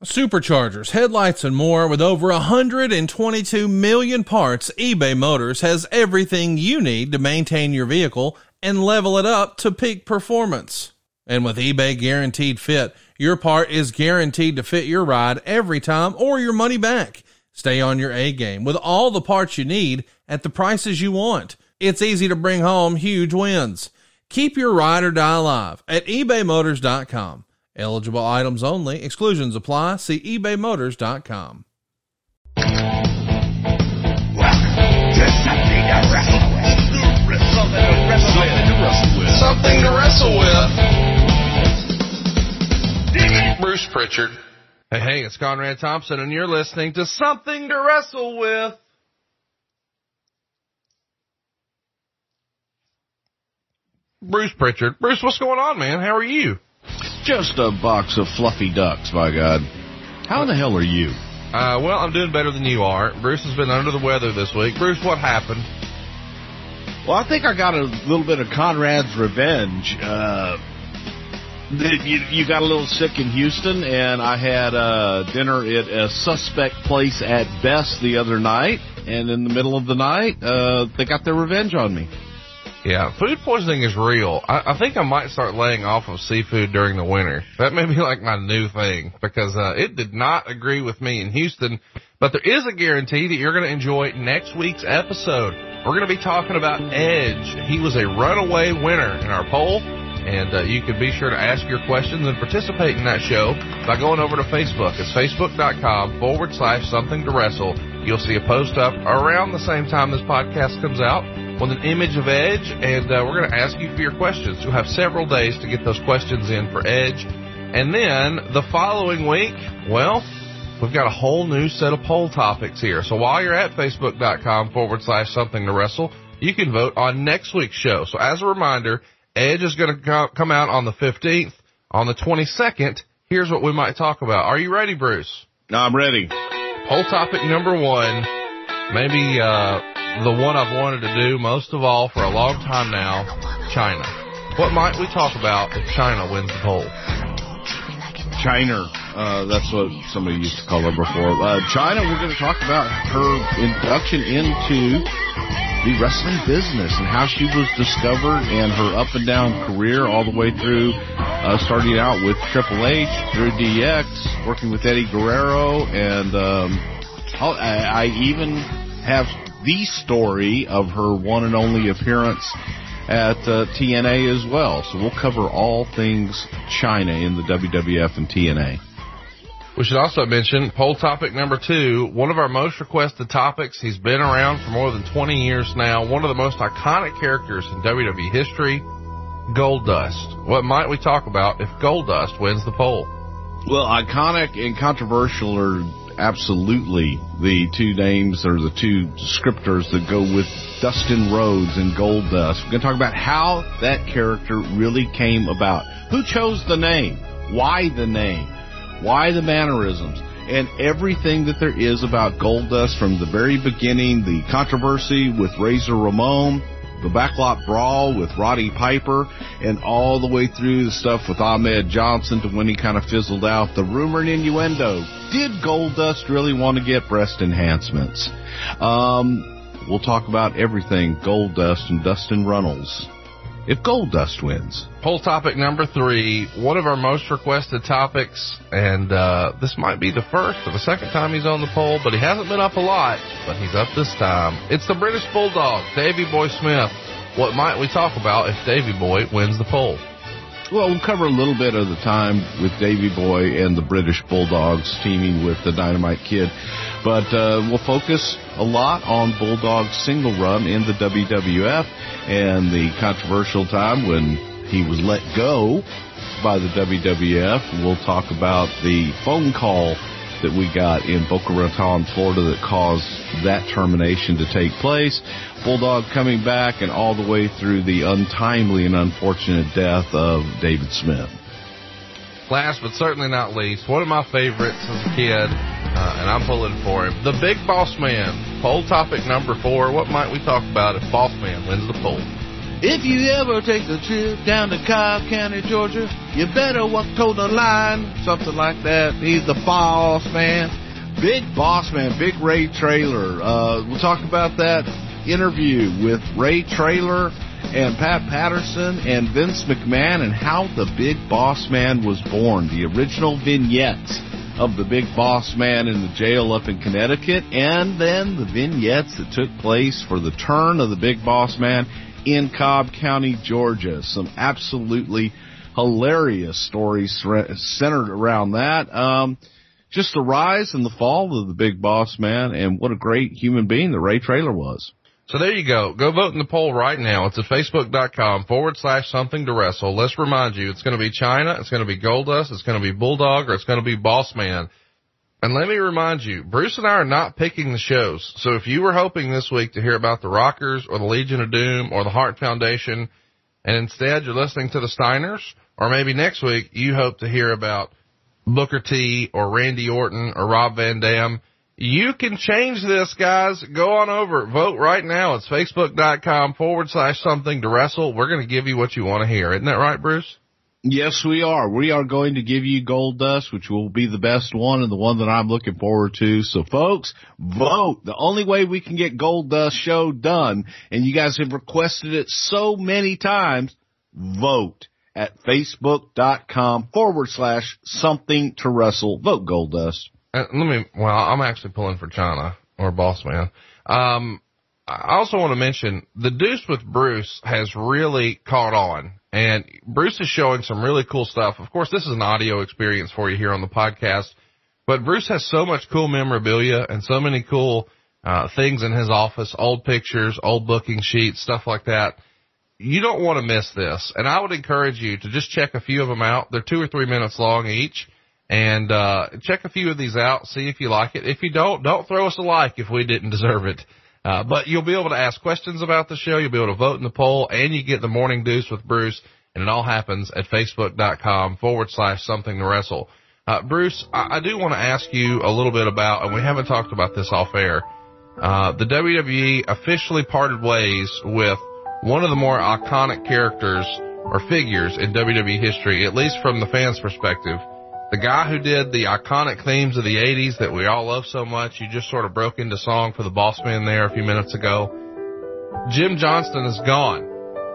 Superchargers, headlights, and more. With over 122 million parts, eBay Motors has everything you need to maintain your vehicle and level it up to peak performance. And with eBay Guaranteed Fit, your part is guaranteed to fit your ride every time or your money back. Stay on your A game with all the parts you need at the prices you want. It's easy to bring home huge wins. Keep your ride or die alive at ebaymotors.com. Eligible items only. Exclusions apply. See ebaymotors.com. Something to wrestle with. Bruce Pritchard. Hey, it's Conrad Thompson, and you're listening to Something to Wrestle With. Bruce Pritchard. Bruce, what's going on, man? How are you? Just a box of fluffy ducks, by God. How in the hell are you? Well, I'm doing better than you are. Bruce has been under the weather this week. Bruce, what happened? Well, I think I got a little bit of Conrad's revenge. You got a little sick in Houston, and I had dinner at a suspect place at best the other night, and in the middle of the night, they got their revenge on me. Yeah, food poisoning is real. I think I might start laying off of seafood during the winter. That may be like my new thing, because it did not agree with me in Houston. But there is a guarantee that you're going to enjoy next week's episode. We're going to be talking about Edge. He was a runaway winner in our poll, and you can be sure to ask your questions and participate in that show by going over to Facebook. It's facebook.com/something to wrestle. You'll see a post up around the same time this podcast comes out with an image of Edge, and we're going to ask you for your questions. You'll have several days to get those questions in for Edge. And then the following week, well, we've got a whole new set of poll topics here. So while you're at facebook.com/something to wrestle, you can vote on next week's show. So as a reminder, Edge is going to come out on the 15th. On the 22nd, here's what we might talk about. Are you ready, Bruce? I'm ready. Poll topic number one, maybe the one I've wanted to do most of all for a long time now, China. What might we talk about if China wins the poll? China, that's what somebody used to call her before. China, we're going to talk about her induction into the wrestling business and how she was discovered and her up and down career all the way through, starting out with Triple H, through DX, working with Eddie Guerrero, and I even have the story of her one and only appearance at TNA as well. So we'll cover all things China in the WWF and TNA. We should also mention poll topic number two, one of our most requested topics. He's been around for more than 20 years now. One of the most iconic characters in WWE history, Goldust. What might we talk about if Goldust wins the poll? Well, iconic and controversial are absolutely the two names or the two descriptors that go with Dustin Rhodes and Goldust. We're going to talk about how that character really came about. Who chose the name? Why the name? Why the mannerisms? And everything that there is about Goldust from the very beginning, the controversy with Razor Ramon, the backlot brawl with Roddy Piper, and all the way through the stuff with Ahmed Johnson to when he kind of fizzled out. The rumor and innuendo. Did Goldust really want to get breast enhancements? We'll talk about everything Goldust and Dustin Runnels if Goldust wins. Poll topic number three, one of our most requested topics, and this might be the first or the second time he's on the poll, but he hasn't been up a lot, but he's up this time. It's the British Bulldog, Davey Boy Smith. What might we talk about if Davey Boy wins the poll? Well, we'll cover a little bit of the time with Davey Boy and the British Bulldogs teaming with the Dynamite Kid. But we'll focus a lot on Bulldog's single run in the WWF and the controversial time when he was let go by the WWF. We'll talk about the phone call that we got in Boca Raton, Florida that caused that termination to take place. Bulldog coming back and all the way through the untimely and unfortunate death of David Smith. Last but certainly not least, one of my favorites as a kid, and I'm pulling for him, the Big Boss Man. Poll topic number 4, what might we talk about if Boss Man wins the poll? If you ever take a trip down to Cobb County, Georgia, you better walk toward the line, something like that. He's the boss man. Big boss man, Big Ray Traylor. We'll talk about that interview with Ray Traylor and Pat Patterson and Vince McMahon and how the Big Boss Man was born. The original vignettes of the Big Boss Man in the jail up in Connecticut, and then the vignettes that took place for the turn of the Big Boss Man in Cobb County, Georgia. Some absolutely hilarious stories centered around that. Just the rise and the fall of the Big Boss Man, and what a great human being that Ray Traylor was. So there you go. Go vote in the poll right now. It's at Facebook.com/something to wrestle. Let's remind you, it's going to be China, it's going to be Goldust, it's going to be Bulldog, or it's going to be Boss Man. And let me remind you, Bruce and I are not picking the shows. So if you were hoping this week to hear about the Rockers or the Legion of Doom or the Hart Foundation, and instead you're listening to the Steiners, or maybe next week you hope to hear about Booker T or Randy Orton or Rob Van Dam, you can change this, guys. Go on over. Vote right now. It's Facebook.com/something to wrestle. We're going to give you what you want to hear. Isn't that right, Bruce? Yes, we are. We are going to give you Goldust, which will be the best one and the one that I'm looking forward to. So, folks, vote. The only way we can get Goldust show done, and you guys have requested it so many times, vote at Facebook.com/something to wrestle. Vote Goldust. I'm actually pulling for China or Boss Man. I also want to mention the Deuce with Bruce has really caught on, and Bruce is showing some really cool stuff. Of course, this is an audio experience for you here on the podcast, but Bruce has so much cool memorabilia and so many cool things in his office, old pictures, old booking sheets, stuff like that. You don't want to miss this, and I would encourage you to just check a few of them out. They're 2 or 3 minutes long each. And check a few of these out, see if you like it. If you don't throw us a like if we didn't deserve it. But you'll be able to ask questions about the show. You'll be able to vote in the poll, and you get the Morning Deuce with Bruce. And it all happens at Facebook.com/something to wrestle. Bruce, I do want to ask you a little bit about, and we haven't talked about this off air. The WWE officially parted ways with one of the more iconic characters or figures in WWE history, at least from the fans' perspective. The guy who did the iconic themes of the 80s that we all love so much, you just sort of broke into song for the Boss Man there a few minutes ago. Jim Johnston is gone.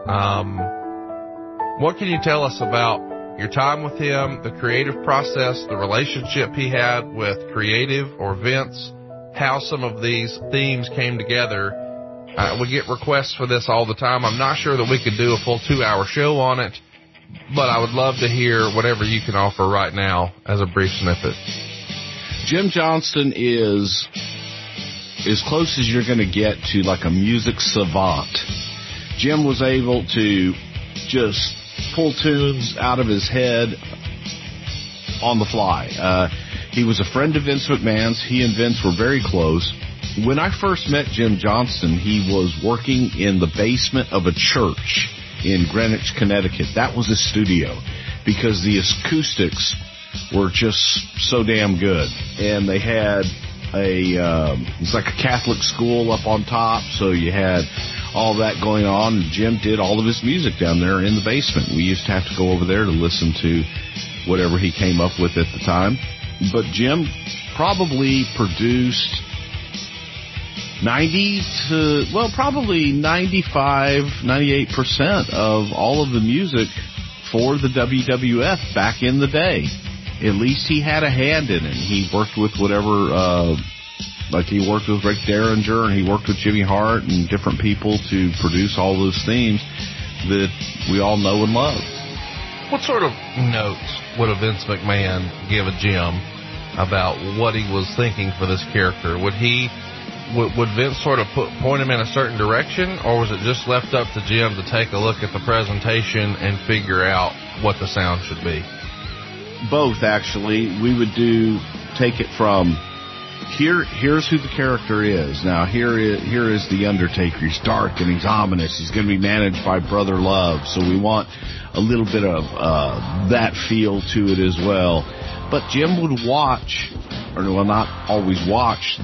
What can you tell us about your time with him, the creative process, the relationship he had with creative or Vince, how some of these themes came together? We get requests for this all the time. I'm not sure that we could do a full 2-hour show on it, but I would love to hear whatever you can offer right now as a brief snippet. Jim Johnston is as close as you're going to get to like a music savant. Jim was able to just pull tunes out of his head on the fly. He was a friend of Vince McMahon's. He and Vince were very close. When I first met Jim Johnston, he was working in the basement of a church in Greenwich, Connecticut. That was his studio because the acoustics were just so damn good. And they had it's like a Catholic school up on top, so you had all that going on. And Jim did all of his music down there in the basement. We used to have to go over there to listen to whatever he came up with at the time. But Jim probably produced probably 98% of all of the music for the WWF back in the day. At least he had a hand in it. He worked with whatever, like he worked with Rick Derringer and he worked with Jimmy Hart and different people to produce all those themes that we all know and love. What sort of notes would a Vince McMahon give a Jim about what he was thinking for this character? Would Vince sort of point him in a certain direction, or was it just left up to Jim to take a look at the presentation and figure out what the sound should be? Both, actually. We would take it from here's who the character is. Now, here is the Undertaker. He's dark and he's ominous. He's going to be managed by Brother Love, so we want a little bit of that feel to it as well. But Jim would watch, or well, not always watch,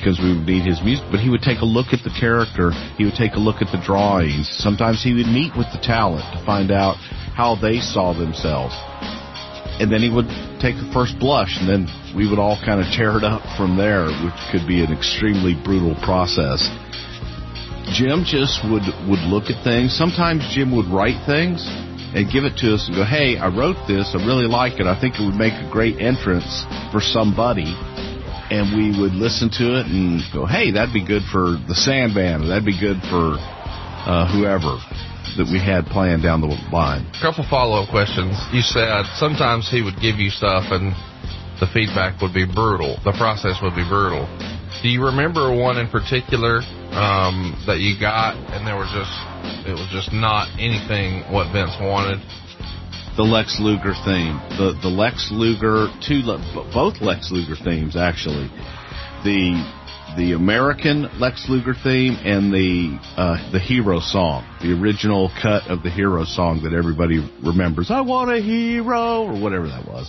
because we would need his music, but he would take a look at the character. He would take a look at the drawings. Sometimes he would meet with the talent to find out how they saw themselves. And then he would take the first blush, and then we would all kind of tear it up from there, which could be an extremely brutal process. Jim just would look at things. Sometimes Jim would write things and give it to us and go, hey, I wrote this. I really like it. I think it would make a great entrance for somebody. And we would listen to it and go, hey, that'd be good for the Sandman, or that'd be good for whoever that we had planned down the line. A couple follow-up questions. You said sometimes he would give you stuff and the feedback would be brutal. The process would be brutal. Do you remember one in particular that you got and it was just not anything what Vince wanted? The Lex Luger theme. The Lex Luger, both Lex Luger themes, actually. The American Lex Luger theme and the Hero song, the original cut of the Hero song that everybody remembers. I want a hero, or whatever that was.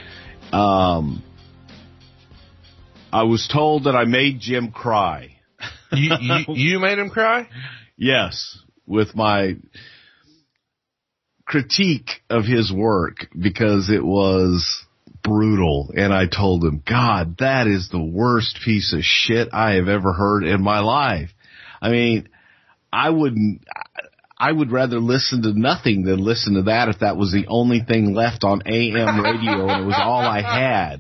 I was told that I made Jim cry. You made him cry? Yes, with my critique of his work, because it was brutal, and I told him, God, that is the worst piece of shit I have ever heard in my life. I mean, I would rather listen to nothing than listen to that if that was the only thing left on AM radio and it was all I had.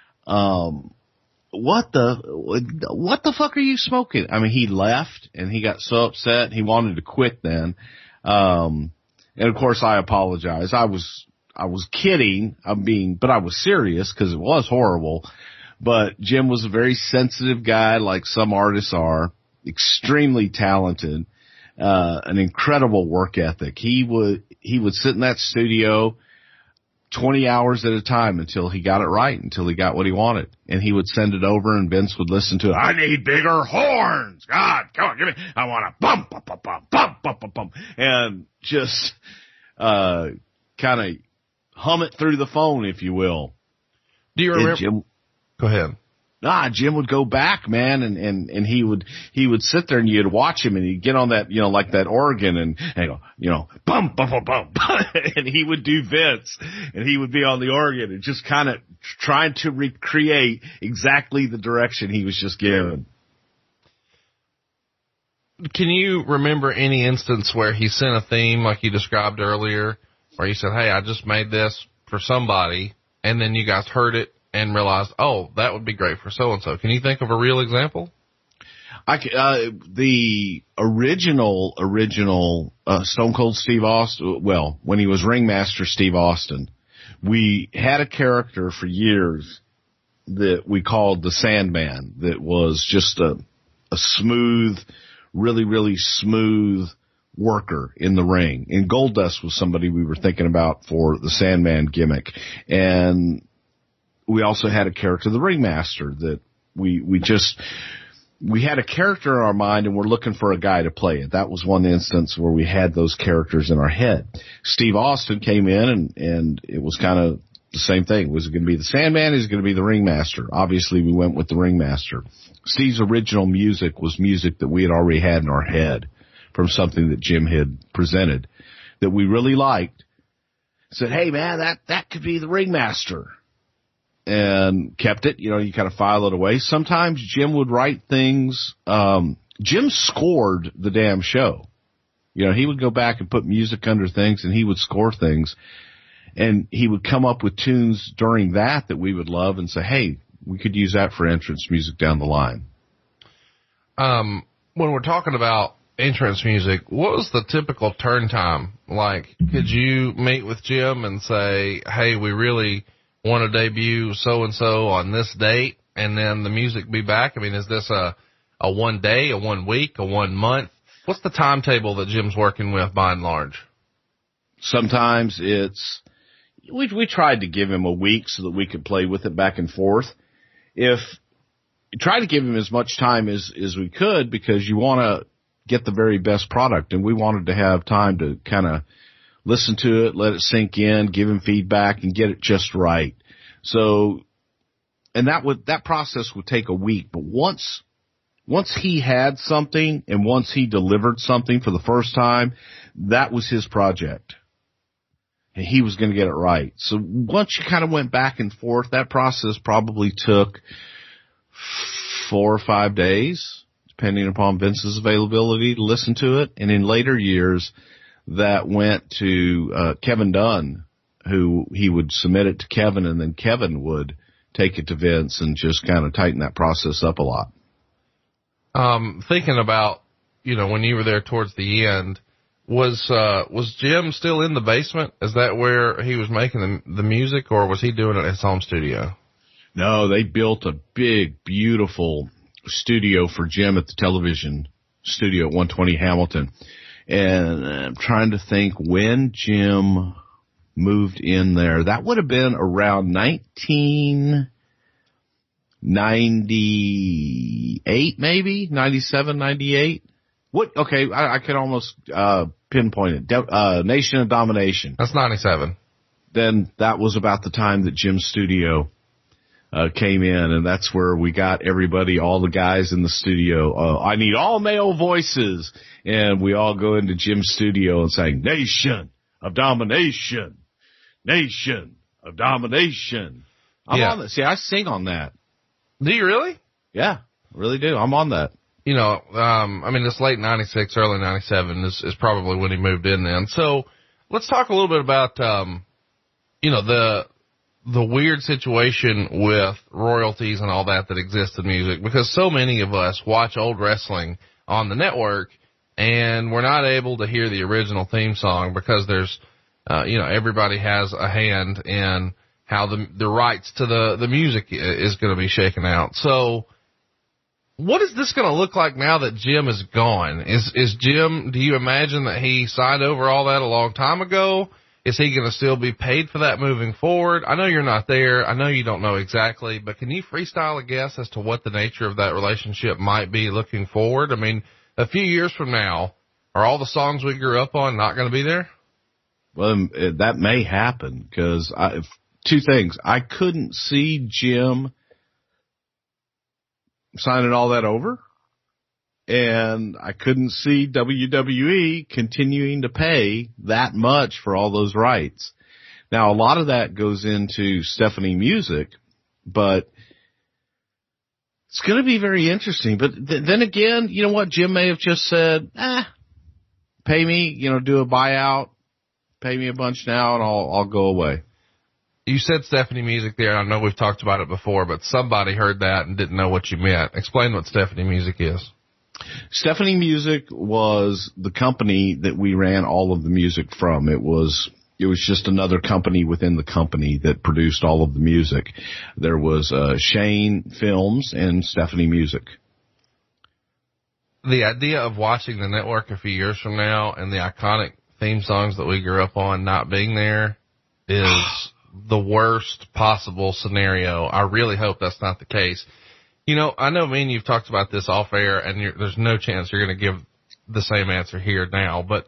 What the fuck are you smoking? I mean, he left and he got so upset he wanted to quit then. And of course I apologize. I was kidding. But I was serious because it was horrible. But Jim was a very sensitive guy, like some artists are, extremely talented, an incredible work ethic. He would sit in that studio 20 hours at a time until he got it right, until he got what he wanted. And he would send it over and Vince would listen to it. I need bigger horns. God, come on, give me, I want to bump, bump, bump, bump, bump, bump, bump, bump. And just, kind of hum it through the phone, if you will. Do you remember? Jim, go ahead. Jim would go back, man, and he would sit there and you'd watch him and he'd get on that, like that organ and go, bum, bum, bum, bum, and he would do Vince and he would be on the organ and just kind of trying to recreate exactly the direction he was just given. Can you remember any instance where he sent a theme like you described earlier, where he said, hey, I just made this for somebody, and then you guys heard it and realized, oh, that would be great for so-and-so? Can you think of a real example? The original Stone Cold Steve Austin, well, when he was Ringmaster Steve Austin, we had a character for years that we called the Sandman that was just a smooth, really, really smooth worker in the ring. And Goldust was somebody we were thinking about for the Sandman gimmick. And we also had a character, the Ringmaster, that we had a character in our mind and we're looking for a guy to play it. That was one instance where we had those characters in our head. Steve Austin came in and it was kind of the same thing. Was it going to be the Sandman? Is it going to be the Ringmaster? Obviously we went with the Ringmaster. Steve's original music was music that we had already had in our head from something that Jim had presented that we really liked. Said, hey man, that could be the Ringmaster. And kept it, you kind of file it away. Sometimes Jim would write things. Jim scored the damn show. He would go back and put music under things and he would score things. And he would come up with tunes during that we would love and say, hey, we could use that for entrance music down the line. When we're talking about entrance music, what was the typical turn time? Like, could you meet with Jim and say, hey, we really want to debut so-and-so on this date, and then the music be back? I mean, is this a 1 day, a 1 week, a 1 month? What's the timetable that Jim's working with by and large? Sometimes we tried to give him a week so that we could play with it back and forth. Try to give him as much time as we could, because you want to get the very best product, and we wanted to have time to kind of listen to it, let it sink in, give him feedback, and get it just right. So, and that process would take a week. But once once he had something and once he delivered something for the first time, that was his project. And he was going to get it right. So once you kind of went back and forth, that process probably took 4 or 5 days, depending upon Vince's availability to listen to it. And in later years, that went to Kevin Dunn, who he would submit it to Kevin, and then Kevin would take it to Vince and just kind of tighten that process up a lot. Thinking about, when you were there towards the end, was Jim still in the basement? Is that where he was making the music, or was he doing it at his home studio? No, they built a big, beautiful studio for Jim at the television studio at 120 Hamilton. And I'm trying to think when Jim moved in there. That would have been around 1998, maybe 97, 98. What? Okay, I could almost pinpoint it. Nation of Domination. That's 97. Then that was about the time that Jim's studio came in, and that's where we got everybody, all the guys in the studio. I need all male voices, and we all go into Jim's studio and say, "Nation of Domination, Nation of Domination." I'm on that. See, I sing on that. Do you really? Yeah, I really do. I'm on that. This late 96, early 97 is probably when he moved in then. So let's talk a little bit about, the weird situation with royalties and all that exists in music, because so many of us watch old wrestling on the network and we're not able to hear the original theme song because there's, everybody has a hand in how the rights to the music is going to be shaken out. So what is this going to look like now that Jim is gone? Is Jim, do you imagine that he signed over all that a long time ago? Is he going to still be paid for that moving forward? I know you're not there. I know you don't know exactly, but can you freestyle a guess as to what the nature of that relationship might be looking forward? I mean, a few years from now, are all the songs we grew up on not going to be there? Well, that may happen, because two things. I couldn't see Jim signing all that over, and I couldn't see WWE continuing to pay that much for all those rights. Now, a lot of that goes into Stephanie Music, but it's going to be very interesting. But then again, you know what? Jim may have just said, pay me, do a buyout, pay me a bunch now, and I'll go away. You said Stephanie Music there. I know we've talked about it before, but somebody heard that and didn't know what you meant. Explain what Stephanie Music is. Stephanie Music was the company that we ran all of the music from. It was just another company within the company that produced all of the music. There was Shane Films and Stephanie Music. The idea of watching the network a few years from now and the iconic theme songs that we grew up on not being there is the worst possible scenario. I really hope that's not the case. I know me and you've talked about this off air, and there's no chance you're going to give the same answer here now, but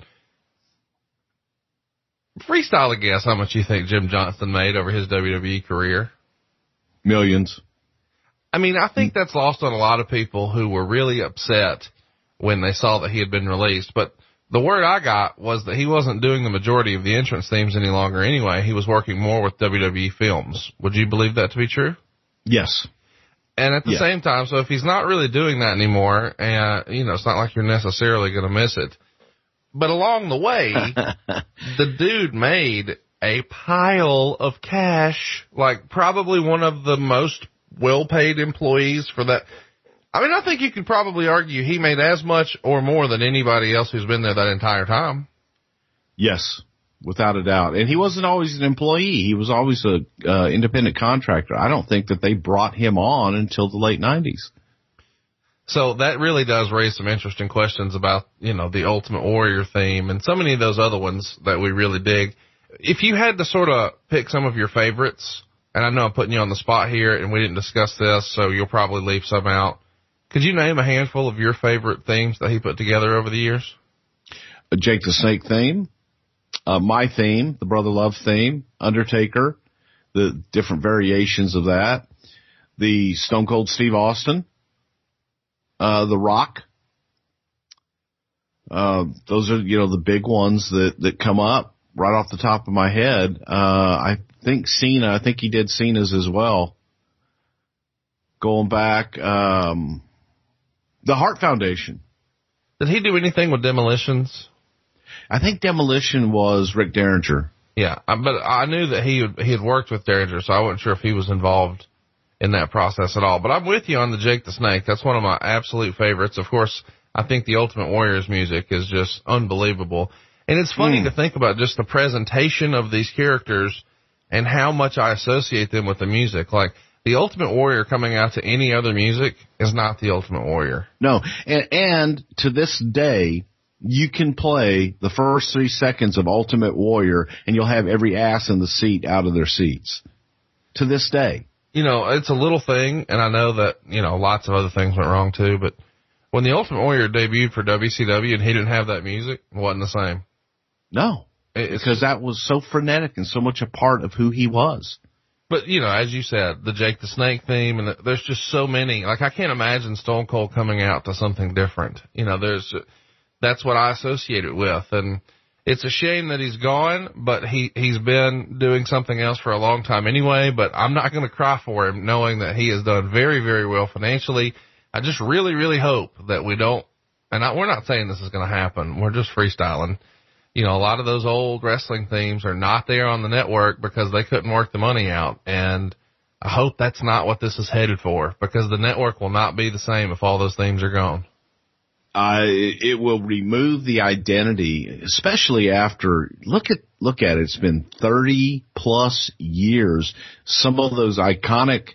freestyle a guess how much you think Jim Johnston made over his WWE career. Millions. I mean, I think that's lost on a lot of people who were really upset when they saw that he had been released, but the word I got was that he wasn't doing the majority of the entrance themes any longer anyway. He was working more with WWE Films. Would you believe that to be true? Yes. And at the same time, so if he's not really doing that anymore, and, it's not like you're necessarily going to miss it. But along the way, the dude made a pile of cash, like probably one of the most well-paid employees for that. I mean, I think you could probably argue he made as much or more than anybody else who's been there that entire time. Yes, without a doubt. And he wasn't always an employee. He was always a independent contractor. I don't think that they brought him on until the late 90s. So that really does raise some interesting questions about, the Ultimate Warrior theme and so many of those other ones that we really dig. If you had to sort of pick some of your favorites, and I know I'm putting you on the spot here and we didn't discuss this, so you'll probably leave some out. Could you name a handful of your favorite themes that he put together over the years? Jake the Snake theme, my theme, the Brother Love theme, Undertaker, the different variations of that, the Stone Cold Steve Austin, The Rock. Those are, the big ones that come up right off the top of my head. I think Cena, he did Cena's as well. Going back, the Hart Foundation. Did he do anything with Demolitions? I think Demolition was Rick Derringer. Yeah, but I knew that he had worked with Derringer, so I wasn't sure if he was involved in that process at all. But I'm with you on the Jake the Snake. That's one of my absolute favorites. Of course, I think the Ultimate Warrior's music is just unbelievable. And it's funny to think about just the presentation of these characters and how much I associate them with the music. Like, the Ultimate Warrior coming out to any other music is not the Ultimate Warrior. No, and to this day, you can play the first 3 seconds of Ultimate Warrior, and you'll have every ass in the seat out of their seats. To this day. It's a little thing, and I know that, lots of other things went wrong too, but when the Ultimate Warrior debuted for WCW and he didn't have that music, it wasn't the same. No, because that was so frenetic and so much a part of who he was. But, as you said, the Jake the Snake theme, and there's just so many. Like, I can't imagine Stone Cold coming out to something different. That's what I associate it with. And it's a shame that he's gone, but he's been doing something else for a long time anyway. But I'm not going to cry for him, knowing that he has done very, very well financially. I just really, really hope that we don't, and we're not saying this is going to happen. We're just freestyling. A lot of those old wrestling themes are not there on the network because they couldn't work the money out. And I hope that's not what this is headed for, because the network will not be the same if all those themes are gone. It will remove the identity, especially after, look at it. It's been 30 plus years. Some of those iconic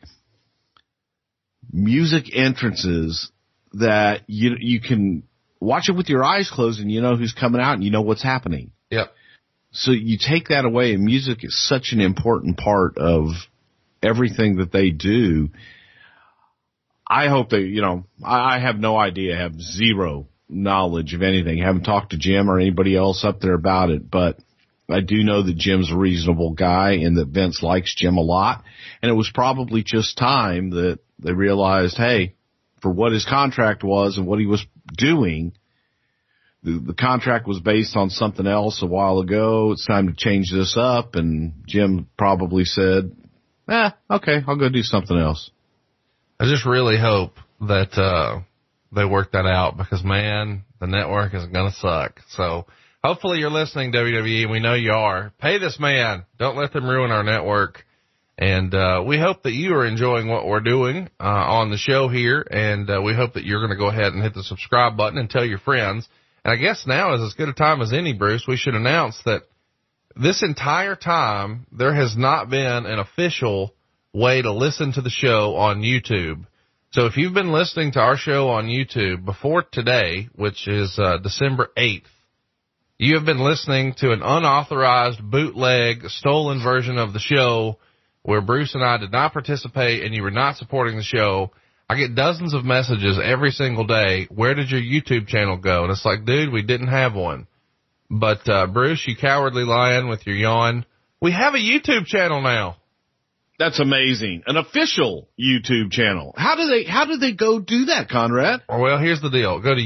music entrances that you can watch it with your eyes closed and you know who's coming out and you know what's happening. Yep. So you take that away, and music is such an important part of everything that they do. I hope they, I have no idea, have zero knowledge of anything. I haven't talked to Jim or anybody else up there about it, but I do know that Jim's a reasonable guy and that Vince likes Jim a lot. And it was probably just time that they realized, hey, for what his contract was and what he was doing, the contract was based on something else a while ago. It's time to change this up. And Jim probably said, okay, I'll go do something else. I just really hope that they work that out, because, man, the network is going to suck. So hopefully you're listening, WWE, and we know you are. Pay this man. Don't let them ruin our network. And we hope that you are enjoying what we're doing on the show here, and we hope that you're going to go ahead and hit the subscribe button and tell your friends. And I guess now is as good a time as any, Bruce. We should announce that this entire time there has not been an official way to listen to the show on YouTube. So if you've been listening to our show on YouTube before today, which is December 8th, you have been listening to an unauthorized, bootleg, stolen version of the show where Bruce and I did not participate and you were not supporting the show. I get dozens of messages every single day. Where did your YouTube channel go? And it's like, dude, we didn't have one. But Bruce, you cowardly lion with your yawn, we have a YouTube channel now. That's amazing. An official YouTube channel. How do they go do that, Conrad? Well, here's the deal. Go to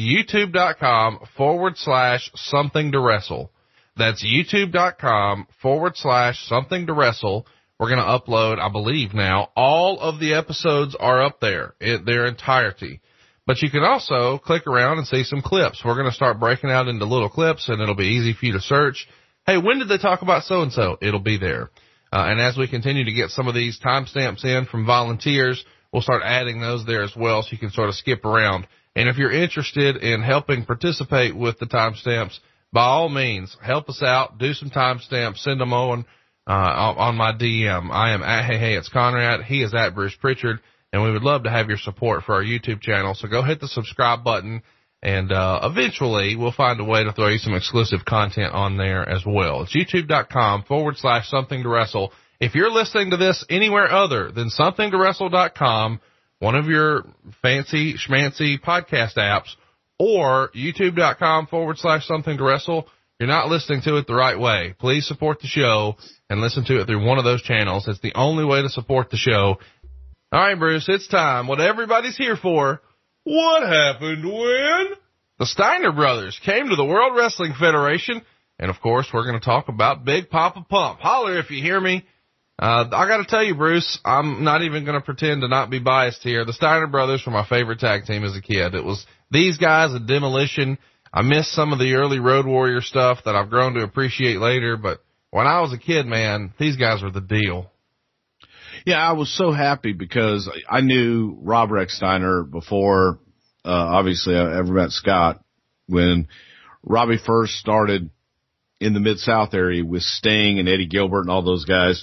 youtube.com/something to wrestle. That's youtube.com/something to wrestle. We're going to upload, I believe now, all of the episodes are up there in their entirety. But you can also click around and see some clips. We're going to start breaking out into little clips, and it'll be easy for you to search. Hey, when did they talk about so-and-so? It'll be there. And as we continue to get some of these timestamps in from volunteers, we'll start adding those there as well, so you can sort of skip around. And if you're interested in helping participate with the timestamps, by all means, help us out. Do some timestamps. Send them on my DM. I am at Hey, it's Conrad. He is at Bruce Pritchard. And we would love to have your support for our YouTube channel. So go hit the subscribe button, and eventually we'll find a way to throw you some exclusive content on there as well. It's youtube.com/something to wrestle. If you're listening to this anywhere other than somethingtowrestle.com, one of your fancy schmancy podcast apps, or youtube.com/something to wrestle, you're not listening to it the right way. Please support the show and listen to it through one of those channels. It's the only way to support the show. All right, Bruce, it's time. What everybody's here for, What happened when the Steiner brothers came to the World Wrestling Federation? And, of course, we're going to talk about Big Papa Pump. Holler if you hear me. I got to tell you, Bruce, I'm not even going to pretend to not be biased here. The Steiner brothers were my favorite tag team as a kid. It was these guys and Demolition. I miss some of the early Road Warrior stuff that I've grown to appreciate later, but when I was a kid, man, these guys were the deal. Yeah, I was so happy because I knew Rob Rex Steiner before, obviously I ever met Scott. When Robbie first started in the Mid-South area with Sting and Eddie Gilbert and all those guys.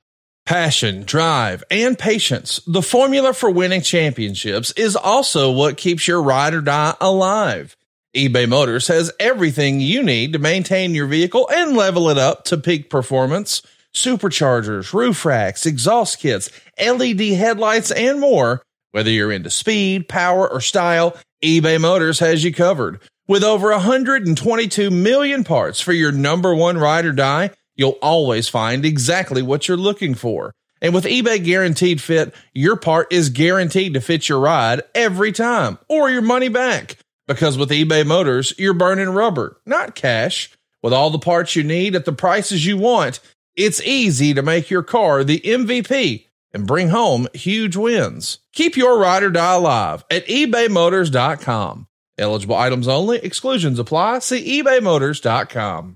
Passion, drive, and patience. The formula for winning championships is also what keeps your ride or die alive. eBay Motors has everything you need to maintain your vehicle and level it up to peak performance. Superchargers, roof racks, exhaust kits, LED headlights, and more. Whether you're into speed, power, or style, eBay Motors has you covered. With over 122 million parts for your number one ride or die, you'll always find exactly what you're looking for. And with eBay Guaranteed Fit, your part is guaranteed to fit your ride every time or your money back. Because with eBay Motors, you're burning rubber, not cash. With all the parts you need at the prices you want, it's easy to make your car the MVP and bring home huge wins. Keep your ride or die alive at ebaymotors.com. Eligible items only. Exclusions apply. See ebaymotors.com.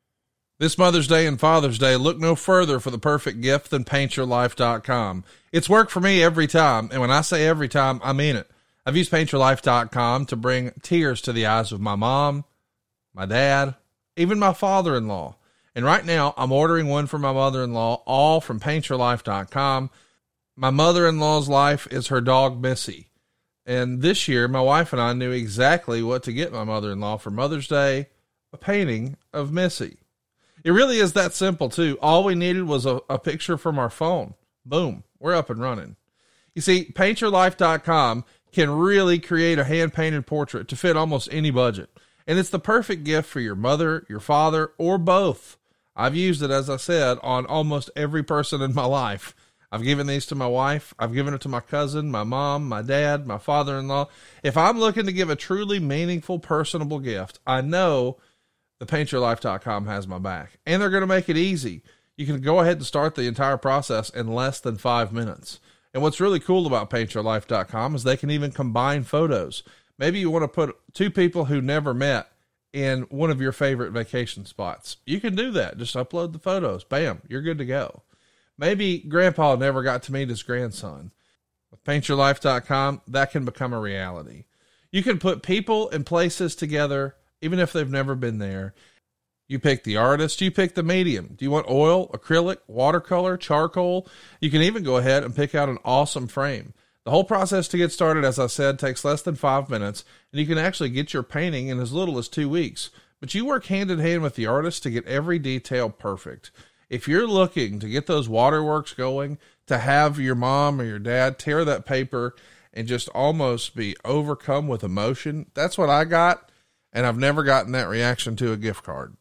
This Mother's Day and Father's Day, look no further for the perfect gift than paintyourlife.com. It's worked for me every time, and when I say every time, I mean it. I've used paintyourlife.com to bring tears to the eyes of my mom, my dad, even my father-in-law. And right now, I'm ordering one for my mother-in-law, all from paintyourlife.com. My mother-in-law's life is her dog, Missy. And this year, my wife and I knew exactly what to get my mother-in-law for Mother's Day, a painting of Missy. It really is that simple, too. All we needed was a picture from our phone. Boom, we're up and running. You see, paintyourlife.com can really create a hand-painted portrait to fit almost any budget. And it's the perfect gift for your mother, your father, or both. I've used it, as I said, on almost every person in my life. I've given these to my wife. I've given it to my cousin, my mom, my dad, my father-in-law. If I'm looking to give a truly meaningful, personable gift, I know the paintyourlife.com has my back, and they're going to make it easy. You can go ahead and start the entire process in less than 5 minutes. And what's really cool about paintyourlife.com is they can even combine photos. Maybe you want to put two people who never met in one of your favorite vacation spots. You can do that. Just upload the photos. Bam, you're good to go. Maybe grandpa never got to meet his grandson. With paintyourlife.com, that can become a reality. You can put people and places together, even if they've never been there. You pick the artist, you pick the medium. Do you want oil, acrylic, watercolor, charcoal? You can even go ahead and pick out an awesome frame. The whole process to get started, as I said, takes less than 5 minutes, and you can actually get your painting in as little as 2 weeks. But you work hand in hand with the artist to get every detail perfect. If you're looking to get those waterworks going, to have your mom or your dad tear that paper and just almost be overcome with emotion, that's what I got, and I've never gotten that reaction to a gift card.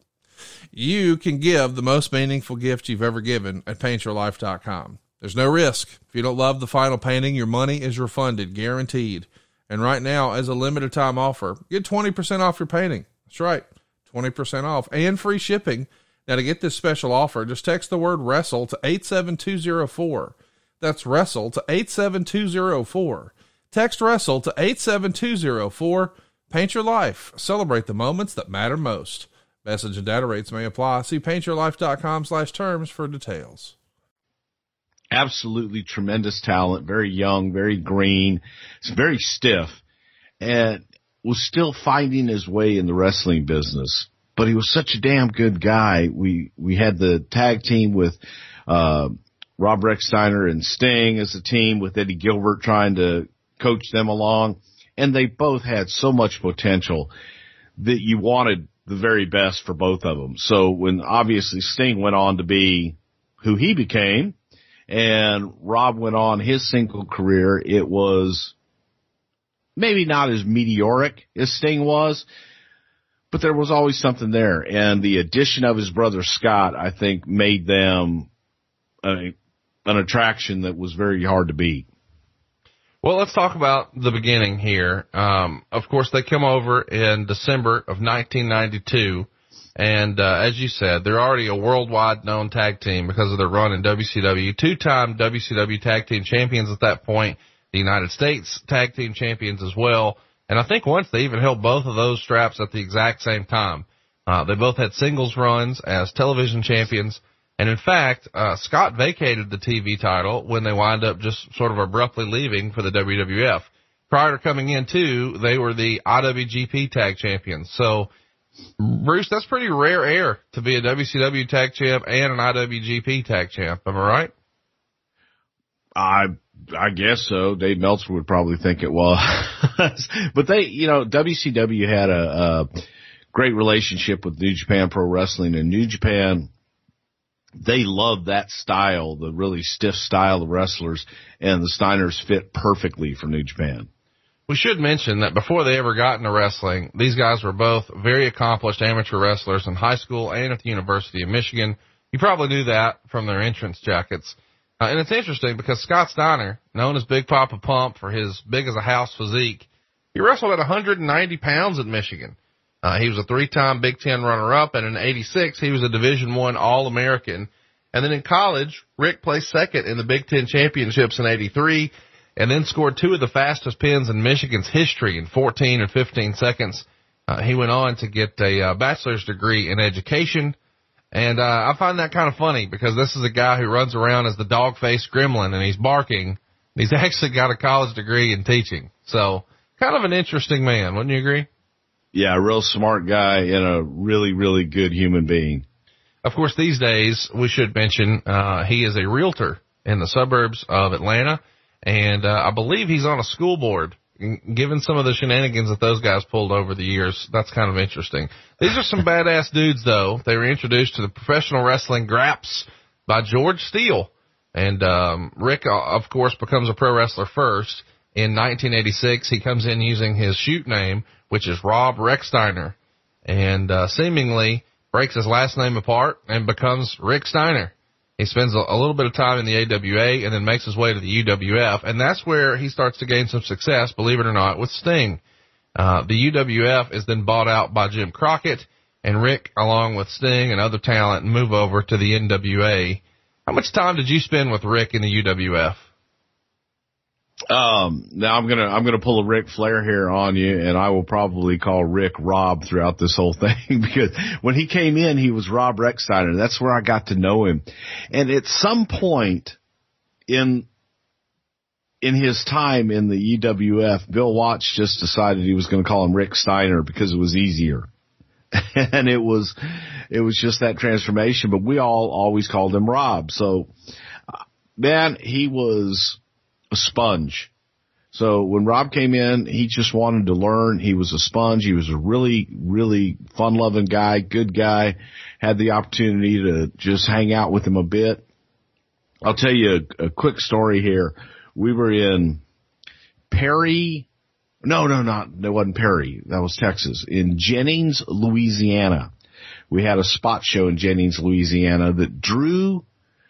You can give the most meaningful gift you've ever given at paintyourlife.com. There's no risk. If you don't love the final painting, your money is refunded, guaranteed. And right now, as a limited time offer, get 20% off your painting. That's right, 20% off and free shipping. Now, to get this special offer, just text the word WRESTLE to 87204. That's WRESTLE to 87204. Text WRESTLE to 87204. Paint your life. Celebrate the moments that matter most. Message and data rates may apply. See paintyourlife.com/terms for details. Absolutely tremendous talent, very young, very green, it's very stiff, and was still finding his way in the wrestling business. But he was such a damn good guy. We had the tag team with Rob Rex Steiner and Sting as a team, with Eddie Gilbert trying to coach them along, and they both had so much potential that you wanted the very best for both of them. So when obviously Sting went on to be who he became, and Rob went on his single career, it was maybe not as meteoric as Sting was, but there was always something there. And the addition of his brother Scott, I think, made them an attraction that was very hard to beat. Well, let's talk about the beginning here. Of course, they come over in December of 1992, and as you said, they're already a worldwide known tag team because of their run in WCW. Two-time WCW tag team champions at that point, the United States tag team champions as well, and I think once they even held both of those straps at the exact same time. They both had singles runs as television champions. And in fact, Scott vacated the TV title when they wind up just sort of abruptly leaving for the WWF. Prior to coming in, too, they were the IWGP Tag Champions. So, Bruce, that's pretty rare air to be a WCW Tag Champ and an IWGP Tag Champ. Am I right? I guess so. Dave Meltzer would probably think it was. But WCW had a great relationship with New Japan Pro Wrestling, and New Japan, they love that style, the really stiff style of wrestlers, and the Steiners fit perfectly for New Japan. We should mention that before they ever got into wrestling, these guys were both very accomplished amateur wrestlers in high school and at the University of Michigan. You probably knew that from their entrance jackets. And it's interesting because Scott Steiner, known as Big Papa Pump for his big-as-a-house physique, he wrestled at 190 pounds at Michigan. He was a 3-time Big Ten runner-up, and in '86, he was a Division I All-American. And then in college, Rick placed second in the Big Ten championships in '83, and then scored 2 of the fastest pins in Michigan's history in 14 and 15 seconds. He went on to get a bachelor's degree in education, and I find that kind of funny because this is a guy who runs around as the dog-faced gremlin, and he's barking. He's actually got a college degree in teaching. So kind of an interesting man, wouldn't you agree? Yeah, a real smart guy and a really, really good human being. Of course, these days, we should mention, he is a realtor in the suburbs of Atlanta, and I believe he's on a school board. Given some of the shenanigans that those guys pulled over the years, that's kind of interesting. These are some badass dudes, though. They were introduced to the professional wrestling Graps by George Steele. And Rick, of course, becomes a pro wrestler first. In 1986, he comes in using his shoot name, which is Rob Recksteiner, and seemingly breaks his last name apart and becomes Rick Steiner. He spends a little bit of time in the AWA and then makes his way to the UWF, and that's where he starts to gain some success, believe it or not, with Sting. The UWF is then bought out by Jim Crockett, and Rick, along with Sting and other talent, move over to the NWA. How much time did you spend with Rick in the UWF? Now I'm gonna pull a Ric Flair here on you, and I will probably call Rick Rob throughout this whole thing because when he came in, he was Rob Recksteiner. That's where I got to know him. And at some point in his time in the EWF, Bill Watts just decided he was going to call him Rick Steiner because it was easier. And it was just that transformation, but we all always called him Rob. So, man, he was a sponge. So when Rob came in, he just wanted to learn. He was a sponge. He was a really, really fun-loving guy, good guy. Had the opportunity to just hang out with him a bit. I'll tell you a quick story here. We were in Perry. No, that wasn't Perry. That was Texas. In Jennings, Louisiana. We had a spot show in Jennings, Louisiana that drew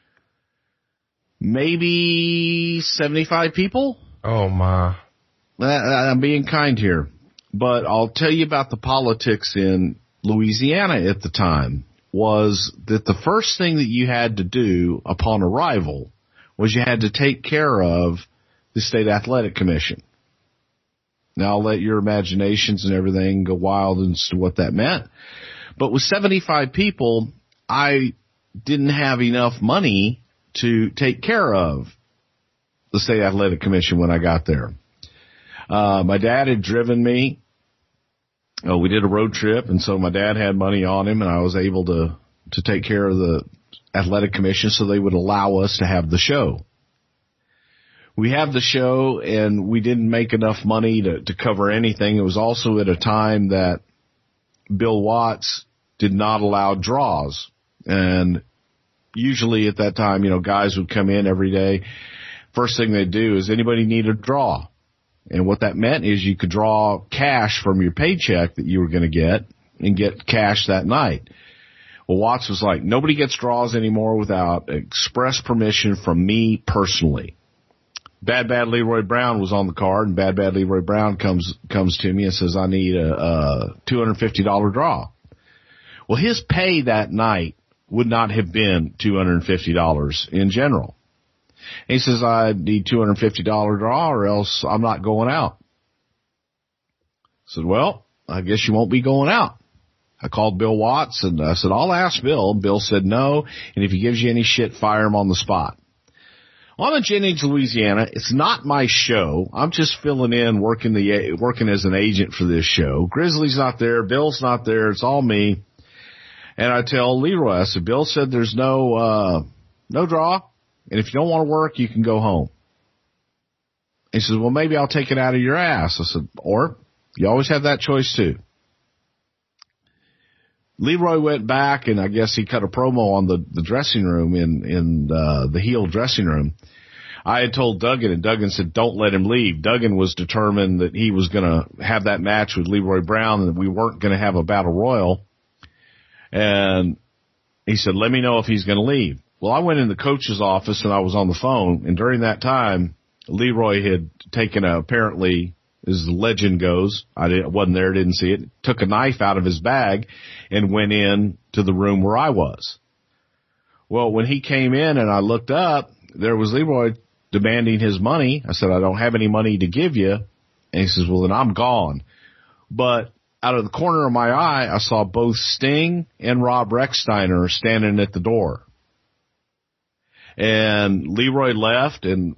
maybe 75 people. Oh, my. I'm being kind here. But I'll tell you about the politics in Louisiana at the time was that the first thing that you had to do upon arrival was you had to take care of the State Athletic Commission. Now, I'll let your imaginations and everything go wild as to what that meant. But with 75 people, I didn't have enough money to take care of the State Athletic Commission when I got there. My dad had driven me. We did a road trip, and so my dad had money on him, and I was able to take care of the Athletic Commission so they would allow us to have the show. We have the show, and we didn't make enough money to cover anything. It was also at a time that Bill Watts did not allow draws, and usually at that time, guys would come in every day. First thing they'd do is anybody need a draw. And what that meant is you could draw cash from your paycheck that you were going to get and get cash that night. Well, Watts was like, nobody gets draws anymore without express permission from me personally. Bad Leroy Brown was on the card, and Bad Leroy Brown comes to me and says, I need a $250 draw. Well, his pay that night would not have been $250 in general. And he says, I need $250 draw or else I'm not going out. I said, well, I guess you won't be going out. I called Bill Watts and I said, I'll ask Bill. Bill said no, and if he gives you any shit, fire him on the spot. Well, I'm in Jennings, Louisiana. It's not my show. I'm just filling in, working as an agent for this show. Grizzly's not there. Bill's not there. It's all me. And I tell Leroy, I said, Bill said there's no draw. And if you don't want to work, you can go home. He says, well, maybe I'll take it out of your ass. I said, or you always have that choice too. Leroy went back and I guess he cut a promo on the dressing room in the heel dressing room. I had told Duggan, and Duggan said, don't let him leave. Duggan was determined that he was going to have that match with Leroy Brown and that we weren't going to have a battle royal. And he said, let me know if he's going to leave. Well, I went in the coach's office and I was on the phone, and during that time, Leroy had taken apparently, as the legend goes, I wasn't there, didn't see it, took a knife out of his bag and went in to the room where I was. Well, when he came in and I looked up, there was Leroy demanding his money. I said, I don't have any money to give you. And he says, well, then I'm gone. But out of the corner of my eye, I saw both Sting and Rob Rechsteiner standing at the door. And Leroy left, and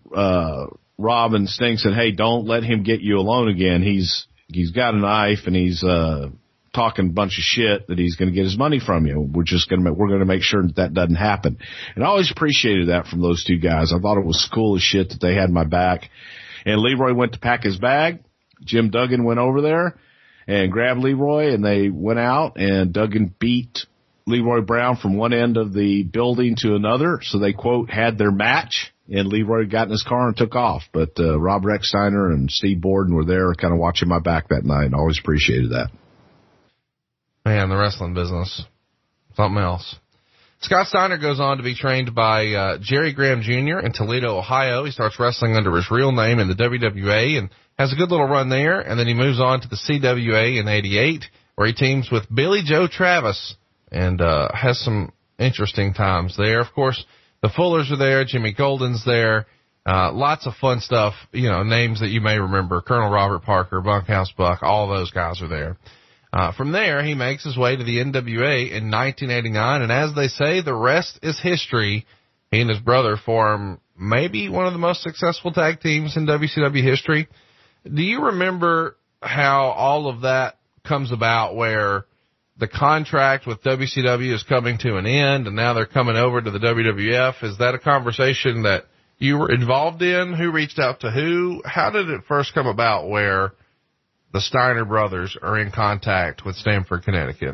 Rob and Sting said, hey, don't let him get you alone again. He's got a knife, and he's talking a bunch of shit that he's going to get his money from you. We're going to make sure that doesn't happen. And I always appreciated that from those two guys. I thought it was cool as shit that they had my back. And Leroy went to pack his bag. Jim Duggan went over there and grabbed Leroy, and they went out, and Duggan beat Leroy Brown from one end of the building to another. So they, quote, had their match, and Leroy got in his car and took off. But Rob Rechsteiner and Steve Borden were there kind of watching my back that night, and I always appreciated that. Man, the wrestling business, something else. Scott Steiner goes on to be trained by Jerry Graham Jr. in Toledo, Ohio. He starts wrestling under his real name in the WWA and has a good little run there, and then he moves on to the CWA in '88, where he teams with Billy Joe Travis and has some interesting times there. Of course, the Fullers are there, Jimmy Golden's there, lots of fun stuff, names that you may remember, Colonel Robert Parker, Bunkhouse Buck, all those guys are there. From there, he makes his way to the NWA in 1989, and as they say, the rest is history. He and his brother form maybe one of the most successful tag teams in WCW history. Do you remember how all of that comes about, where the contract with WCW is coming to an end and now they're coming over to the WWF? Is that a conversation that you were involved in? Who reached out to who? How did it first come about where the Steiner brothers are in contact with Stamford, Connecticut?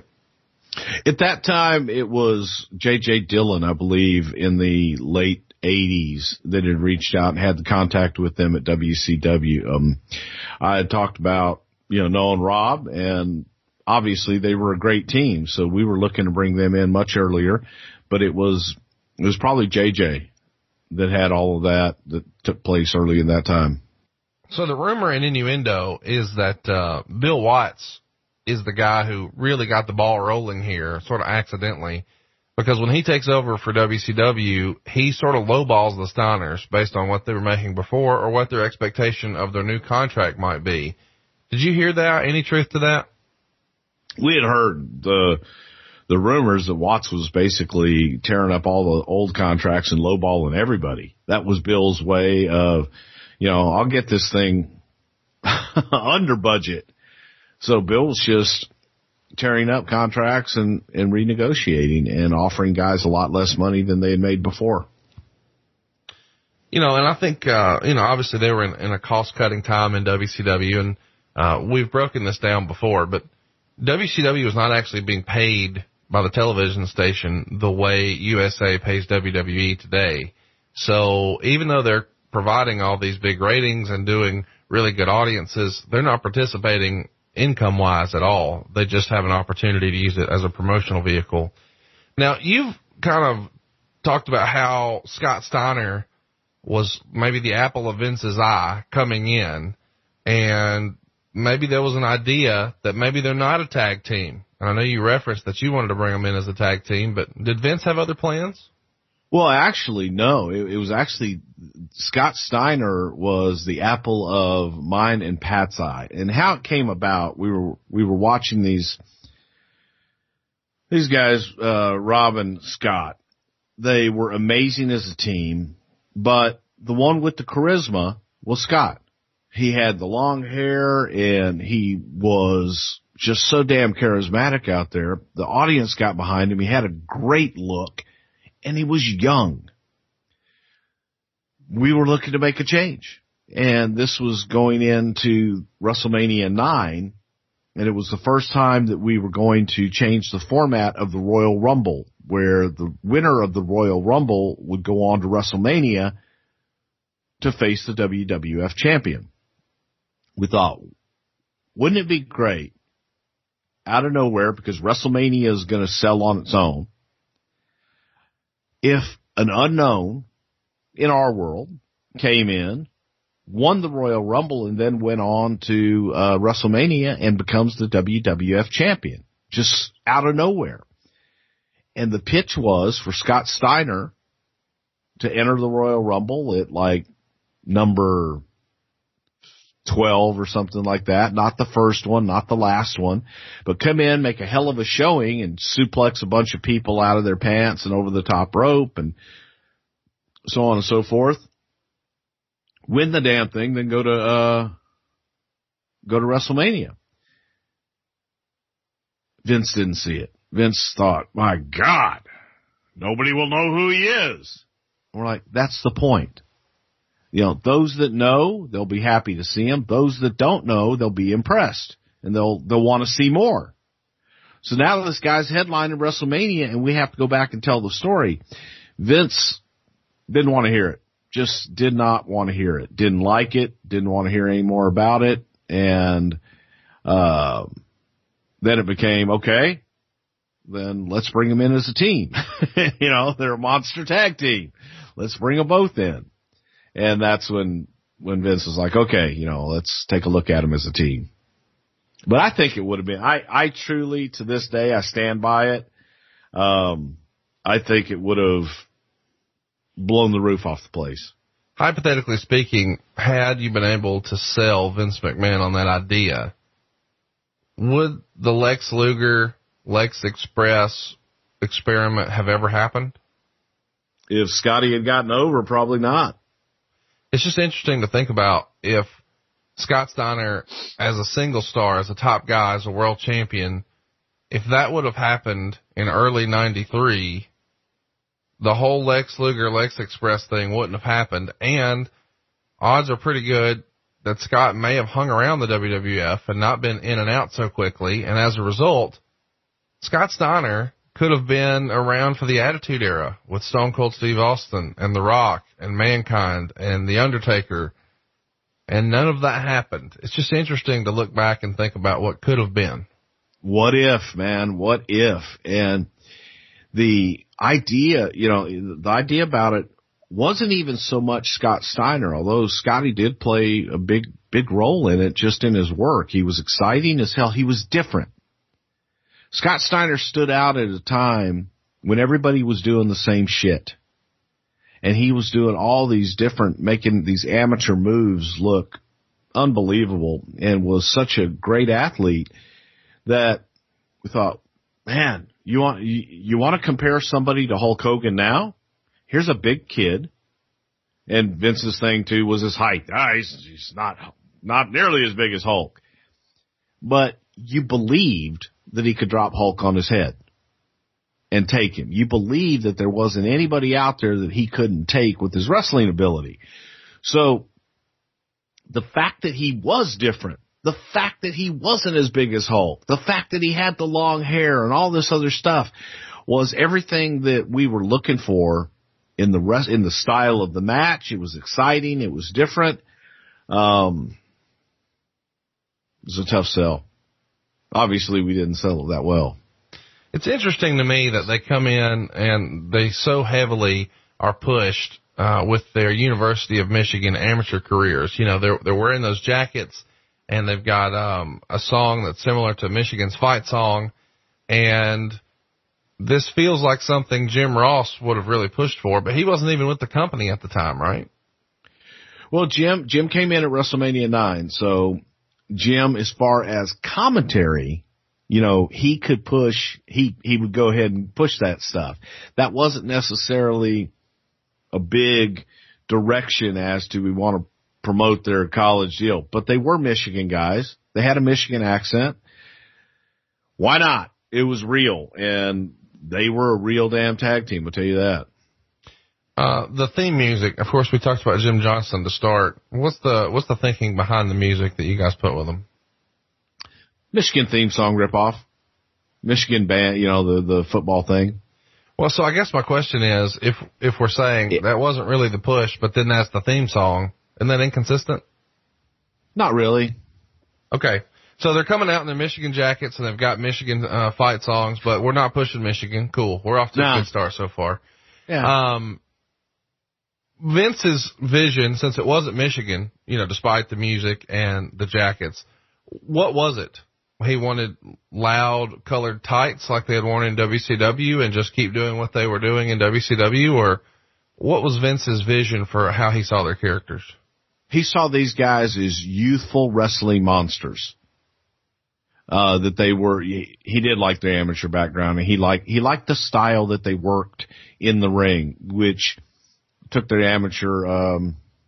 At that time, it was J.J. Dillon, I believe, in the late 80s that had reached out and had the contact with them at WCW. I had talked about, knowing Rob, and obviously they were a great team, so we were looking to bring them in much earlier, but it was probably JJ that had all of that took place early in that time. So the rumor and innuendo is that Bill Watts is the guy who really got the ball rolling here, sort of accidentally, because when he takes over for WCW, he sort of lowballs the Steiners based on what they were making before or what their expectation of their new contract might be. Did you hear that? Any truth to that? We had heard the rumors that Watts was basically tearing up all the old contracts and lowballing everybody. That was Bill's way of, I'll get this thing under budget. So Bill was just tearing up contracts and renegotiating and offering guys a lot less money than they had made before. And I think, obviously they were in a cost-cutting time in WCW, and we've broken this down before, but WCW was not actually being paid by the television station the way USA pays WWE today. So even though they're providing all these big ratings and doing really good audiences, they're not participating income-wise at all. They just have an opportunity to use it as a promotional vehicle. Now, you've kind of talked about how Scott Steiner was maybe the apple of Vince's eye coming in, and maybe there was an idea that maybe they're not a tag team. And I know you referenced that you wanted to bring them in as a tag team, but did Vince have other plans? Well, actually, no. It was actually Scott Steiner was the apple of mine and Pat's eye. And how it came about, we were watching these guys, Rob and Scott. They were amazing as a team, but the one with the charisma was Scott. He had the long hair and he was just so damn charismatic out there. The audience got behind him. He had a great look. And he was young. We were looking to make a change. And this was going into WrestleMania 9. And it was the first time that we were going to change the format of the Royal Rumble, where the winner of the Royal Rumble would go on to WrestleMania to face the WWF champion. We thought, wouldn't it be great, out of nowhere, because WrestleMania is going to sell on its own, if an unknown in our world came in, won the Royal Rumble, and then went on to WrestleMania and becomes the WWF champion, just out of nowhere. And the pitch was for Scott Steiner to enter the Royal Rumble at like number 12 or something like that. Not the first one, not the last one, but come in, make a hell of a showing and suplex a bunch of people out of their pants and over the top rope and so on and so forth. Win the damn thing, then go to WrestleMania. Vince didn't see it. Vince thought, my God, nobody will know who he is. We're like, that's the point. You know, those that know, they'll be happy to see him. Those that don't know, they'll be impressed and they'll want to see more. So now this guy's headlining WrestleMania and we have to go back and tell the story. Vince didn't want to hear it. Just did not want to hear it. Didn't like it. Didn't want to hear any more about it. And, then it became, okay, then let's bring them in as a team. You know, they're a monster tag team. Let's bring them both in. And that's when Vince was like, okay, you know, let's take a look at them as a team. But I think it would have been, I truly, to this day, I stand by it. I think it would have blown the roof off the place. Hypothetically speaking, had you been able to sell Vince McMahon on that idea, would the Lex Luger, Lex Express experiment have ever happened? If Scotty had gotten over, probably not. It's just interesting to think about if Scott Steiner, as a single star, as a top guy, as a world champion, if that would have happened in early 93, the whole Lex Luger, Lex Express thing wouldn't have happened. And odds are pretty good that Scott may have hung around the WWF and not been in and out so quickly. And as a result, Scott Steiner could have been around for the Attitude Era with Stone Cold Steve Austin and The Rock and Mankind and The Undertaker. And none of that happened. It's just interesting to look back and think about what could have been. What if, man? What if? And the idea, you know, the idea about it wasn't even so much Scott Steiner, although Scotty did play a big role in it just in his work. He was exciting as hell. He was different. Scott Steiner stood out at a time when everybody was doing the same shit. And he was doing all these different, making these amateur moves look unbelievable and was such a great athlete that we thought, man, you want to compare somebody to Hulk Hogan now? Here's a big kid. And Vince's thing too was his height. He's not nearly as big as Hulk. But you believed that he could drop Hulk on his head and take him. You believed that there wasn't anybody out there that he couldn't take with his wrestling ability. So the fact that he was different, the fact that he wasn't as big as Hulk, the fact that he had the long hair and all this other stuff was everything that we were looking for in the style of the match. It was exciting. It was different. It was a tough sell. Obviously, we didn't sell it that well. It's interesting to me that they come in and they so heavily are pushed with their University of Michigan amateur careers. You know, they're wearing those jackets, and they've got a song that's similar to Michigan's fight song, and this feels like something Jim Ross would have really pushed for, but he wasn't even with the company at the time, right? Well, Jim came in at WrestleMania 9, so Jim, as far as commentary, you know, he could push, he would go ahead and push that stuff. That wasn't necessarily a big direction as to we want to promote their college deal, but they were Michigan guys. They had a Michigan accent. Why not? It was real, and they were a real damn tag team, I'll tell you that. The theme music, of course, we talked about Jim Johnston to start. What's the thinking behind the music that you guys put with them? Michigan theme song ripoff. Michigan band, you know, the football thing. Well, so I guess my question is, if we're saying that wasn't really the push, but then that's the theme song, isn't that inconsistent? Not really. Okay. So they're coming out in their Michigan jackets, and they've got Michigan fight songs, but we're not pushing Michigan. Cool. We're off to a good start so far. Yeah. Vince's vision, since it wasn't Michigan, you know, despite the music and the jackets, what was it? He wanted loud colored tights like they had worn in WCW and just keep doing what they were doing in WCW, or what was Vince's vision for how he saw their characters? He saw these guys as youthful wrestling monsters. That they were, he did like their amateur background, and he liked the style that they worked in the ring, which took their amateur,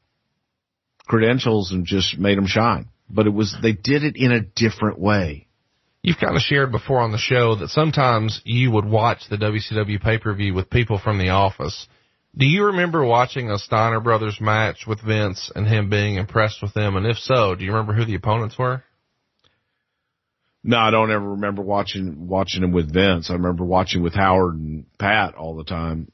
credentials and just made them shine. But they did it in a different way. You've kind of shared before on the show that sometimes you would watch the WCW pay-per-view with people from the office. Do you remember watching a Steiner Brothers match with Vince and him being impressed with them? And if so, do you remember who the opponents were? No, I don't ever remember watching them with Vince. I remember watching with Howard and Pat all the time.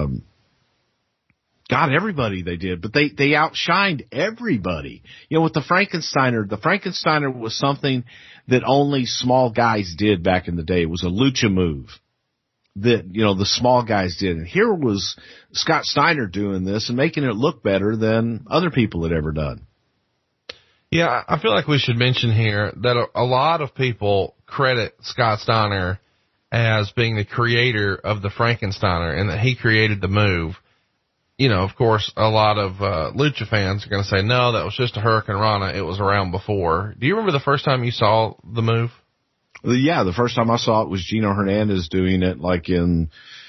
God, everybody they did, but they outshined everybody. You know, with the Frankensteiner was something that only small guys did back in the day. It was a lucha move that, you know, the small guys did. And here was Scott Steiner doing this and making it look better than other people had ever done. Yeah, I feel like we should mention here that a lot of people credit Scott Steiner as being the creator of the Frankensteiner and that he created the move. You know, of course, a lot of Lucha fans are going to say, no, that was just a Hurricane Rana. It was around before. Do you remember the first time you saw the move? Yeah, the first time I saw it was Gino Hernandez doing it like in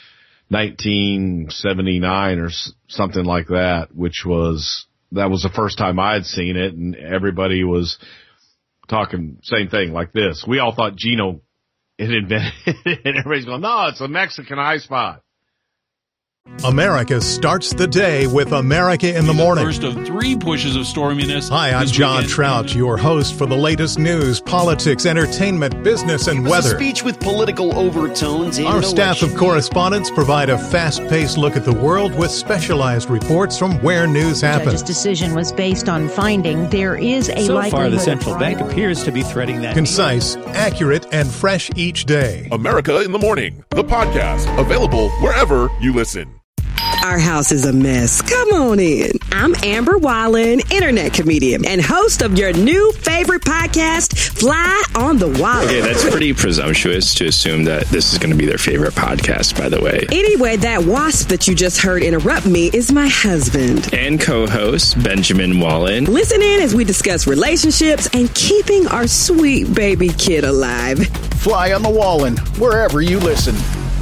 1979 or something like that, that was the first time I had seen it, and everybody was talking same thing like this. We all thought Gino had invented it, and everybody's going, no, it's a Mexican high spot. America starts the day with America in the Morning. First of 3 pushes of storminess. Hi, I'm John Trout, your host for the latest news, politics, entertainment, business, and weather. A speech with political overtones. Our staff of correspondents provide a fast-paced look at the world with specialized reports from where news happens. The judge's decision was based on finding there is a likelihood. So far, the central bank appears to be threading that. Concise, accurate, and fresh each day. America in the Morning, the podcast, available wherever you listen. Our house is a mess. Come on in. I'm Amber Wallen, internet comedian and host of your new favorite podcast, Fly on the Wall. Okay, that's pretty presumptuous to assume that this is going to be their favorite podcast, by the way. Anyway, that wasp that you just heard interrupt me is my husband. And co-host, Benjamin Wallen. Listen in as we discuss relationships and keeping our sweet baby kid alive. Fly on the Wallen, wherever you listen.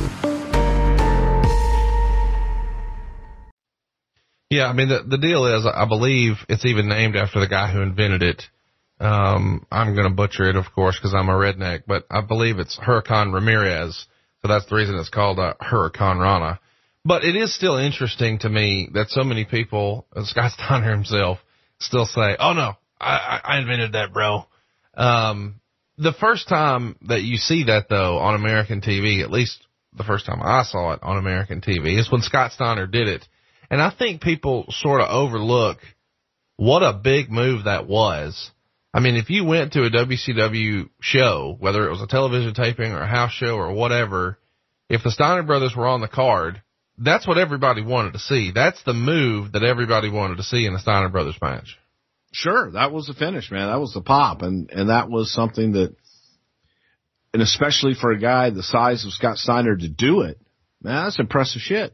Yeah, I mean, the deal is, I believe it's even named after the guy who invented it. I'm going to butcher it, of course, because I'm a redneck, but I believe it's Hurricane Ramirez. So that's the reason it's called Hurricane Rana. But it is still interesting to me that so many people, Scott Steiner himself, still say, oh, no, I invented that, bro. The first time that you see that, though, on American TV, at least the first time I saw it on American TV, is when Scott Steiner did it. And I think people sort of overlook what a big move that was. I mean, if you went to a WCW show, whether it was a television taping or a house show or whatever, if the Steiner brothers were on the card, that's what everybody wanted to see. That's the move that everybody wanted to see in a Steiner Brothers match. Sure, that was the finish, man. That was the pop, and that was something that, and especially for a guy the size of Scott Steiner to do it, man, that's impressive shit.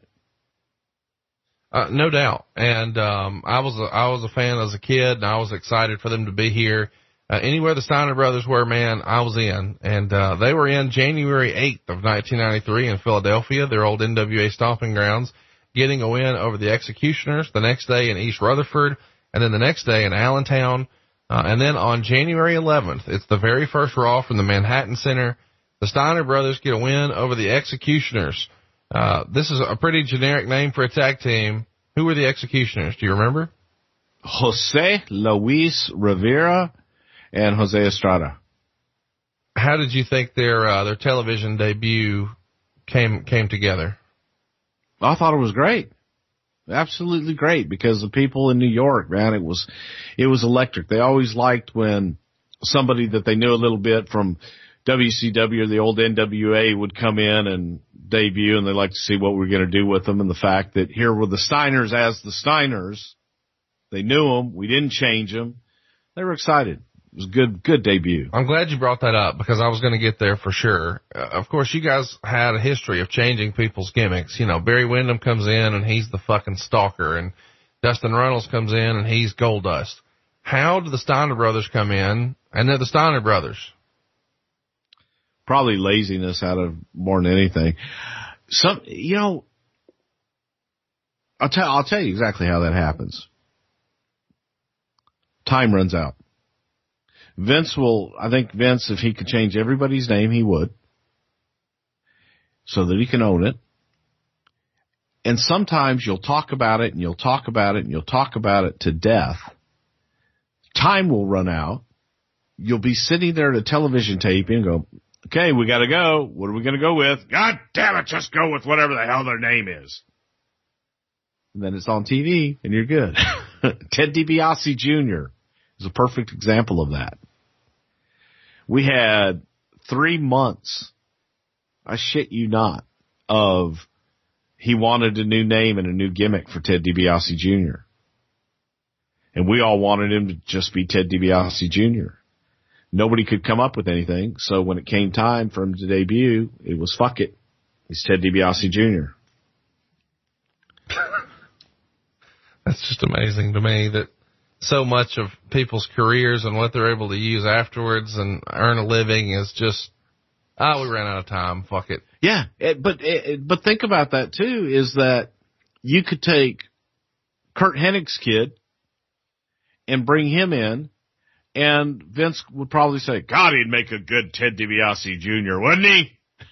No doubt. And I was a fan as a kid, and I was excited for them to be here. Anywhere the Steiner brothers were, man, I was in. And they were in January 8th of 1993 in Philadelphia, their old NWA stomping grounds, getting a win over the Executioners, the next day in East Rutherford, and then the next day in Allentown. And then on January 11th, it's the very first Raw from the Manhattan Center. The Steiner brothers get a win over the Executioners. This is a pretty generic name for a tag team. Who were the Executioners? Do you remember? Jose Luis Rivera and Jose Estrada. How did you think their television debut came together? I thought it was great. Absolutely great, because the people in New York, man, it was electric. They always liked when somebody that they knew a little bit from WCW or the old NWA would come in and debut, and they like to see what we're going to do with them. And the fact that here were the Steiners as the Steiners, they knew them. We didn't change them. They were excited. It was a good debut. I'm glad you brought that up, because I was going to get there for sure. Of course, you guys had a history of changing people's gimmicks. You know, Barry Windham comes in and he's the fucking stalker, and Dustin Runnels comes in and he's Goldust. How did the Steiner brothers come in and they're the Steiner brothers? Probably laziness out of more than anything. I'll tell you exactly how that happens. Time runs out. I think Vince, if he could change everybody's name, he would, so that he can own it. And sometimes you'll talk about it and you'll talk about it and you'll talk about it to death. Time will run out. You'll be sitting there at a television taping and go, okay, we got to go. What are we going to go with? God damn it, just go with whatever the hell their name is. And then it's on TV, and you're good. Ted DiBiase Jr. is a perfect example of that. We had 3 months, I shit you not, of he wanted a new name and a new gimmick for Ted DiBiase Jr. And we all wanted him to just be Ted DiBiase Jr. Nobody could come up with anything, so when it came time for him to debut, it was fuck it. He's Ted DiBiase Jr. That's just amazing to me that so much of people's careers and what they're able to use afterwards and earn a living is just, we ran out of time, fuck it. Yeah, but think about that too, is that you could take Curt Hennig's kid and bring him in, and Vince would probably say, God, he'd make a good Ted DiBiase Jr., wouldn't he?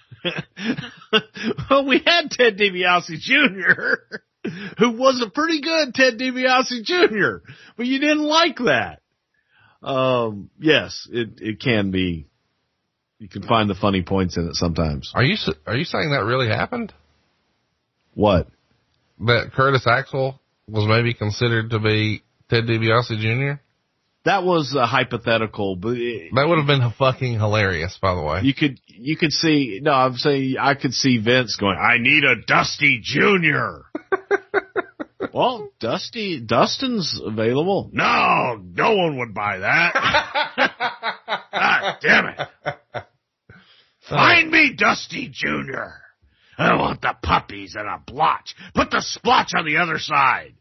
Well, we had Ted DiBiase Jr., who was a pretty good Ted DiBiase Jr., but you didn't like that. Yes, it can be. You can find the funny points in it sometimes. Are you saying that really happened? What? That Curtis Axel was maybe considered to be Ted DiBiase Jr.? That was hypothetical, but that would have been fucking hilarious, by the way. You could see, no, I'm saying I could see Vince going, I need a Dusty Jr. Well, Dustin's available. No one would buy that. God damn it. Find me Dusty Jr. I want the puppies and a blotch. Put the splotch on the other side.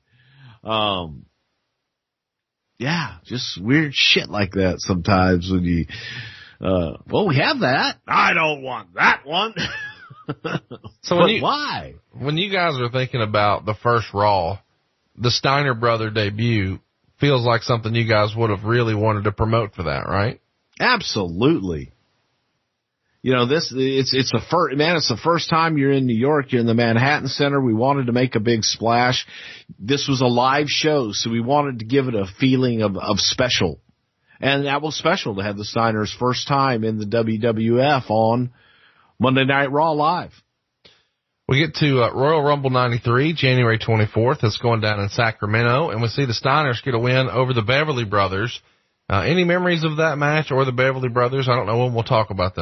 Yeah, just weird shit like that sometimes when you, well, we have that. I don't want that one. So why? When you guys are thinking about the first Raw, the Steiner brother debut feels like something you guys would have really wanted to promote for that, right? Absolutely. You know, it's the first time you're in New York. You're in the Manhattan Center. We wanted to make a big splash. This was a live show, so we wanted to give it a feeling of special. And that was special to have the Steiners' first time in the WWF on Monday Night Raw Live. We get to Royal Rumble 93, January 24th. It's going down in Sacramento, and we see the Steiners get a win over the Beverly Brothers. Any memories of that match or the Beverly Brothers? I don't know when we'll talk about them again. The Beverly Brothers are, to me, one of the greatest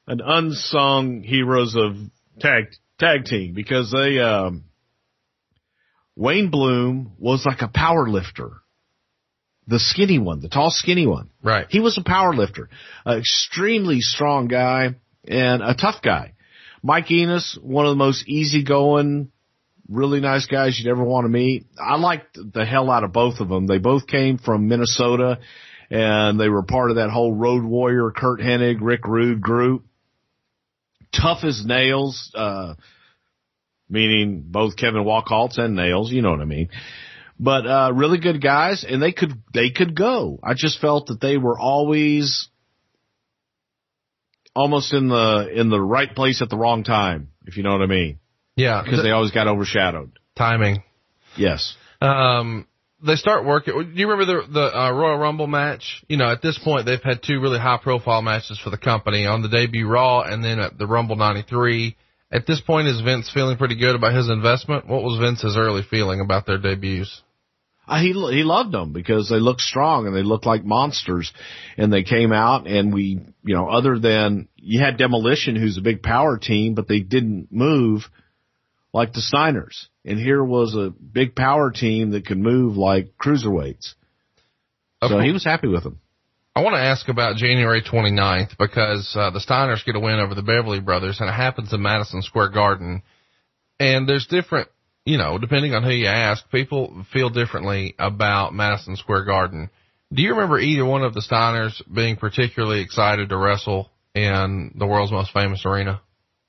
an unsung heroes of tag team because they Wayne Bloom was like a power lifter. The skinny one, the tall skinny one. Right. He was a power lifter. An extremely strong guy and a tough guy. Mike Enos, one of the most easygoing, really nice guys you'd ever want to meet. I liked the hell out of both of them. They both came from Minnesota, and they were part of that whole Road Warrior, Kurt Hennig, Rick Rude group. Tough as nails, meaning both Kevin Wacholtz and Nails, you know what I mean. But really good guys, and they could go. I just felt that they were always almost in the right place at the wrong time, if you know what I mean. Yeah. Because they always got overshadowed. Timing. Yes. They start working. Do you remember the Royal Rumble match? You know, at this point, they've had two really high-profile matches for the company on the debut Raw and then at the Rumble 93. At this point, is Vince feeling pretty good about his investment? What was Vince's early feeling about their debuts? He loved them because they looked strong and they looked like monsters, and they came out and we, you know, other than you had Demolition, who's a big power team, but they didn't move like the Steiners. And here was a big power team that could move like cruiserweights. So he was happy with them. I want to ask about January 29th because the Steiners get a win over the Beverly Brothers, and it happens in Madison Square Garden. And there's different, you know, depending on who you ask, people feel differently about Madison Square Garden. Do you remember either one of the Steiners being particularly excited to wrestle in the world's most famous arena?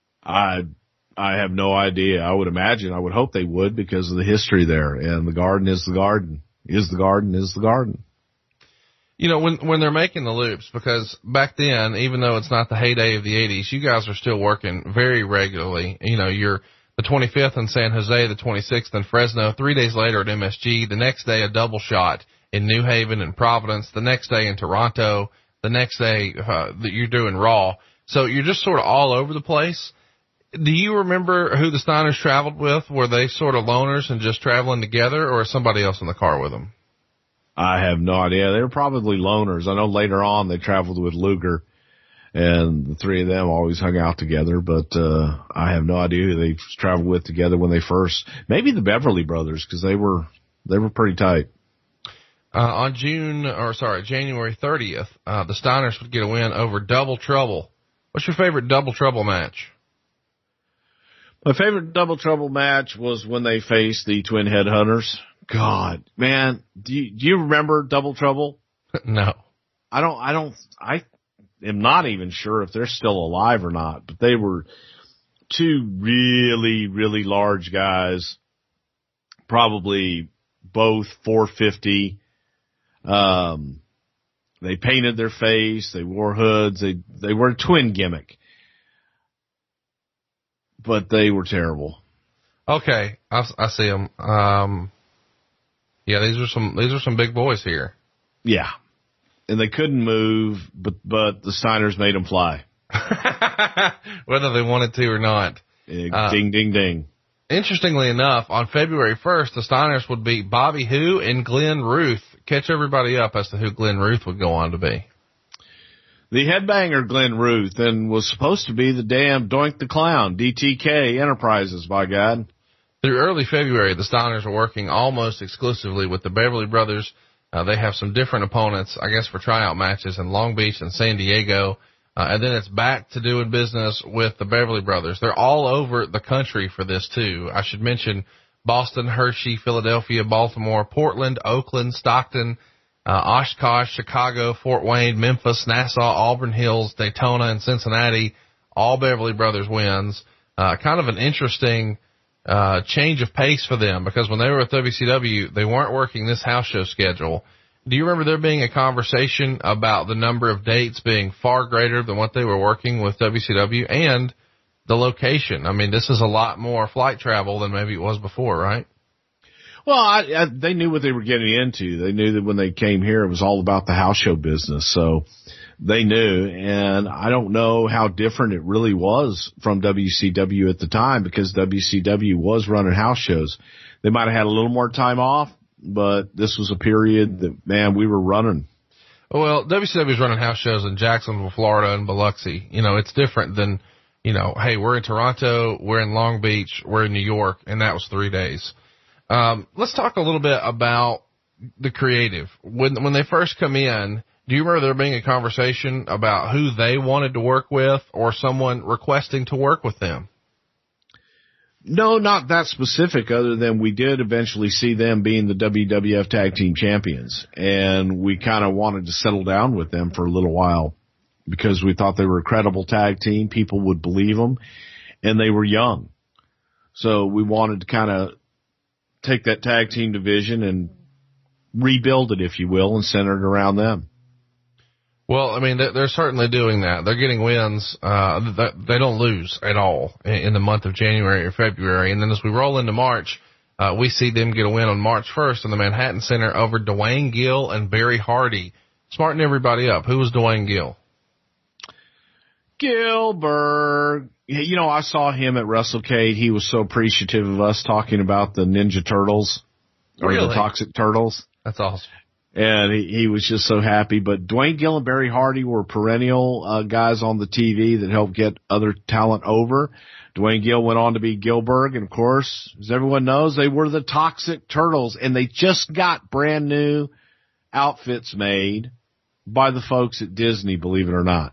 I have no idea. I would hope they would because of the history there. And the Garden is the Garden. Is the Garden is the Garden. You know, when they're making the loops, because back then, even though it's not the heyday of the 80s, you guys are still working very regularly. You know, you're the 25th in San Jose, the 26th in Fresno, 3 days later at MSG, the next day a double shot in New Haven and Providence, the next day in Toronto, the next day that you're doing Raw. So you're just sort of all over the place. Do you remember who the Steiners traveled with? Were they sort of loners and just traveling together, or somebody else in the car with them? I have no idea. They were probably loners. I know later on they traveled with Luger, and the three of them always hung out together, but I have no idea who they traveled with together when they first. Maybe the Beverly Brothers, because they were pretty tight. On January 30th, the Steiners would get a win over Double Trouble. What's your favorite Double Trouble match? My favorite Double Trouble match was when they faced the Twin Headhunters. God, man, do you remember Double Trouble? No. I am not even sure if they're still alive or not, but they were two really, really large guys, probably both 450. They painted their face. They wore hoods. They were a twin gimmick. But they were terrible. Okay, I see them. Yeah, these are some big boys here. Yeah, and they couldn't move, but the Steiners made them fly, whether they wanted to or not. Ding, ding, ding. Interestingly enough, on February 1st, the Steiners would beat Bobby Who and Glenn Ruth. Catch everybody up as to who Glenn Ruth would go on to be. The headbanger Glenn Ruth, and was supposed to be the damn Doink the Clown, DTK Enterprises, by God. Through early February, the Steiners are working almost exclusively with the Beverly Brothers. They have some different opponents, I guess, for tryout matches in Long Beach and San Diego. And then it's back to doing business with the Beverly Brothers. They're all over the country for this, too. I should mention Boston, Hershey, Philadelphia, Baltimore, Portland, Oakland, Stockton, Oshkosh, Chicago, Fort Wayne, Memphis, Nassau, Auburn Hills, Daytona, and Cincinnati. All Beverly Brothers wins. Kind of an interesting change of pace for them, because when they were at WCW, they weren't working this house show schedule. Do you remember there being a conversation about the number of dates being far greater than what they were working with WCW, and the location? I mean, this is a lot more flight travel than maybe it was before, right? Well, they knew what they were getting into. They knew that when they came here, it was all about the house show business. So they knew, and I don't know how different it really was from WCW at the time, because WCW was running house shows. They might have had a little more time off, but this was a period that, man, we were running. Well, WCW is running house shows in Jacksonville, Florida, and Biloxi. You know, it's different than, you know, hey, we're in Toronto, we're in Long Beach, we're in New York, and that was 3 days. Let's talk a little bit about the creative. When they first come in, do you remember there being a conversation about who they wanted to work with or someone requesting to work with them? No, not that specific, other than we did eventually see them being the WWF Tag Team Champions, and we kind of wanted to settle down with them for a little while because we thought they were a credible tag team, people would believe them, and they were young. So we wanted to kind of take that tag team division and rebuild it, if you will, and center it around them. Well, I mean, they're certainly doing that. They're getting wins. They don't lose at all in the month of January or February. And then as we roll into March, we see them get a win on March 1st in the Manhattan Center over Dwayne Gill and Barry Hardy. Smarten everybody up. Who was Dwayne Gill? Gilbert. You know, I saw him at WrestleCade. He was so appreciative of us talking about the Ninja Turtles. Or the Toxic Turtles. That's awesome. And he was just so happy. But Dwayne Gill and Barry Hardy were perennial guys on the TV that helped get other talent over. Dwayne Gill went on to be Gilbert. And, of course, as everyone knows, they were the Toxic Turtles. And they just got brand new outfits made by the folks at Disney, believe it or not.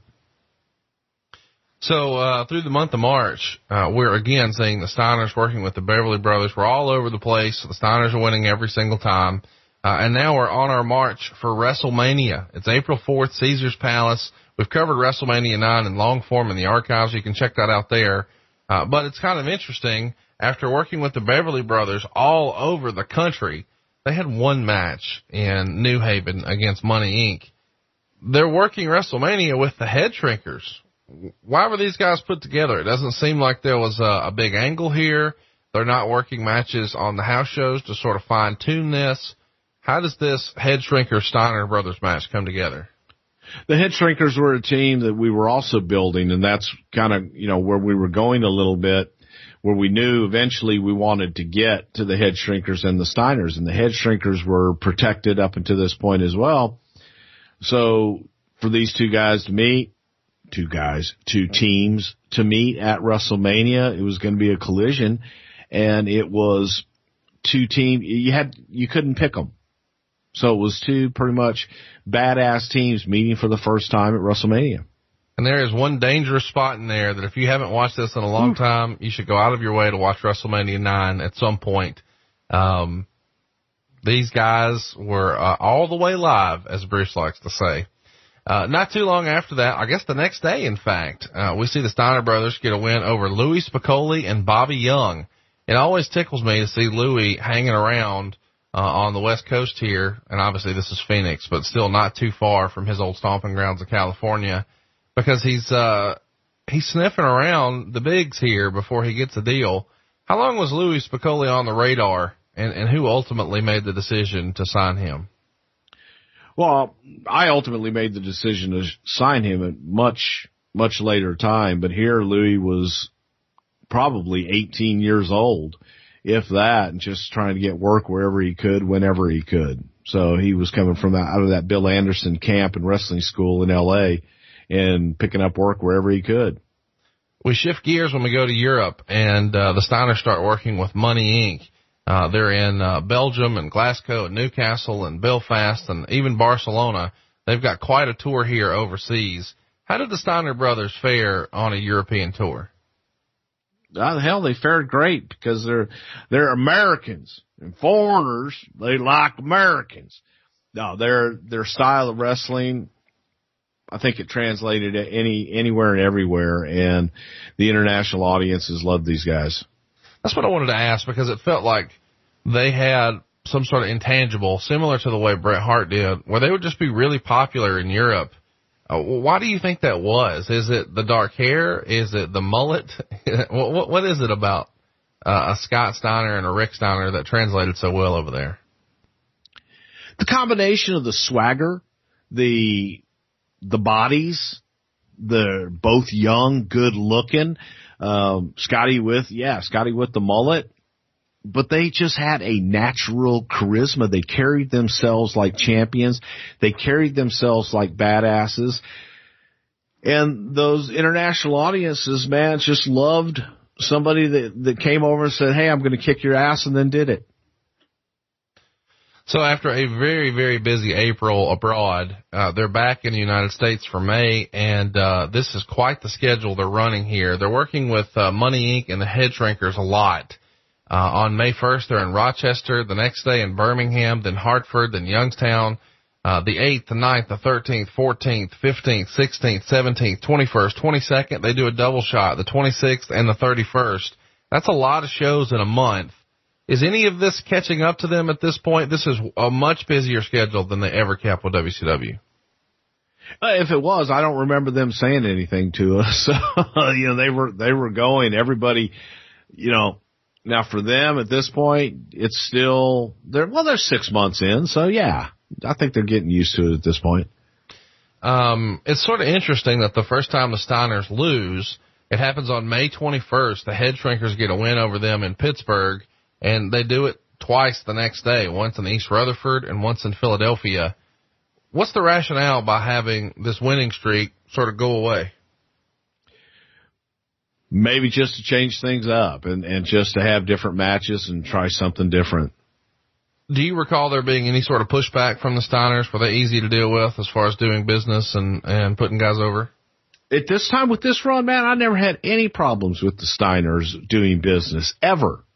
So through the month of March, we're again seeing the Steiners working with the Beverly Brothers. We're all over the place. The Steiners are winning every single time. And now we're on our march for WrestleMania. It's April 4th, Caesars Palace. We've covered WrestleMania 9 in long form in the archives. You can check that out there. But it's kind of interesting. After working with the Beverly Brothers all over the country, they had one match in New Haven against Money Inc. They're working WrestleMania with the Head Shrinkers. Why were these guys put together? It doesn't seem like there was a big angle here. They're not working matches on the house shows to sort of fine tune this. How does this Head Shrinker Steiner Brothers match come together? The Head Shrinkers were a team that we were also building, and that's kind of, you know, where we were going a little bit, where we knew eventually we wanted to get to the Head Shrinkers and the Steiners, and the Head Shrinkers were protected up until this point as well. So for these two teams to meet at WrestleMania, it was going to be a collision, and it was two teams. You couldn't pick them. So it was two pretty much badass teams meeting for the first time at WrestleMania. And there is one dangerous spot in there that if you haven't watched this in a long time, you should go out of your way to watch WrestleMania 9 at some point. These guys were all the way live, as Bruce likes to say. Not too long after that, I guess the next day, in fact, we see the Steiner brothers get a win over Louis Spicoli and Bobby Young. It always tickles me to see Louis hanging around on the West Coast here, and obviously this is Phoenix, but still not too far from his old stomping grounds of California, because he's sniffing around the bigs here before he gets a deal. How long was Louis Spicoli on the radar, and who ultimately made the decision to sign him? Well, I ultimately made the decision to sign him at much, much later time, but here Louis was probably 18 years old, if that, and just trying to get work wherever he could, whenever he could. So he was coming from out of that Bill Anderson camp and wrestling school in L.A. and picking up work wherever he could. We shift gears when we go to Europe, and the Steiners start working with Money Inc. They're in Belgium and Glasgow and Newcastle and Belfast and even Barcelona. They've got quite a tour here overseas. How did the Steiner brothers fare on a European tour? Hell, they fared great because they're Americans, and foreigners, they like Americans. No, their style of wrestling, I think it translated anywhere and everywhere, and the international audiences loved these guys. That's what I wanted to ask, because it felt like they had some sort of intangible, similar to the way Bret Hart did, where they would just be really popular in Europe. Why do you think that was? Is it the dark hair? Is it the mullet? What is it about a Scott Steiner and a Rick Steiner that translated so well over there? The combination of the swagger, the bodies, they're both young, good looking. Scotty with the mullet. but they just had a natural charisma. They carried themselves like champions. They carried themselves like badasses. And those international audiences, man, just loved somebody that came over and said, hey, I'm going to kick your ass, and then did it. So after a very, very busy April abroad, they're back in the United States for May, and this is quite the schedule they're running here. They're working with Money Inc. and the Head Shrinkers a lot. On May 1st, they're in Rochester, the next day in Birmingham, then Hartford, then Youngstown, the 8th, the 9th, the 13th, 14th, 15th, 16th, 17th, 21st, 22nd. They do a double shot, the 26th and the 31st. That's a lot of shows in a month. Is any of this catching up to them at this point? This is a much busier schedule than they ever kept with WCW. If it was, I don't remember them saying anything to us. They were going, everybody, now for them at this point, it's still, they're 6 months in. So yeah, I think they're getting used to it at this point. It's sort of interesting that the first time the Steiners lose, it happens on May 21st. The Head Shrinkers get a win over them in Pittsburgh, and they do it twice the next day, once in East Rutherford and once in Philadelphia. What's the rationale by having this winning streak sort of go away? Maybe just to change things up and just to have different matches and try something different. Do you recall there being any sort of pushback from the Steiners? Were they easy to deal with as far as doing business and putting guys over? At this time with this run, man, I never had any problems with the Steiners doing business, ever.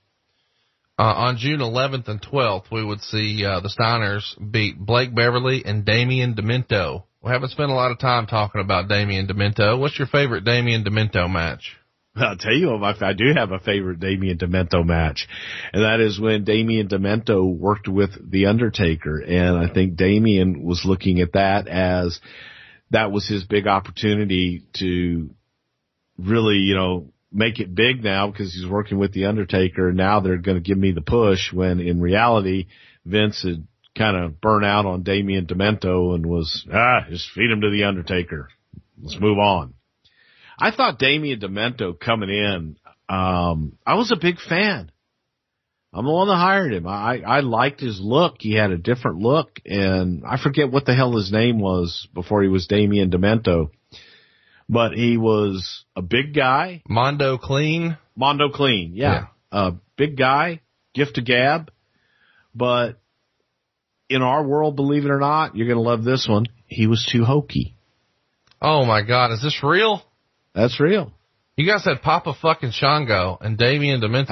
On June 11th and 12th, we would see the Steiners beat Blake Beverly and Damian Demento. We haven't spent a lot of time talking about Damian Demento. What's your favorite Damian Demento match? I'll tell you, I do have a favorite Damian Demento match, and that is when Damian Demento worked with The Undertaker, and I think Damian was looking at that as that was his big opportunity to really, make it big now because he's working with The Undertaker, and now they're going to give me the push, when in reality, Vince had kind of burnt out on Damian Demento and was, just feed him to The Undertaker. Let's move on. I thought Damian Demento coming in, I was a big fan. I'm the one that hired him. I liked his look. He had a different look, and I forget what the hell his name was before he was Damian Demento. But he was a big guy. Mondo Clean, yeah. Big guy, gift of gab. But in our world, believe it or not, you're going to love this one, he was too hokey. Oh, my God. Is this real? That's real. You guys had Papa fucking Shango and Damian Demento.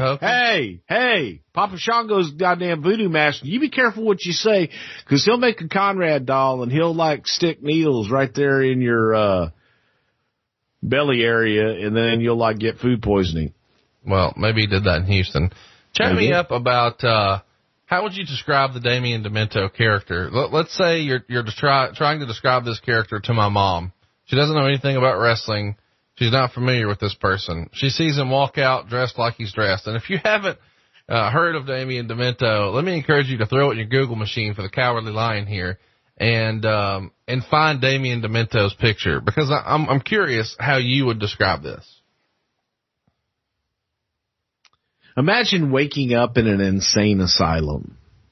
Hey, Papa Shango's goddamn voodoo master. You be careful what you say, because he'll make a Conrad doll and he'll stick needles right there in your belly area, and then you'll get food poisoning. Well, maybe he did that in Houston. Chat me up about how would you describe the Damian Demento character? Let's say you're trying to describe this character to my mom. She doesn't know anything about wrestling. She's not familiar with this person. She sees him walk out dressed like he's dressed. And if you haven't heard of Damian Demento, let me encourage you to throw it in your Google machine for the Cowardly Lion here and find Damian Demento's picture, because I'm curious how you would describe this. Imagine waking up in an insane asylum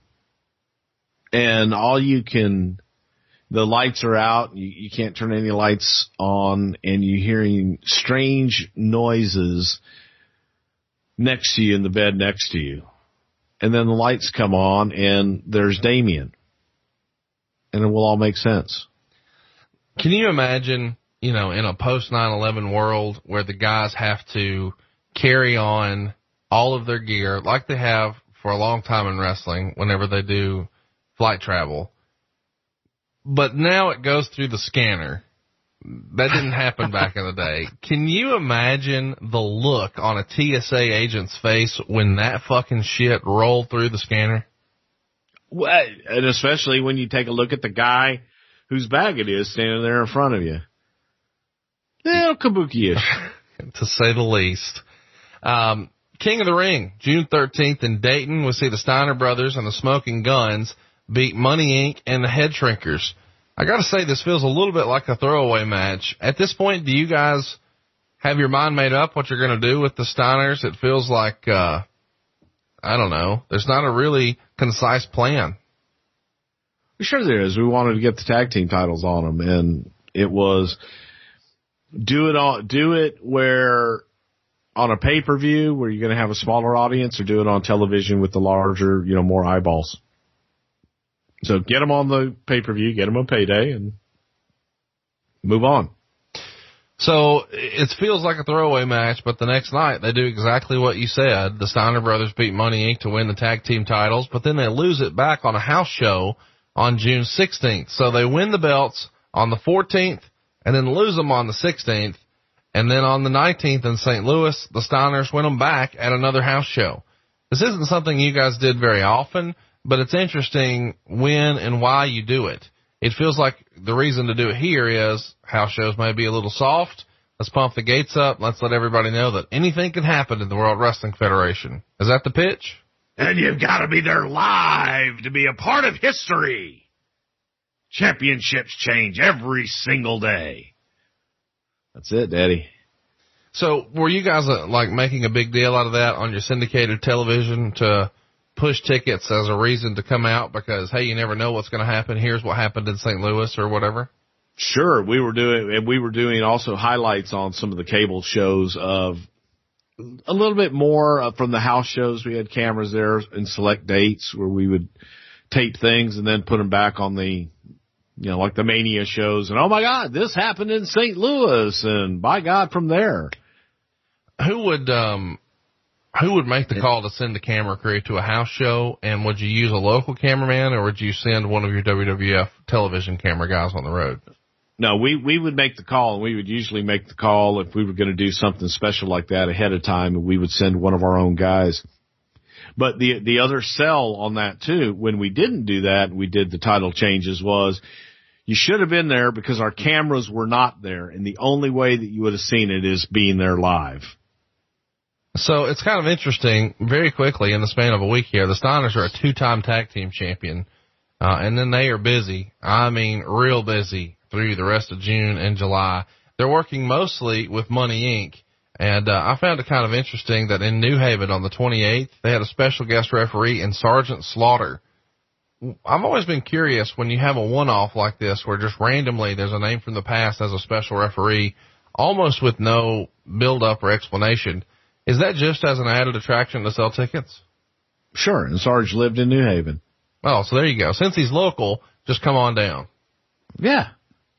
and the lights are out, you can't turn any lights on, and you're hearing strange noises next to you in the bed next to you. And then the lights come on, and there's Damian. And it will all make sense. Can you imagine, in a post 9/11 world where the guys have to carry on all of their gear like they have for a long time in wrestling whenever they do flight travel? But now it goes through the scanner. That didn't happen back in the day. Can you imagine the look on a TSA agent's face when that fucking shit rolled through the scanner? Well, and especially when you take a look at the guy whose bag it is standing there in front of you. Little kabuki-ish. To say the least. King of the Ring, June 13th in Dayton. We'll see the Steiner brothers and the Smoking Guns beat Money Inc. and the Head Shrinkers. I got to say, this feels a little bit like a throwaway match. At this point, do you guys have your mind made up what you're going to do with the Steiners? It feels like I don't know. There's not a really concise plan. Sure there is. We wanted to get the tag team titles on them, and it was do it where on a pay-per-view where you're going to have a smaller audience, or do it on television with the larger, more eyeballs. So get them on the pay-per-view, get them on payday, and move on. So it feels like a throwaway match, but the next night they do exactly what you said. The Steiner brothers beat Money Inc. to win the tag team titles, but then they lose it back on a house show on June 16th. So they win the belts on the 14th and then lose them on the 16th. And then on the 19th in St. Louis, the Steiners win them back at another house show. This isn't something you guys did very often, but it's interesting when and why you do it. It feels like the reason to do it here is house shows may be a little soft. Let's pump the gates up. Let's let everybody know that anything can happen in the World Wrestling Federation. Is that the pitch? And you've got to be there live to be a part of history. Championships change every single day. That's it, Daddy. So were you guys making a big deal out of that on your syndicated television to push tickets as a reason to come out because, hey, you never know what's going to happen. Here's what happened in St. Louis or whatever. Sure. We were doing also highlights on some of the cable shows of a little bit more from the house shows. We had cameras there in select dates where we would tape things and then put them back on the, like the Mania shows. And, oh my God, this happened in St. Louis. And by God, from there. Who would make the call to send a camera crew to a house show, and would you use a local cameraman, or would you send one of your WWF television camera guys on the road? No, we would make the call, and we would usually make the call if we were going to do something special like that ahead of time, and we would send one of our own guys. But the other sell on that too, when we didn't do that, we did the title changes, was you should have been there because our cameras were not there, and the only way that you would have seen it is being there live. So it's kind of interesting, very quickly in the span of a week here, the Steiners are a 2-time tag team champion, and then they are busy. I mean, real busy through the rest of June and July. They're working mostly with Money Inc., and I found it kind of interesting that in New Haven on the 28th, they had a special guest referee in Sergeant Slaughter. I've always been curious when you have a one-off like this where just randomly there's a name from the past as a special referee, almost with no build-up or explanation. Is that just as an added attraction to sell tickets? Sure, and Sarge lived in New Haven. Oh, so there you go. Since he's local, just come on down. Yeah.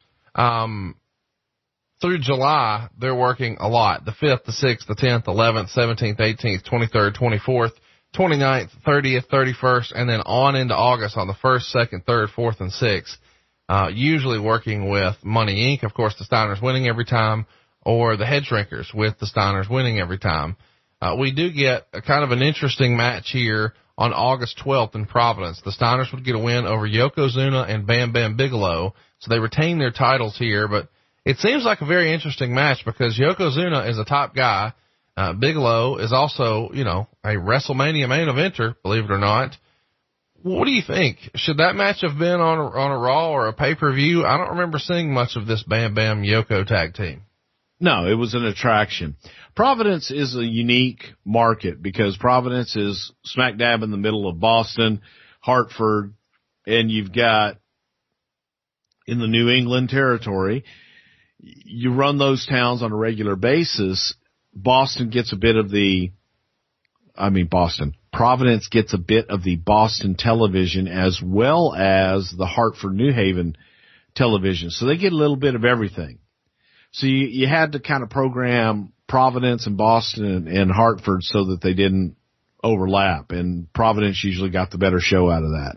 Through July, they're working a lot. The 5th, the 6th, the 10th, 11th, 17th, 18th, 23rd, 24th, 29th, 30th, 31st, and then on into August on the 1st, 2nd, 3rd, 4th, and 6th. Usually working with Money Inc., of course, the Steiners winning every time, or the Head Shrinkers with the Steiners winning every time. We do get a kind of an interesting match here on August 12th in Providence. The Steiners would get a win over Yokozuna and Bam Bam Bigelow, so they retain their titles here, but it seems like a very interesting match because Yokozuna is a top guy. Bigelow is also, a WrestleMania main eventer, believe it or not. What do you think? Should that match have been on a Raw or a pay-per-view? I don't remember seeing much of this Bam Bam Yoko tag team. No, it was an attraction. Providence is a unique market because Providence is smack dab in the middle of Boston, Hartford, and you've got in the New England territory. You run those towns on a regular basis. Providence gets a bit of the Boston television as well as the Hartford, New Haven television. So they get a little bit of everything. So you had to kind of program Providence and Boston and Hartford so that they didn't overlap, and Providence usually got the better show out of that.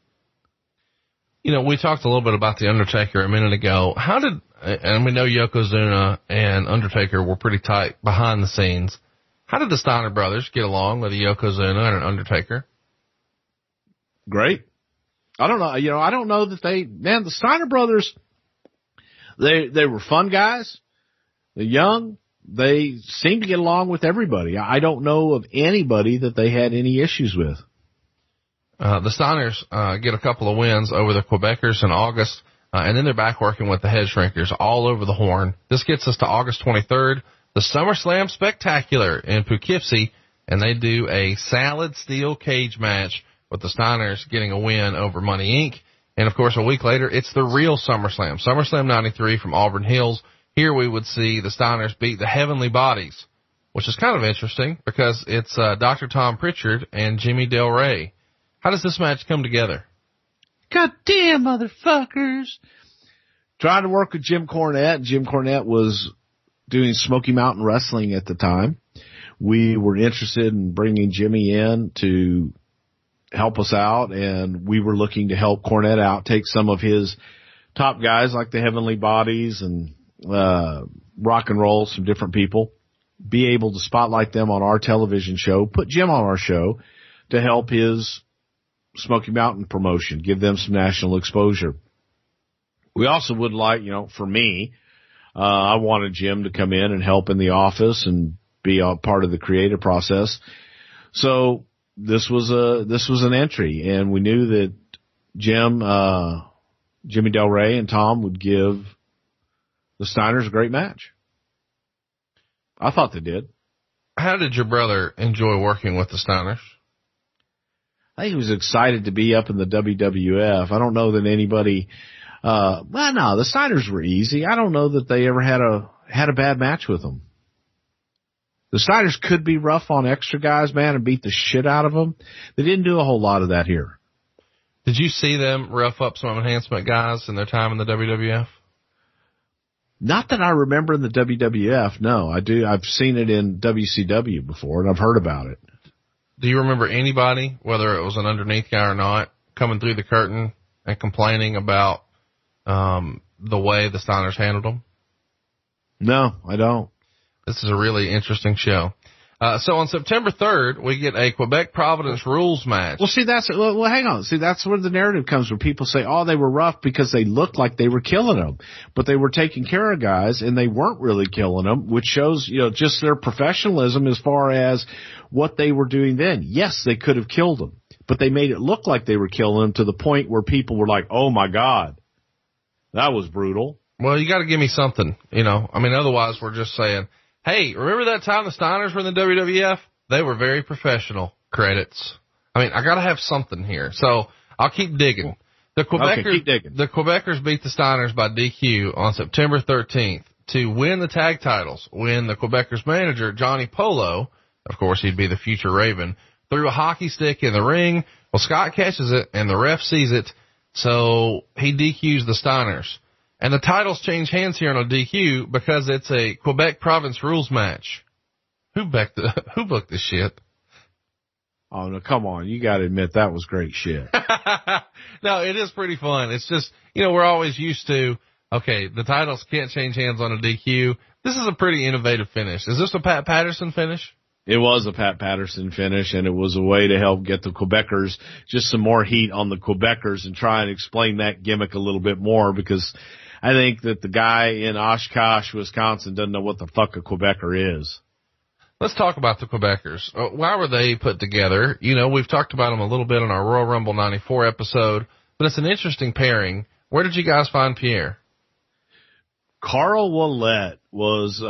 We talked a little bit about The Undertaker a minute ago. And we know Yokozuna and Undertaker were pretty tight behind the scenes. How did the Steiner brothers get along with a Yokozuna and an Undertaker? Great. I don't know. I don't know that the Steiner brothers, they were fun guys. They're young. They seem to get along with everybody. I don't know of anybody that they had any issues with. The Steiners get a couple of wins over the Quebecers in August, and then they're back working with the Head Shrinkers all over the Horn. This gets us to August 23rd, the SummerSlam Spectacular in Poughkeepsie, and they do a salad steel cage match with the Steiners getting a win over Money Inc. And, of course, a week later, it's the real SummerSlam, SummerSlam 93 from Auburn Hills. Here we would see the Steiners beat the Heavenly Bodies, which is kind of interesting because it's Dr. Tom Pritchard and Jimmy Del Rey. How does this match come together? Goddamn motherfuckers. Trying to work with Jim Cornette. Jim Cornette was doing Smoky Mountain Wrestling at the time. We were interested in bringing Jimmy in to help us out, and we were looking to help Cornette out, take some of his top guys like the Heavenly Bodies and Rock and Roll, some different people, be able to spotlight them on our television show, put Jim on our show to help his Smoky Mountain promotion, give them some national exposure. We also would like, for me, I wanted Jim to come in and help in the office and be a part of the creative process. So this was an entry, and we knew that Jimmy Del Rey and Tom would give the Steiners a great match. I thought they did. How did your brother enjoy working with the Steiners? I think he was excited to be up in the WWF. I don't know that anybody, the Steiners were easy. I don't know that they ever had a bad match with them. The Steiners could be rough on extra guys, man, and beat the shit out of them. They didn't do a whole lot of that here. Did you see them rough up some enhancement guys in their time in the WWF? Not that I remember in the WWF, no. I do. I've seen it in WCW before, and I've heard about it. Do you remember anybody, whether it was an underneath guy or not, coming through the curtain and complaining about the way the Steiners handled them? No, I don't. This is a really interesting show. So on September 3rd, we get a Quebec Providence rules match. Well, see, hang on. See, that's where the narrative comes, where people say, oh, they were rough because they looked like they were killing them. But they were taking care of guys, and they weren't really killing them, which shows, just their professionalism as far as what they were doing then. Yes, they could have killed them, but they made it look like they were killing them to the point where people were like, oh, my God, that was brutal. Well, you got to give me something, otherwise we're just saying, hey, remember that time the Steiners were in the WWF? They were very professional. Credits. I got to have something here. So I'll keep digging. The Quebecers beat the Steiners by DQ on September 13th to win the tag titles when the Quebecers manager, Johnny Polo, of course he'd be the future Raven, threw a hockey stick in the ring. Well, Scott catches it and the ref sees it, so he DQs the Steiners. And the titles change hands here on a DQ because it's a Quebec Province rules match. Who booked this shit? Oh, no, come on. You got to admit that was great shit. No, it is pretty fun. It's just, we're always used to, okay, the titles can't change hands on a DQ. This is a pretty innovative finish. Is this a Pat Patterson finish? It was a Pat Patterson finish, and it was a way to help get the Quebecers just some more heat on the Quebecers and try and explain that gimmick a little bit more, because I think that the guy in Oshkosh, Wisconsin doesn't know what the fuck a Quebecer is. Let's talk about the Quebecers. Why were they put together? We've talked about them a little bit in our Royal Rumble 94 episode, but it's an interesting pairing. Where did you guys find Pierre? Carl Ouellet was,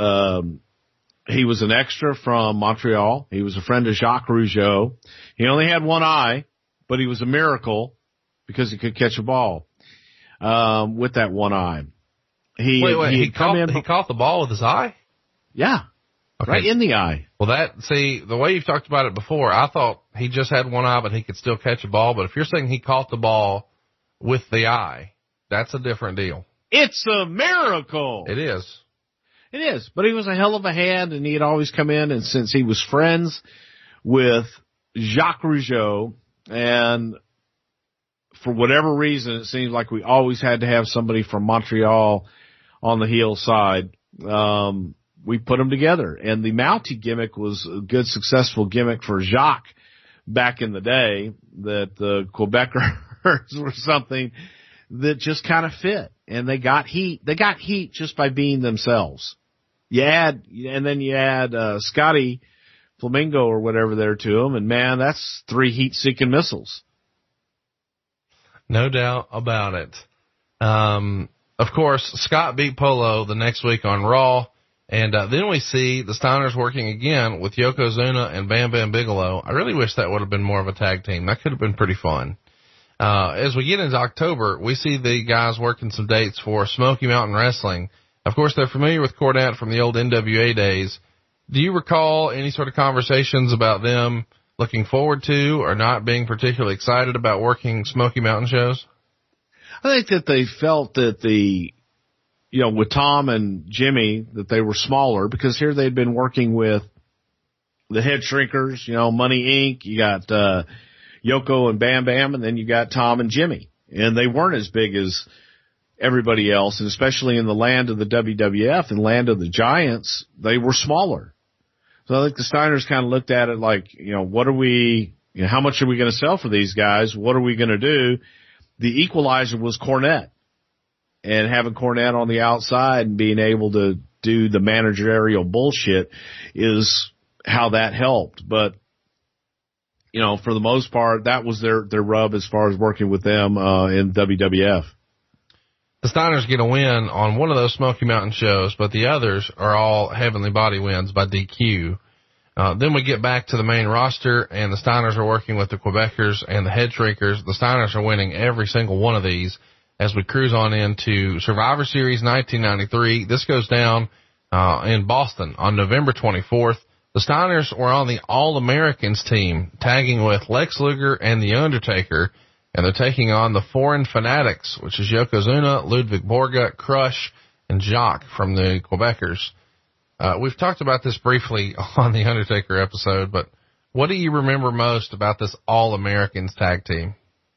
he was an extra from Montreal. He was a friend of Jacques Rougeau. He only had one eye, but he was a miracle because he could catch a ball. With that one eye. He caught the ball with his eye? Yeah. Okay. Right in the eye. Well, the way you've talked about it before, I thought he just had one eye, but he could still catch a ball. But if you're saying he caught the ball with the eye, that's a different deal. It's a miracle. It is. It is. But he was a hell of a hand, and he'd always come in, and since he was friends with Jacques Rougeau, and for whatever reason, it seems like we always had to have somebody from Montreal on the heel side. We put them together, and the Mountie gimmick was a good, successful gimmick for Jacques back in the day, that the Quebecers were something that just kind of fit, and they got heat. They got heat just by being themselves. You add Scotty Flamingo or whatever there to them, and man, that's 3 heat-seeking missiles. No doubt about it. Of course, Scott beat Polo the next week on Raw. And then we see the Steiners working again with Yokozuna and Bam Bam Bigelow. I really wish that would have been more of a tag team. That could have been pretty fun. As we get into October, we see the guys working some dates for Smoky Mountain Wrestling. Of course, they're familiar with Cornette from the old NWA days. Do you recall any sort of conversations about them looking forward to or not being particularly excited about working Smoky Mountain shows? I think that they felt that with Tom and Jimmy, that they were smaller because here they'd been working with the Head Shrinkers, Money Inc. You got Yoko and Bam Bam, and then you got Tom and Jimmy. And they weren't as big as everybody else, and especially in the land of the WWF and land of the Giants, they were smaller. So I think the Steiners kind of looked at it like, what are we, how much are we going to sell for these guys? What are we going to do? The equalizer was Cornette. And having Cornette on the outside and being able to do the managerial bullshit is how that helped. But, for the most part, that was their rub as far as working with them in WWF. The Steiners get a win on one of those Smoky Mountain shows, but the others are all Heavenly Body wins by DQ. Then we get back to the main roster, and the Steiners are working with the Quebecers and the Head Shrinkers. The Steiners are winning every single one of these as we cruise on into Survivor Series 1993. This goes down in Boston on November 24th. The Steiners were on the All-Americans team, tagging with Lex Luger and The Undertaker, and they're taking on the Foreign Fanatics, which is Yokozuna, Ludwig Borga, Crush, and Jacques from the Quebecers. We've talked about this briefly on the Undertaker episode, but what do you remember most about this All-Americans tag team?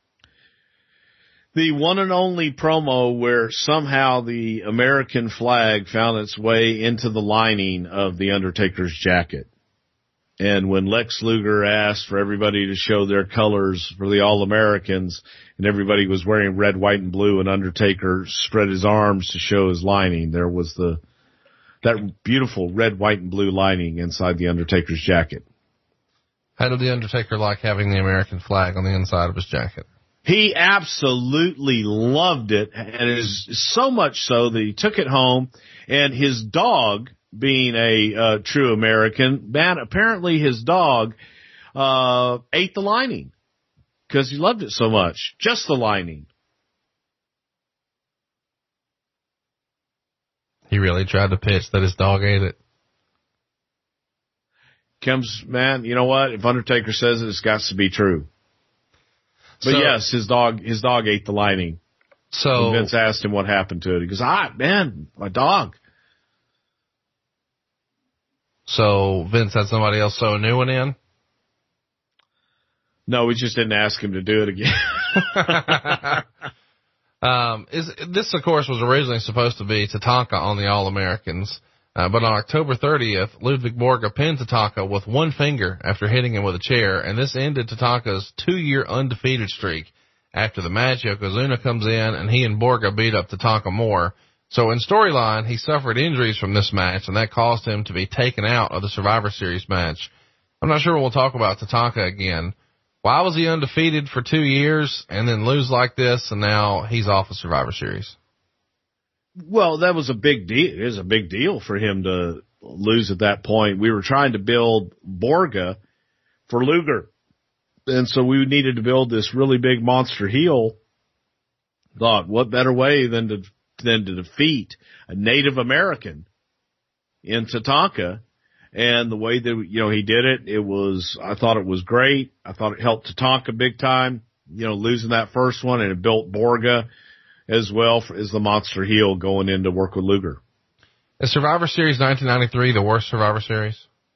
The one and only promo where somehow the American flag found its way into the lining of the Undertaker's jacket. And when Lex Luger asked for everybody to show their colors for the All-Americans, and everybody was wearing red, white, and blue, and Undertaker spread his arms to show his lining, there was that beautiful red, white, and blue lining inside the Undertaker's jacket. How did the Undertaker like having the American flag on the inside of his jacket? He absolutely loved it, and it is so much so that he took it home, and his dog, being a true American, man, apparently his dog ate the lining because he loved it so much, just the lining. He really tried to pitch that his dog ate it. Man, you know what? If Undertaker says it, it's got to be true. But yes, his dog ate the lining. So when Vince asked him what happened to it. He goes, man, my dog. So Vince had somebody else sew a new one in? No, we just didn't ask him to do it again. This, of course, was originally supposed to be Tatanka on the All-Americans. But on October 30th, Ludwig Borga pinned Tatanka with one finger after hitting him with a chair, and this ended Tatanka's 2-year undefeated streak. After the match, Yokozuna comes in, and he and Borga beat up Tatanka more. So in storyline, he suffered injuries from this match, and that caused him to be taken out of the Survivor Series match. I'm not sure we'll talk about Tatanka again. Why was he undefeated for 2 years and then lose like this, and now he's off of Survivor Series? Well, that was a big deal. It was a big deal for him to lose at that point. We were trying to build Borga for Luger, and so we needed to build this really big monster heel. Thought, what better way than to defeat a Native American in Tatanka? And the way that, he did it, I thought it was great. I thought it helped Tatanka big time, losing that first one, and it built Borga as well as the monster heel going in to work with Luger. Is Survivor Series 1993 the worst Survivor Series?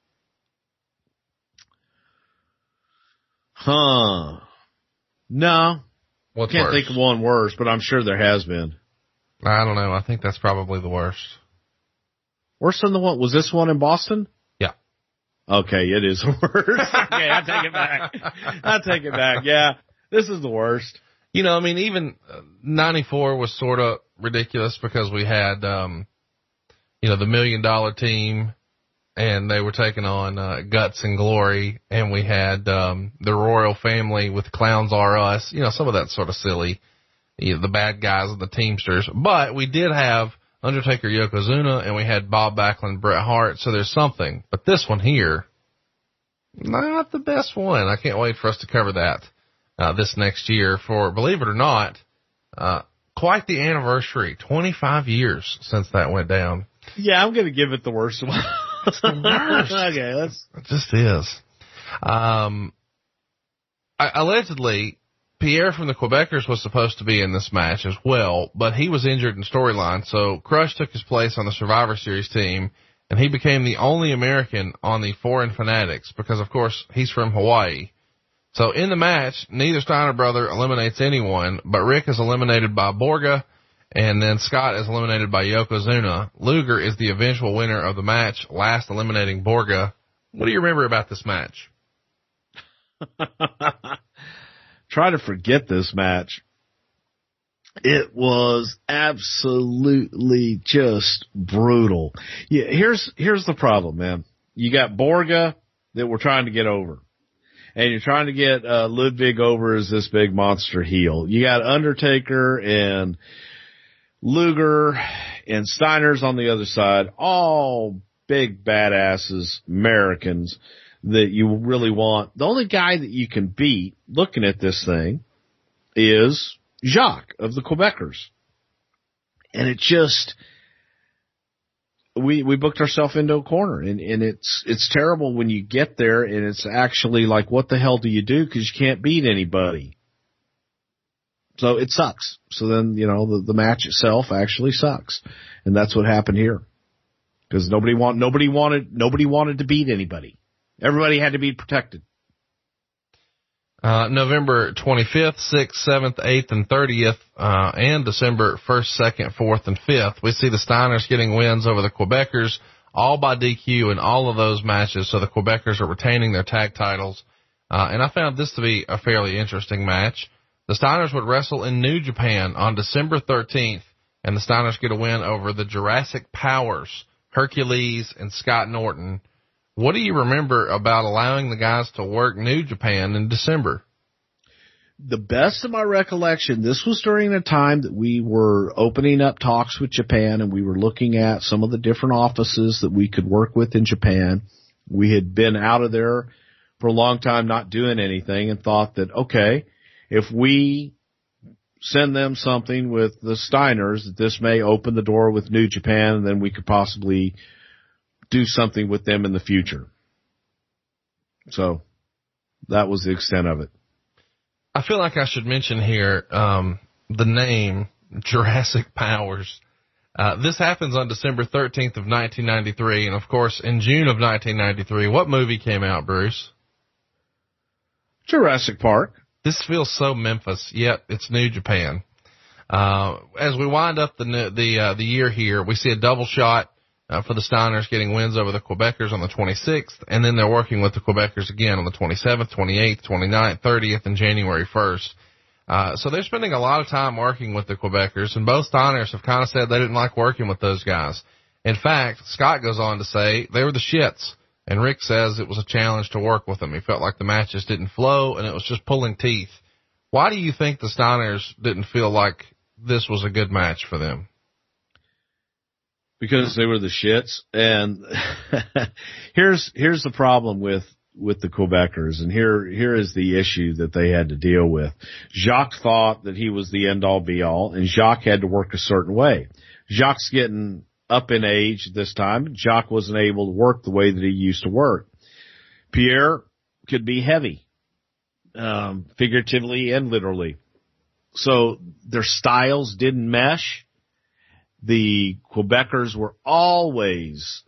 No. What's Can't worse? think of one worse, but I'm sure there has been. I don't know. I think that's probably the worst. Worse than the one? Was this one in Boston? Yeah. Okay, it is worse. Okay, I take it back. Yeah, this is the worst. Even 94 was sort of ridiculous because we had, the $1 Million Team, and they were taking on Guts and Glory, and we had the Royal Family with Clowns R Us, some of that sort of silly, the bad guys and the Teamsters. But we did have Undertaker, Yokozuna, and we had Bob Backlund, Bret Hart. So there's something. But this one here, not the best one. I can't wait for us to cover that this next year for, believe it or not, quite the anniversary. 25 years since that went down. Yeah, I'm going to give it the worst one. It's the worst. Okay, it just is. Allegedly, Pierre from the Quebecers was supposed to be in this match as well, but he was injured in storyline, so Crush took his place on the Survivor Series team, and he became the only American on the Foreign Fanatics because, of course, he's from Hawaii. So in the match, neither Steiner brother eliminates anyone, but Rick is eliminated by Borga, and then Scott is eliminated by Yokozuna. Luger is the eventual winner of the match, last eliminating Borga. What do you remember about this match? Try to forget this match. It was absolutely just brutal. Yeah, here's the problem, man. You got Borga that we're trying to get over. And you're trying to get Ludwig over as this big monster heel. You got Undertaker and Luger and Steiner's on the other side, all big badasses, Americans that you really want. The only guy that you can beat looking at this thing is Jacques of the Quebecers. And it just, we booked ourselves into a corner, and it's terrible when you get there and it's actually like, what the hell do you do? Cause you can't beat anybody. So it sucks. So then, the match itself actually sucks. And that's what happened here. Cause nobody wanted to beat anybody. Everybody had to be protected. November 25th, 6th, 7th, 8th, and 30th, and December 1st, 2nd, 4th, and 5th. We see the Steiners getting wins over the Quebecers, all by DQ in all of those matches. So the Quebecers are retaining their tag titles. And I found this to be a fairly interesting match. The Steiners would wrestle in New Japan on December 13th, and the Steiners get a win over the Jurassic Powers, Hercules, and Scott Norton. What do you remember about allowing the guys to work New Japan in December? The best of my recollection, this was during a time that we were opening up talks with Japan, and we were looking at some of the different offices that we could work with in Japan. We had been out of there for a long time not doing anything and thought that, okay, if we send them something with the Steiners, that this may open the door with New Japan, and then we could possibly do something with them in the future. So that was the extent of it. I feel like I should mention here the name Jurassic Powers. This happens on December 13th of 1993, and of course in June of 1993, what movie came out, Bruce? Jurassic Park. This feels so Memphis, yet it's New Japan. As we wind up the year here, we see a double shot for the Steiners getting wins over the Quebecers on the 26th, and then they're working with the Quebecers again on the 27th, 28th, 29th, 30th, and January 1st. So they're spending a lot of time working with the Quebecers, and both Steiners have kind of said they didn't like working with those guys. In fact, Scott goes on to say they were the shits, and Rick says it was a challenge to work with them. He felt like the matches didn't flow, and it was just pulling teeth. Why do you think the Steiners didn't feel like this was a good match for them? Because they were the shits. And here's the problem with the Quebecers, and here is the issue that they had to deal with. Jacques thought that he was the end-all be-all, and Jacques had to work a certain way. Jacques getting up in age this time. Jacques wasn't able to work the way that he used to work. Pierre could be heavy, figuratively and literally. So their styles didn't mesh. The Quebecers were always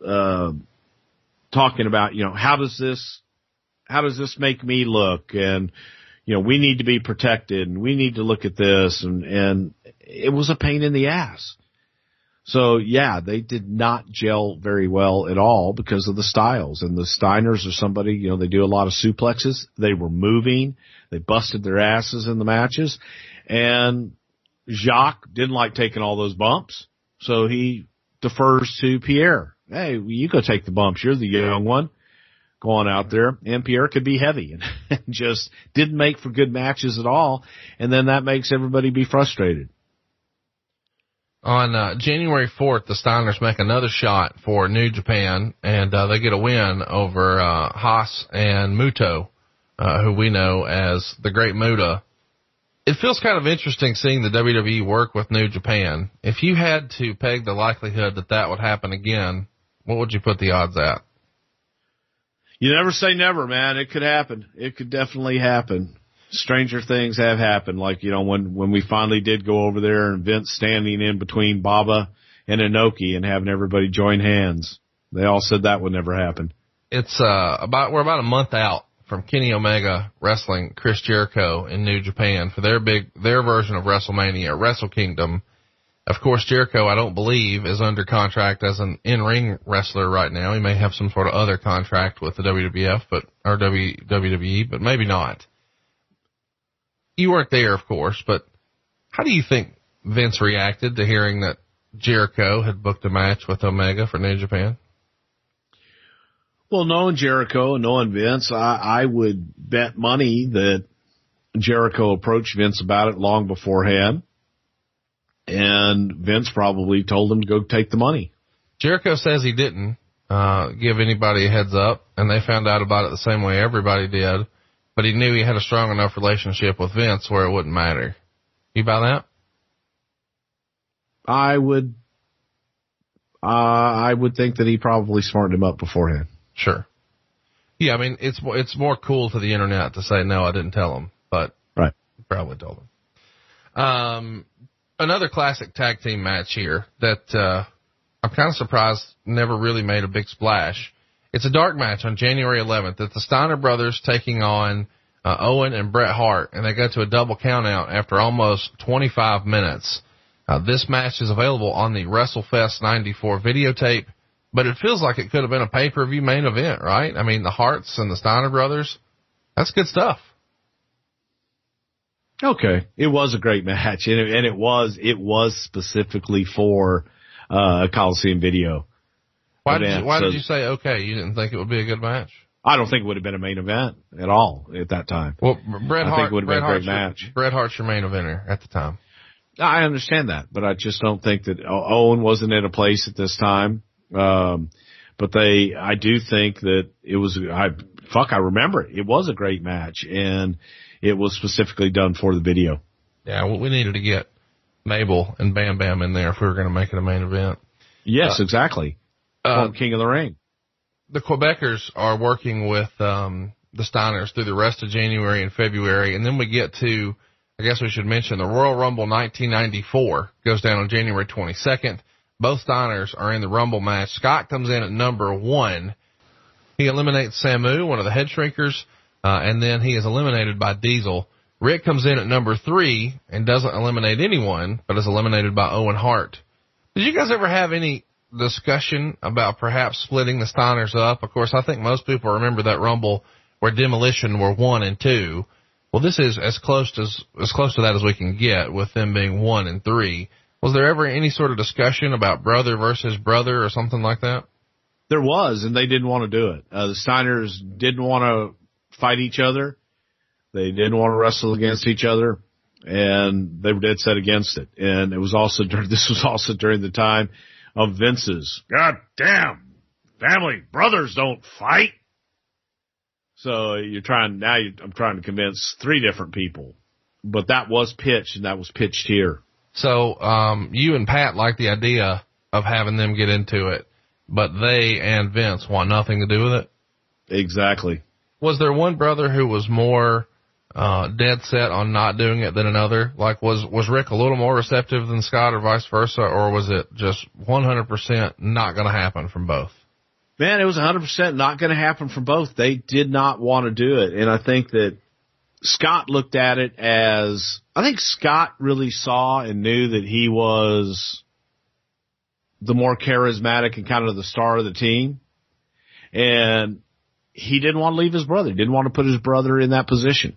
talking about, how does this make me look? And, we need to be protected, and we need to look at this. And it was a pain in the ass. So, yeah, they did not gel very well at all because of the styles. And the Steiners are somebody, they do a lot of suplexes. They were moving. They busted their asses in the matches. And Jacques didn't like taking all those bumps. So he defers to Pierre. Hey, you go take the bumps. You're the young one going out there. And Pierre could be heavy and just didn't make for good matches at all. And then that makes everybody be frustrated. On January 4th, the Steiners make another shot for New Japan, and they get a win over Haas and Muto, who we know as the Great Muta. It feels kind of interesting seeing the WWE work with New Japan. If you had to peg the likelihood that that would happen again, what would you put the odds at? You never say never, man. It could happen. It could definitely happen. Stranger things have happened, like, you know, when we finally did go over there and Vince standing in between Baba and Inoki and having everybody join hands. They all said that would never happen. It's we're about a month out from Kenny Omega wrestling Chris Jericho in New Japan for their version of WrestleMania, Wrestle Kingdom. Of course, Jericho, I don't believe, is under contract as an in-ring wrestler right now. He may have some sort of other contract with the WWF, or WWE, but maybe not. You weren't there, of course, but how do you think Vince reacted to hearing that Jericho had booked a match with Omega for New Japan? Well, knowing Jericho and knowing Vince, I would bet money that Jericho approached Vince about it long beforehand, and Vince probably told him to go take the money. Jericho says he didn't give anybody a heads up, and they found out about it the same way everybody did. But he knew he had a strong enough relationship with Vince where it wouldn't matter. You buy that? I would think that he probably smartened him up beforehand. Sure. Yeah, I mean, it's more cool to the internet to say, no, I didn't tell him, but right. Probably told him. Another classic tag team match here that I'm kind of surprised never really made a big splash. It's a dark match on January 11th. It's the Steiner brothers taking on Owen and Bret Hart, and they go to a double countout after almost 25 minutes. This match is available on the WrestleFest 94 videotape, but it feels like it could have been a pay-per-view main event, right? I mean, the Harts and the Steiner brothers, that's good stuff. Okay. It was a great match, and it was specifically for a Coliseum video. Why did you say okay? You didn't think it would be a good match? I don't think it would have been a main event at all at that time. Well, Bret Hart, I think it would have been a great match. Bret Hart's your main eventer at the time. I understand that, but I just don't think that Owen wasn't in a place at this time. But I do think that it was, I remember it. It was a great match, and it was specifically done for the video. Yeah, well, we needed to get Mabel and Bam Bam in there if we were going to make it a main event. Yes, exactly. King of the Ring. The Quebecers are working with the Steiners through the rest of January and February, and then we get to, I guess we should mention, the Royal Rumble 1994 goes down on January 22nd. Both Steiners are in the Rumble match. Scott comes in at number 1. He eliminates Samu, one of the head shrinkers, and then he is eliminated by Diesel. Rick comes in at number 3 and doesn't eliminate anyone, but is eliminated by Owen Hart. Did you guys ever have any discussion about perhaps splitting the Steiners up? Of course, I think most people remember that Rumble where Demolition were 1 and 2. Well, this is as close to that as we can get, with them being 1 and 3. Was there ever any sort of discussion about brother versus brother or something like that? There was, and they didn't want to do it. The Steiners didn't want to fight each other. They didn't want to wrestle against each other, and they were dead set against it. And this was also during the time of Vince's. God damn, family brothers don't fight. So I'm trying to convince 3 different people, but that was pitched, and that was pitched here. So, you and Pat like the idea of having them get into it, but they and Vince want nothing to do with it? Exactly. Was there one brother who was more, dead set on not doing it than another? Like, was Rick a little more receptive than Scott or vice versa, or was it just 100% not going to happen from both? Man, it was 100% not going to happen from both. They did not want to do it. And I think that Scott looked at it as, I think Scott really saw and knew that he was the more charismatic and kind of the star of the team. And he didn't want to leave his brother. He didn't want to put his brother in that position.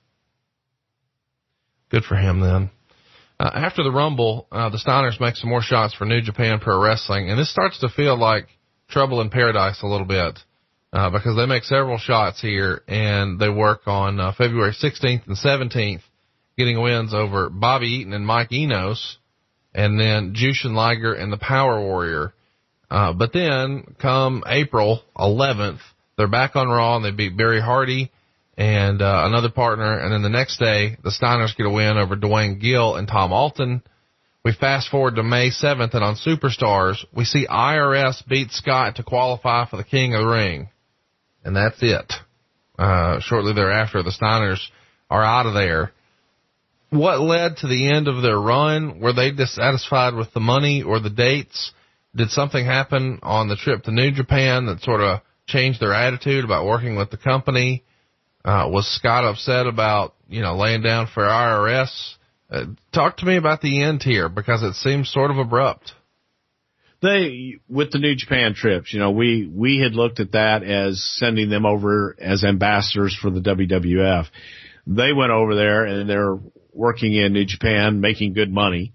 Good for him then. After the Rumble, the Steiners make some more shots for New Japan Pro Wrestling, and this starts to feel like Trouble in Paradise a little bit, because they make several shots here, and they work on February 16th and 17th, getting wins over Bobby Eaton and Mike Enos. and then Jushin Liger and the Power Warrior. But then come April 11th, they're back on Raw and they beat Barry Hardy and another partner. And then the next day, the Steiners get a win over Dwayne Gill and Tom Alton. We fast forward to May 7th, and on Superstars, we see IRS beat Scott to qualify for the King of the Ring. And that's it. Shortly thereafter, the Steiners are out of there. What led to the end of their run? Were they dissatisfied with the money or the dates? Did something happen on the trip to New Japan that sort of changed their attitude about working with the company? Was Scott upset about, laying down for IRS? Talk to me about the end here, because it seems sort of abrupt. With the New Japan trips, we had looked at that as sending them over as ambassadors for the WWF. They went over there and they're working in New Japan, making good money.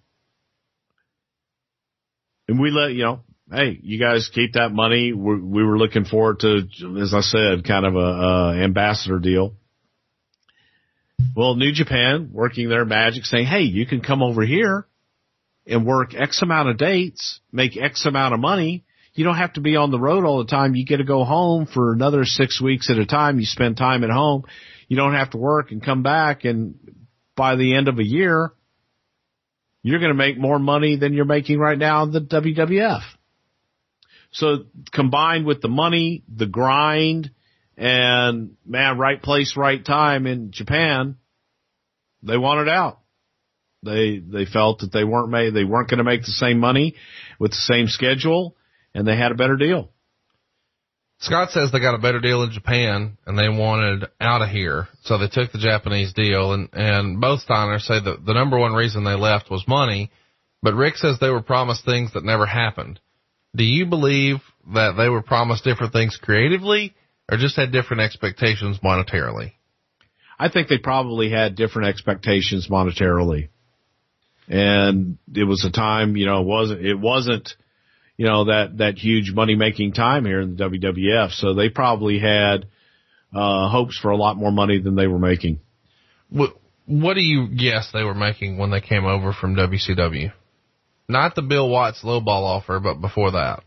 And we let, hey, you guys keep that money. We were looking forward to, as I said, kind of a ambassador deal. Well, New Japan, working their magic, saying, hey, you can come over here and work X amount of dates, make X amount of money. You don't have to be on the road all the time. You get to go home for another 6 weeks at a time. You spend time at home. You don't have to work and come back. And by the end of a year, you're going to make more money than you're making right now in the WWF. So combined with the money, the grind, and right place, right time in Japan, they wanted out. They felt that they weren't going to make the same money with the same schedule, and they had a better deal. Scott says they got a better deal in Japan and they wanted out of here. So they took the Japanese deal, and both Steiners say that the number one reason they left was money, but Rick says they were promised things that never happened. Do you believe that they were promised different things creatively, or just had different expectations monetarily? I think they probably had different expectations monetarily. And it was a time, it wasn't, that huge money-making time here in the WWF. So they probably had hopes for a lot more money than they were making. What do you guess they were making when they came over from WCW? Not the Bill Watts lowball offer, but before that.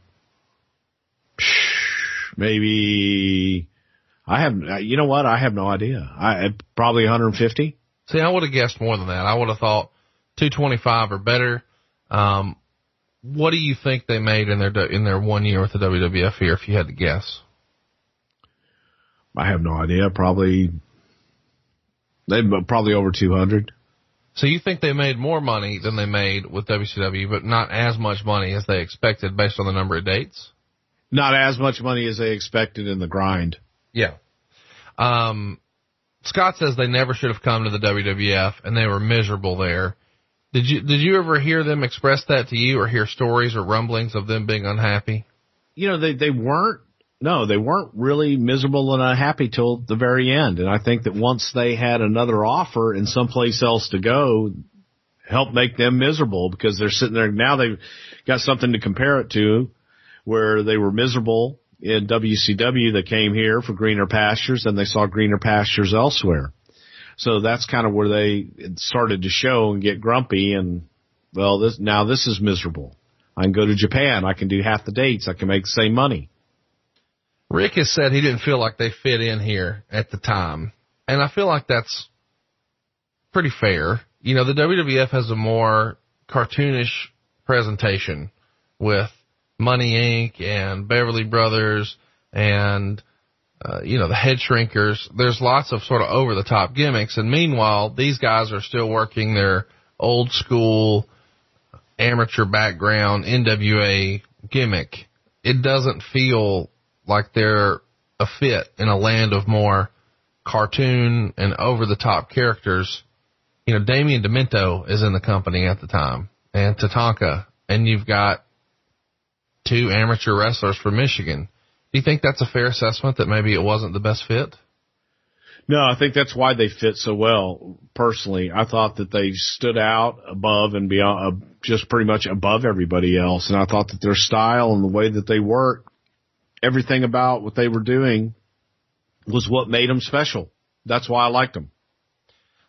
Maybe I have no idea. Probably 150. See, I would have guessed more than that. I would have thought 225 or better. What do you think they made in their 1 year with the WWF here, if you had to guess? I have no idea. Probably over 200. So you think they made more money than they made with WCW, but not as much money as they expected based on the number of dates? Not as much money as they expected in the grind. Yeah. Scott says they never should have come to the WWF, and they were miserable there. Did you ever hear them express that to you, or hear stories or rumblings of them being unhappy? They weren't really miserable and unhappy till the very end. And I think that once they had another offer and someplace else to go, helped make them miserable, because they're sitting there now. They've got something to compare it to, where they were miserable in WCW. They came here for greener pastures, and they saw greener pastures elsewhere. So that's kind of where they started to show and get grumpy. And this is miserable. I can go to Japan. I can do half the dates. I can make the same money. Rick has said he didn't feel like they fit in here at the time. And I feel like that's pretty fair. The WWF has a more cartoonish presentation with Money Inc. and Beverly Brothers and, the Head Shrinkers. There's lots of sort of over-the-top gimmicks. And meanwhile, these guys are still working their old-school amateur background NWA gimmick. It doesn't feel like they're a fit in a land of more cartoon and over-the-top characters. Damien Demento is in the company at the time, and Tatanka, and you've got two amateur wrestlers from Michigan. Do you think that's a fair assessment, that maybe it wasn't the best fit? No, I think that's why they fit so well. Personally, I thought that they stood out above and beyond, just pretty much above everybody else. And I thought that their style and the way that they worked, everything about what they were doing was what made them special. That's why I liked them.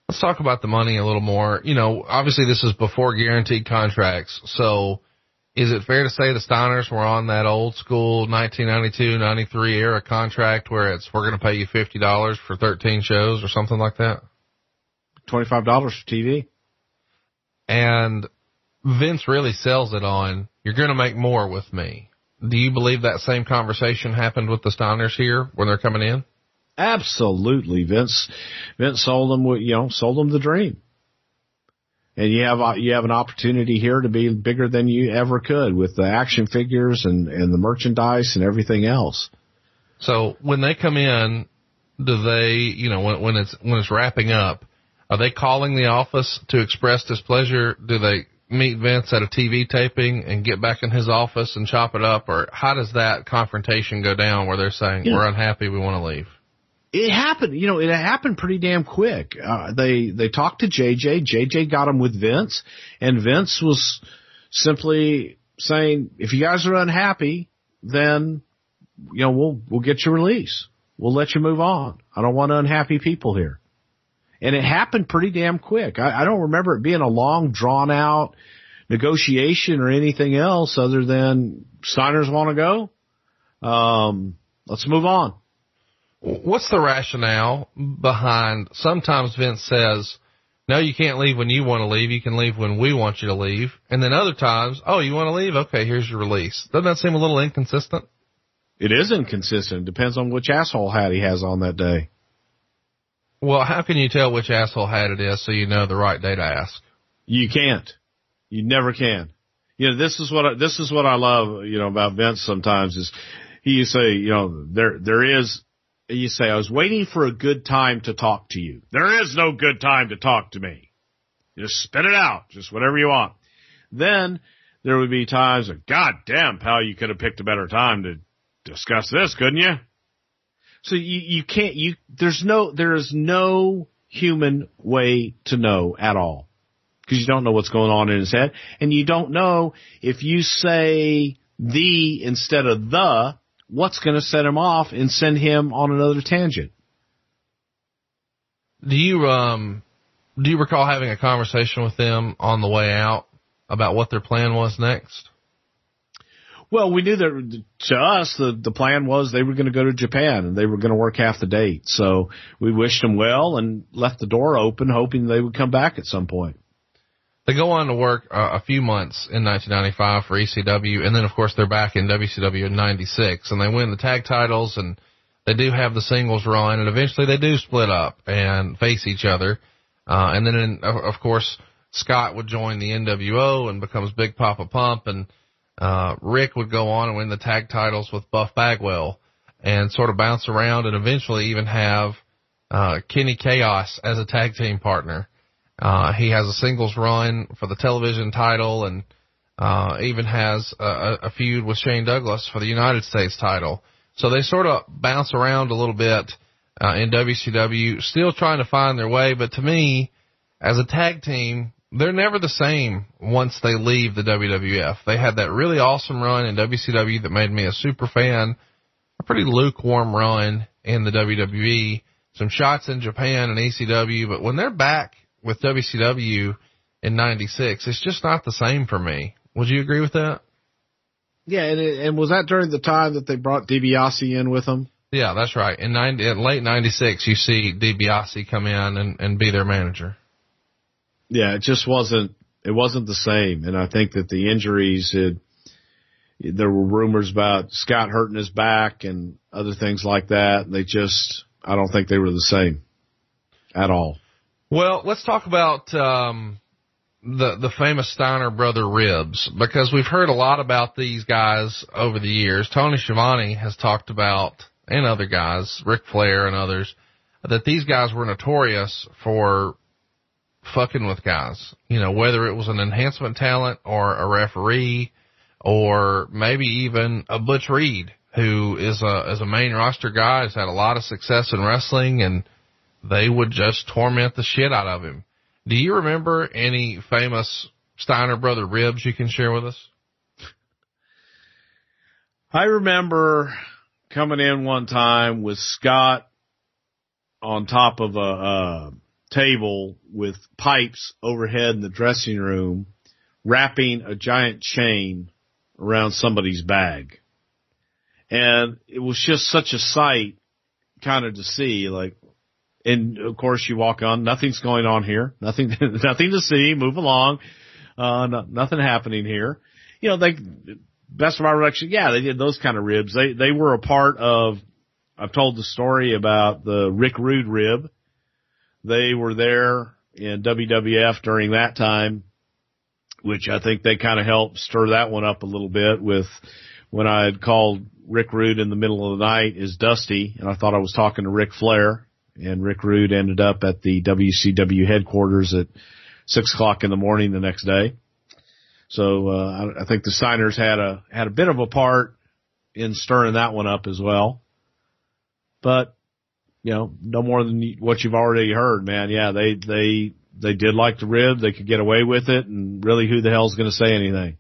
Let's talk about the money a little more. You know, obviously this is before guaranteed contracts. So is it fair to say the Steiners were on that old school 1992-93 era contract where we're going to pay you $50 for 13 shows or something like that? $25 for TV. And Vince really sells it on, you're going to make more with me. Do you believe that same conversation happened with the Steiners here when they're coming in? Absolutely. Vince sold them the dream. And you have an opportunity here to be bigger than you ever could with the action figures and the merchandise and everything else. So when they come in, do they, when it's wrapping up, are they calling the office to express displeasure? Do they meet Vince at a TV taping and get back in his office and chop it up? Or how does that confrontation go down where they're saying, we're unhappy, we want to leave? It happened, it happened pretty damn quick. They talked to JJ. JJ got them with Vince, and Vince was simply saying, if you guys are unhappy, then, we'll get your release. We'll let you move on. I don't want unhappy people here. And it happened pretty damn quick. I don't remember it being a long, drawn out negotiation or anything else other than Steiners want to go. Let's move on. What's the rationale behind, sometimes Vince says, no, you can't leave when you want to leave. You can leave when we want you to leave. And then other times, oh, you want to leave? Okay, here's your release. Doesn't that seem a little inconsistent? It is inconsistent. Depends on which asshole hat he has on that day. Well, how can you tell which asshole hat it is so you know the right day to ask? You can't. You never can. This is what I love, about Vince sometimes is he used to say, you say, I was waiting for a good time to talk to you. There is no good time to talk to me. Just spit it out. Just whatever you want. Then there would be times of, God damn, pal, you could have picked a better time to discuss this, couldn't you? So you can't, there is no human way to know at all. Because you don't know what's going on in his head. And you don't know if you say the instead of the, what's going to set him off and send him on another tangent. Do you recall having a conversation with them on the way out about what their plan was next? Well, we knew that to us, the plan was they were going to go to Japan and they were going to work half the date. So we wished them well and left the door open, hoping they would come back at some point. They go on to work a few months in 1995 for ECW, and then, of course, they're back in WCW in 96, and they win the tag titles, and they do have the singles run, and eventually they do split up and face each other. And then, of course, Scott would join the NWO and becomes Big Papa Pump, and Rick would go on and win the tag titles with Buff Bagwell and sort of bounce around and eventually even have Kenny Chaos as a tag team partner. He has a singles run for the television title and even has a feud with Shane Douglas for the United States title. So they sort of bounce around a little bit in WCW, still trying to find their way. But to me, as a tag team, they're never the same once they leave the WWF. They had that really awesome run in WCW that made me a super fan, a pretty lukewarm run in the WWE, some shots in Japan and ECW. But when they're back with WCW in 96, it's just not the same for me. Would you agree with that? Yeah, and was that during the time that they brought DiBiase in with them? Yeah, that's right. In late 96, you see DiBiase come in and be their manager. Yeah, it just wasn't the same. And I think that the injuries, there were rumors about Scott hurting his back and other things like that. I don't think they were the same at all. Well, let's talk about the famous Steiner brother ribs, because we've heard a lot about these guys over the years. Tony Schiavone has talked about, and other guys, Ric Flair and others, that these guys were notorious for fucking with guys. Whether it was an enhancement talent or a referee or maybe even a Butch Reed, who is a main roster guy, has had a lot of success in wrestling, and they would just torment the shit out of him. Do you remember any famous Steiner brother ribs you can share with us? I remember coming in one time with Scott on top of table with pipes overhead in the dressing room, wrapping a giant chain around somebody's bag. And it was just such a sight kind of to see, like, and of course you walk on, nothing's going on here, nothing to see, move along, nothing happening here. You know, best of my recollection, yeah, they did those kind of ribs. They were a part of, I've told the story about the Rick Rude rib. They were there in WWF during that time, which I think they kind of helped stir that one up a little bit with when I had called Rick Rude in the middle of the night as Dusty, and I thought I was talking to Ric Flair, and Rick Rude ended up at the WCW headquarters at 6:00 in the morning the next day. So, I think the Steiners had a bit of a part in stirring that one up as well. But, you know, no more than what you've already heard, man. Yeah, they did like the rib. They could get away with it, and really who the hell's going to say anything?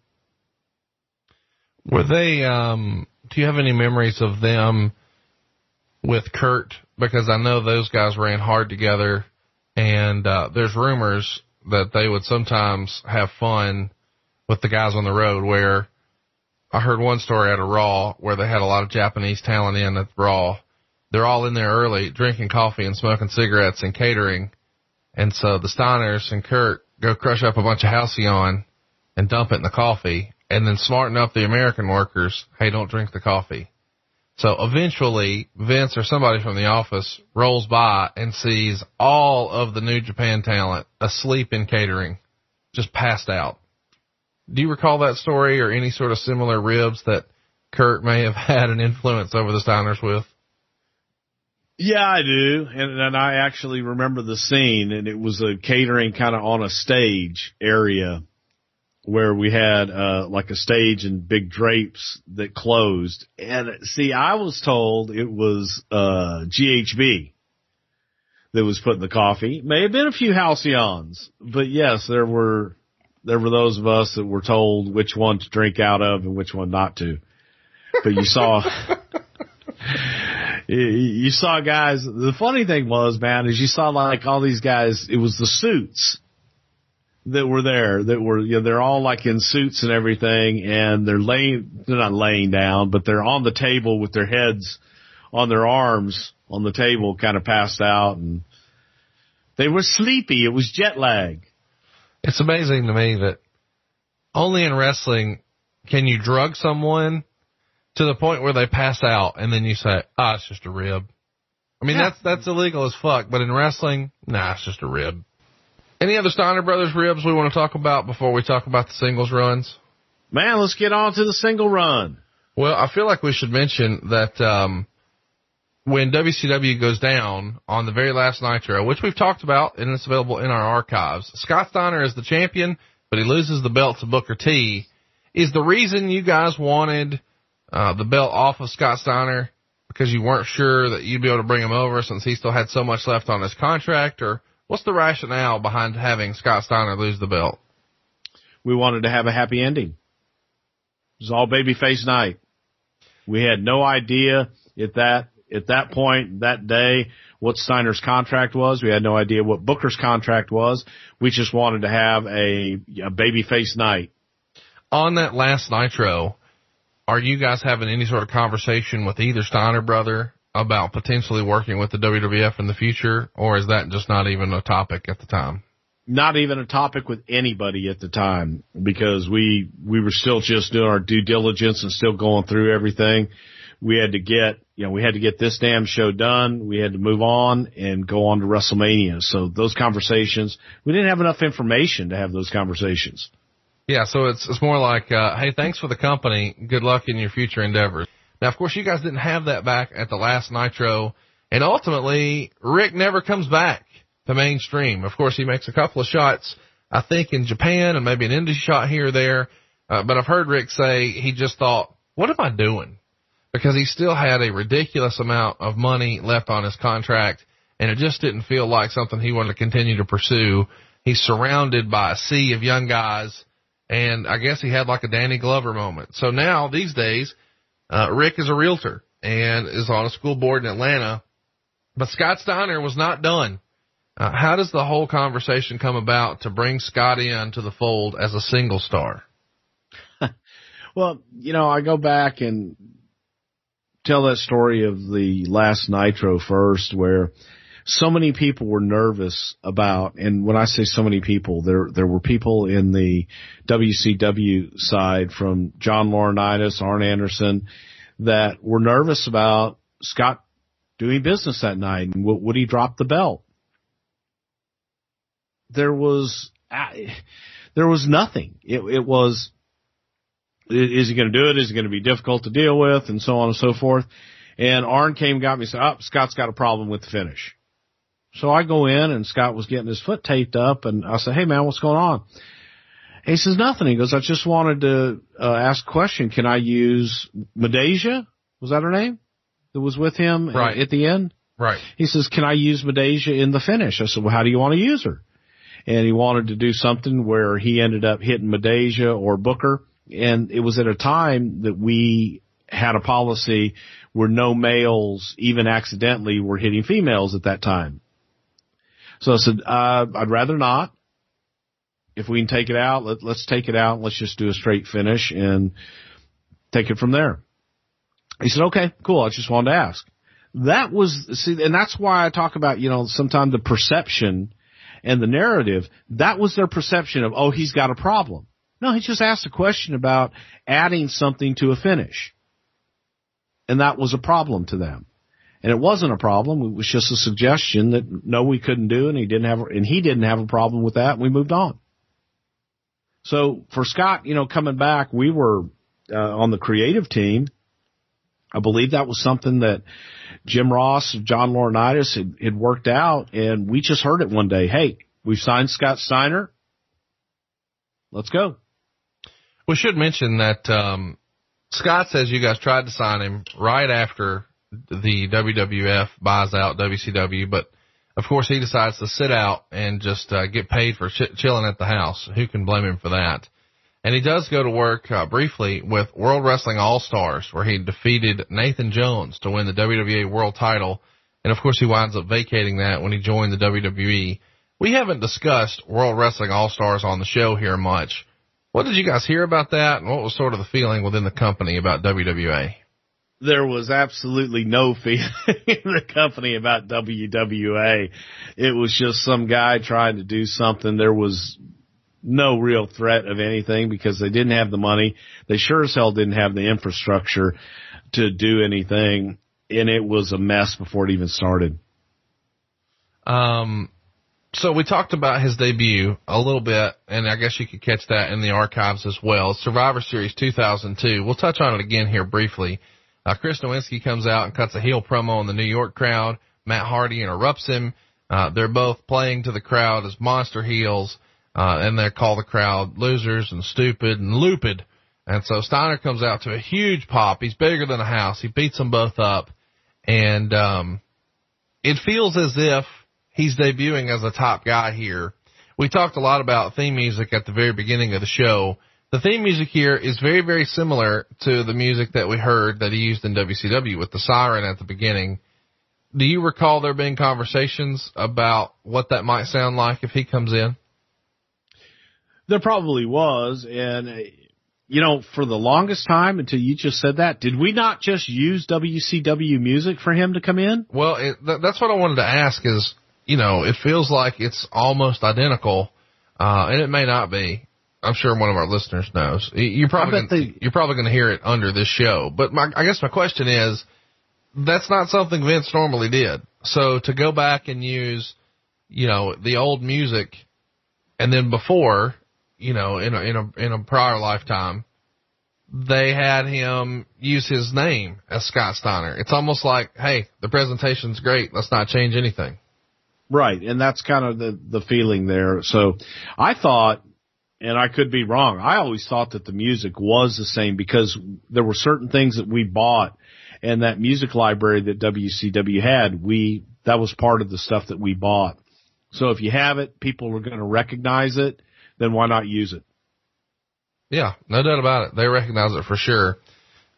Were they, do you have any memories of them with Kurt? Because I know those guys ran hard together, and there's rumors that they would sometimes have fun with the guys on the road, where I heard one story at a Raw where they had a lot of Japanese talent in at Raw. They're all in there early drinking coffee and smoking cigarettes and catering. And so the Steiners and Kurt go crush up a bunch of Halcyon and dump it in the coffee, and then smarten up the American workers, hey, don't drink the coffee. So eventually Vince or somebody from the office rolls by and sees all of the New Japan talent asleep in catering, just passed out. Do you recall that story or any sort of similar ribs that Kurt may have had an influence over the Steiners with? Yeah, I do. And I actually remember the scene, and it was a catering kind of on a stage area where we had, like a stage and big drapes that closed. And see, I was told it was, GHB that was putting the coffee. May have been a few Halcyons, but yes, there were those of us that were told which one to drink out of and which one not to. But you saw, you saw guys. The funny thing was, man, is you saw like all these guys, it was the suits that were there that were, you know, they're all like in suits and everything, and they're not laying down, but they're on the table with their heads on their arms on the table, kind of passed out, and they were sleepy. It was jet lag. It's amazing to me that only in wrestling can you drug someone to the point where they pass out and then you say, it's just a rib. I mean, yeah. That's illegal as fuck, but in wrestling, it's just a rib. Any other Steiner Brothers ribs we want to talk about before we talk about the singles runs? Man, let's get on to the single run. Well, I feel like we should mention that when WCW goes down on the very last Nitro, which we've talked about and it's available in our archives, Scott Steiner is the champion, but he loses the belt to Booker T. Is the reason you guys wanted the belt off of Scott Steiner because you weren't sure that you'd be able to bring him over since he still had so much left on his contract, or what's the rationale behind having Scott Steiner lose the belt? We wanted to have a happy ending. It was all babyface night. We had no idea at that point, that day, what Steiner's contract was. We had no idea what Booker's contract was. We just wanted to have a babyface night. On that last Nitro, are you guys having any sort of conversation with either Steiner brother about potentially working with the WWF in the future, or is that just not even a topic at the time? Not even a topic with anybody at the time, because we were still just doing our due diligence and still going through everything. We had to get this damn show done. We had to move on and go on to WrestleMania. So those conversations, we didn't have enough information to have those conversations. Yeah. So it's more like, hey, thanks for the company. Good luck in your future endeavors. Now, of course, you guys didn't have that back at the last Nitro, and ultimately, Rick never comes back to mainstream. Of course, he makes a couple of shots, I think, in Japan and maybe an indie shot here or there, but I've heard Rick say he just thought, what am I doing? Because he still had a ridiculous amount of money left on his contract, and it just didn't feel like something he wanted to continue to pursue. He's surrounded by a sea of young guys, and I guess he had like a Danny Glover moment. So now, these days, Rick is a realtor and is on a school board in Atlanta, but Scott Steiner was not done. How does the whole conversation come about to bring Scott in to the fold as a single star? Well, I go back and tell that story of the last Nitro first, where so many people were nervous about, and when I say so many people, there were people in the WCW side, from John Laurinaitis, Arn Anderson, that were nervous about Scott doing business that night, and would he drop the belt? There was nothing. It was, is he going to do it? Is it going to be difficult to deal with? And so on and so forth. And Arn came and got me and said, Scott's got a problem with the finish. So I go in, and Scott was getting his foot taped up, and I said, hey man, what's going on? And he says, nothing. He goes, I just wanted to ask a question. Can I use Medeja? Was that her name? That was with him at the end? Right. He says, can I use Medeja in the finish? I said, well, how do you want to use her? And he wanted to do something where he ended up hitting Medeja or Booker. And it was at a time that we had a policy where no males, even accidentally, were hitting females at that time. So I said, I'd rather not. If we can take it out, let's take it out. Let's just do a straight finish and take it from there. He said, okay, cool. I just wanted to ask. And that's why I talk about, sometimes the perception and the narrative. That was their perception of, oh, he's got a problem. No, he just asked a question about adding something to a finish. And that was a problem to them. And it wasn't a problem. It was just a suggestion that no, we couldn't do, and he didn't have a problem with that, and we moved on. So for Scott, coming back, we were on the creative team. I believe that was something that Jim Ross, John Laurinaitis had worked out, and we just heard it one day. Hey, we've signed Scott Steiner. Let's go. We should mention that Scott says you guys tried to sign him right after the WWF buys out WCW, but of course he decides to sit out and just get paid for chilling at the house. Who can blame him for that? And he does go to work briefly with World Wrestling All-Stars, where he defeated Nathan Jones to win the WWA World title. And of course he winds up vacating that when he joined the WWE. We haven't discussed World Wrestling All-Stars on the show here much. What did you guys hear about that, and what was sort of the feeling within the company about WWA? There was absolutely no feeling in the company about WWA. It was just some guy trying to do something. There was no real threat of anything because they didn't have the money. They sure as hell didn't have the infrastructure to do anything, and it was a mess before it even started. So we talked about his debut a little bit, and I guess you could catch that in the archives as well. Survivor Series 2002. We'll touch on it again here briefly. Chris Nowinski comes out and cuts a heel promo in the New York crowd. Matt Hardy interrupts him. They're both playing to the crowd as monster heels, and they call the crowd losers and stupid and looped. And so Steiner comes out to a huge pop. He's bigger than a house. He beats them both up. And it feels as if he's debuting as a top guy here. We talked a lot about theme music at the very beginning of the show. The theme music here is very, very similar to the music that we heard that he used in WCW with the siren at the beginning. Do you recall there being conversations about what that might sound like if he comes in? There probably was. And, for the longest time until you just said that, did we not just use WCW music for him to come in? Well, that's what I wanted to ask is, it feels like it's almost identical, and it may not be. I'm sure one of our listeners knows. You're probably going to hear it under this show. But I guess my question is, that's not something Vince normally did. So to go back and use, the old music, and then before, in a prior lifetime, they had him use his name as Scott Steiner. It's almost like, hey, the presentation's great. Let's not change anything. Right. And that's kind of the feeling there. So I thought, and I could be wrong, I always thought that the music was the same because there were certain things that we bought, and that music library that WCW had, that was part of the stuff that we bought. So if you have it, people are going to recognize it, then why not use it? Yeah, no doubt about it. They recognize it for sure.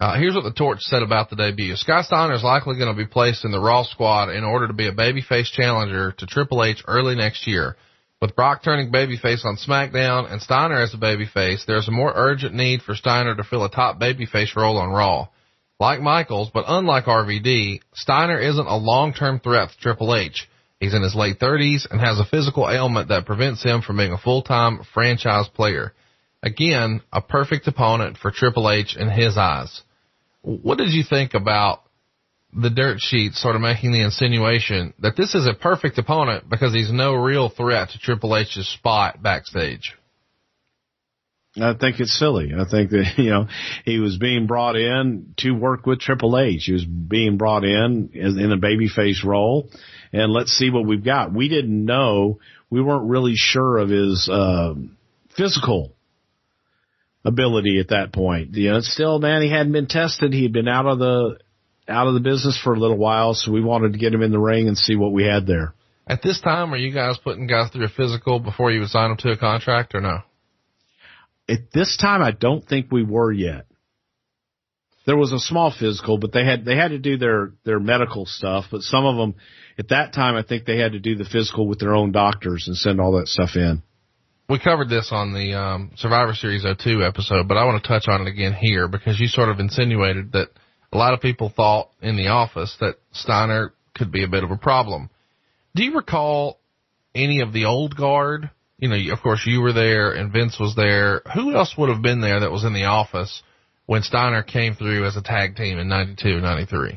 Here's what the Torch said about the debut. Scott Steiner is likely going to be placed in the Raw squad in order to be a babyface challenger to Triple H early next year. With Brock turning babyface on SmackDown and Steiner as a babyface, there's a more urgent need for Steiner to fill a top babyface role on Raw. Like Michaels, but unlike RVD, Steiner isn't a long-term threat to Triple H. He's in his late 30s and has a physical ailment that prevents him from being a full-time franchise player. Again, a perfect opponent for Triple H in his eyes. What did you think about the dirt sheet sort of making the insinuation that this is a perfect opponent because he's no real threat to Triple H's spot backstage? I think it's silly. I think that, he was being brought in to work with Triple H. He was being brought in a babyface role, and let's see what we've got. We didn't know. We weren't really sure of his physical ability at that point. Still, man, he hadn't been tested. He had been out of the business for a little while, so we wanted to get him in the ring and see what we had there. At this time, are you guys putting guys through a physical before you would sign them to a contract or no? At this time, I don't think we were yet. There was a small physical, but they had to do their medical stuff. But some of them, at that time, I think they had to do the physical with their own doctors and send all that stuff in. We covered this on the Survivor Series 02 episode, but I want to touch on it again here because you sort of insinuated that a lot of people thought in the office that Steiner could be a bit of a problem. Do you recall any of the old guard? Of course, you were there and Vince was there. Who else would have been there that was in the office when Steiner came through as a tag team in 92, 93?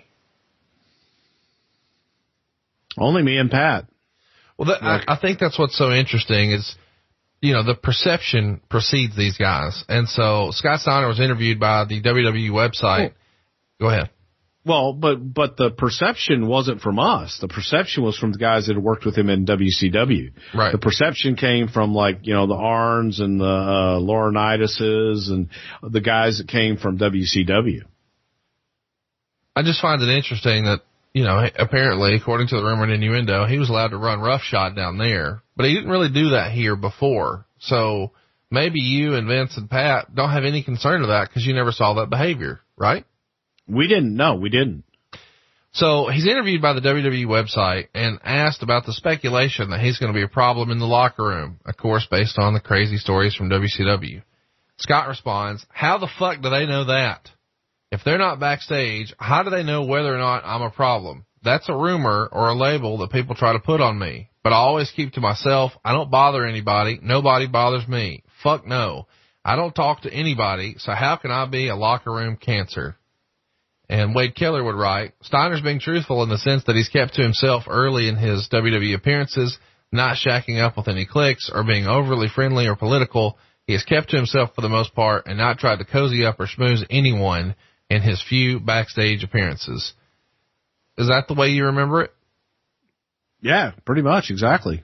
Only me and Pat. Well, I think that's what's so interesting is, the perception precedes these guys. And so Scott Steiner was interviewed by the WWE website. Go ahead. Well, but the perception wasn't from us. The perception was from the guys that had worked with him in WCW. Right. The perception came from the Arns and the Laurinaitis and the guys that came from WCW. I just find it interesting that, apparently, according to the rumor and innuendo, he was allowed to run roughshod down there, but he didn't really do that here before. So maybe you and Vince and Pat don't have any concern of that because you never saw that behavior, right? We didn't. No, we didn't. So he's interviewed by the WWE website and asked about the speculation that he's going to be a problem in the locker room, of course, based on the crazy stories from WCW. Scott responds, how the fuck do they know that? If they're not backstage, how do they know whether or not I'm a problem? That's a rumor or a label that people try to put on me. But I always keep to myself. I don't bother anybody. Nobody bothers me. Fuck no. I don't talk to anybody, so how can I be a locker room cancer? And Wade Keller would write, Steiner's being truthful in the sense that he's kept to himself early in his WWE appearances, not shacking up with any cliques or being overly friendly or political. He has kept to himself for the most part and not tried to cozy up or schmooze anyone in his few backstage appearances. Is that the way you remember it? Yeah, pretty much, exactly.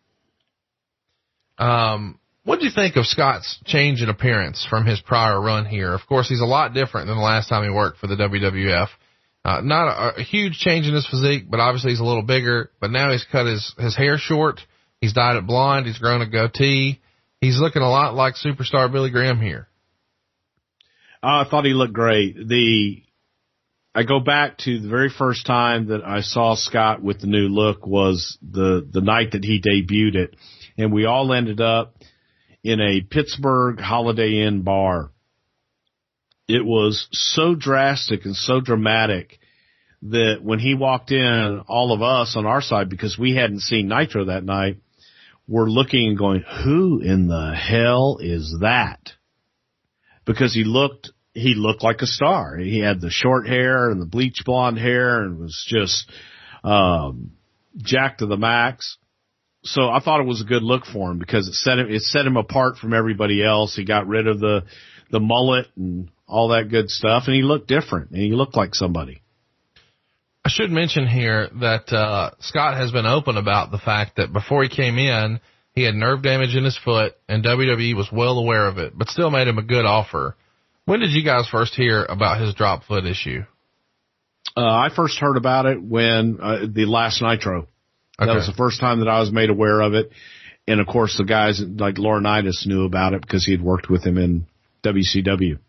What do you think of Scott's change in appearance from his prior run here? Of course, he's a lot different than the last time he worked for the WWF. Not a huge change in his physique, but obviously he's a little bigger. But now he's cut his hair short. He's dyed it blonde. He's grown a goatee. He's looking a lot like superstar Billy Graham here. I thought he looked great. I go back to the very first time that I saw Scott with the new look was the night that he debuted it. And we all ended up in a Pittsburgh Holiday Inn bar. It was so drastic and so dramatic that when he walked in, all of us on our side, because we hadn't seen Nitro that night, were looking and going, who in the hell is that? Because he looked like a star. He had the short hair and the bleach blonde hair and was just jacked to the max. So I thought it was a good look for him because it set him apart from everybody else. He got rid of the mullet and all that good stuff, and he looked different, and he looked like somebody. I should mention here that Scott has been open about the fact that before he came in, he had nerve damage in his foot, and WWE was well aware of it, but still made him a good offer. When did you guys first hear about his drop foot issue? I first heard about it when the last Nitro. Okay. That was the first time that I was made aware of it. And, of course, the guys like Laurinaitis knew about it because he had worked with him in WCW.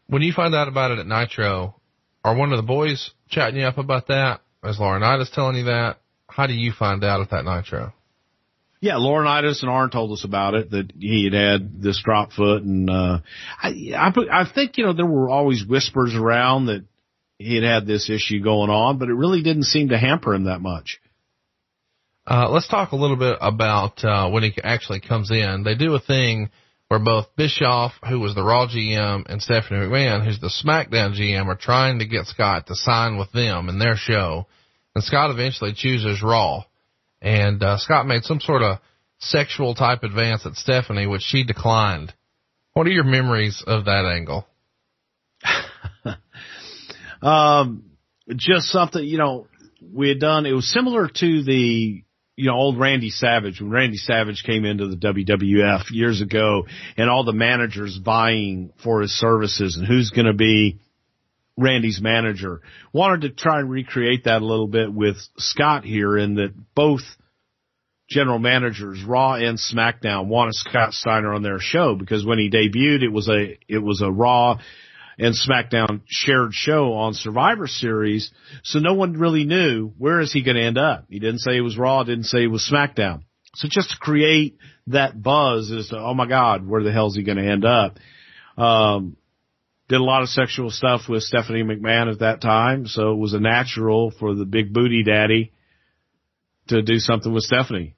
When you find out about it at Nitro, are one of the boys chatting you up about that? Is Laurinaitis telling you that? How do you find out at that Nitro? Yeah, Laurinaitis and Arn told us about it, that he had this drop foot. And I think, there were always whispers around that he had this issue going on, but it really didn't seem to hamper him that much. Let's talk a little bit about when he actually comes in. They do a thing where both Bischoff, who was the Raw GM, and Stephanie McMahon, who's the SmackDown GM, are trying to get Scott to sign with them in their show. And Scott eventually chooses Raw. And Scott made some sort of sexual type advance at Stephanie, which she declined. What are your memories of that angle? Just something, we had done. It was similar to the, old Randy Savage, when Randy Savage came into the WWF years ago, and all the managers vying for his services and who's going to be Randy's manager. Wanted to try and recreate that a little bit with Scott here, in that both general managers, Raw and SmackDown, wanted Scott Steiner on their show, because when he debuted, it was a Raw and SmackDown shared show on Survivor Series, so no one really knew where is he going to end up. He didn't say it was Raw, didn't say it was SmackDown. So just to create that buzz as to, oh my God, where the hell is he going to end up? Did a lot of sexual stuff with Stephanie McMahon at that time, so it was a natural for the big booty daddy to do something with Stephanie.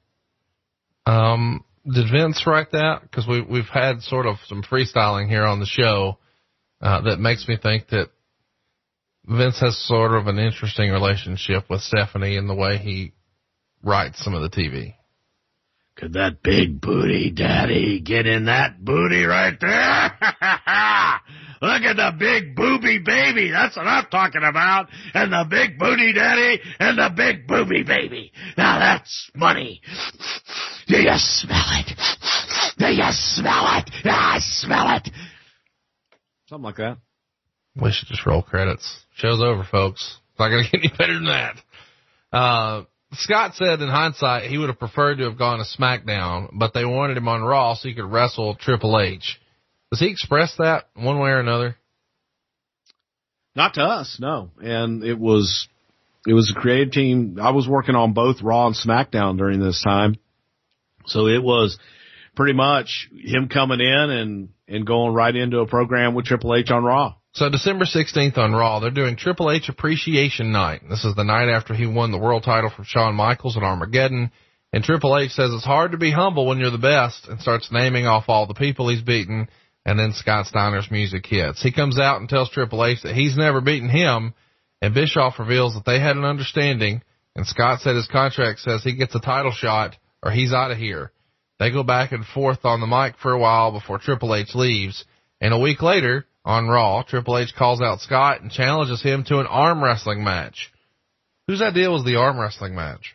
Did Vince write that? Because we've had sort of some freestyling here on the show. That makes me think that Vince has sort of an interesting relationship with Stephanie in the way he writes some of the TV. Could that big booty daddy get in that booty right there? Look at the big booby baby. That's what I'm talking about. And the big booty daddy and the big booby baby. Now that's money. Do you smell it? Do you smell it? I smell it. Something like that. We should just roll credits. Show's over, folks. It's not going to get any better than that. Scott said in hindsight he would have preferred to have gone to SmackDown, but they wanted him on Raw so he could wrestle Triple H. Does he express that one way or another? Not to us, no. And it was a creative team. I was working on both Raw and SmackDown during this time. So it was pretty much him coming in and going right into a program with Triple H on Raw. So December 16th on Raw, they're doing Triple H Appreciation Night. This is the night after he won the world title from Shawn Michaels at Armageddon. And Triple H says it's hard to be humble when you're the best, and starts naming off all the people he's beaten. And then Scott Steiner's music hits. He comes out and tells Triple H that he's never beaten him. And Bischoff reveals that they had an understanding. And Scott said his contract says he gets a title shot or he's out of here. They go back and forth on the mic for a while before Triple H leaves. And a week later, on Raw, Triple H calls out Scott and challenges him to an arm wrestling match. Whose idea was the arm wrestling match?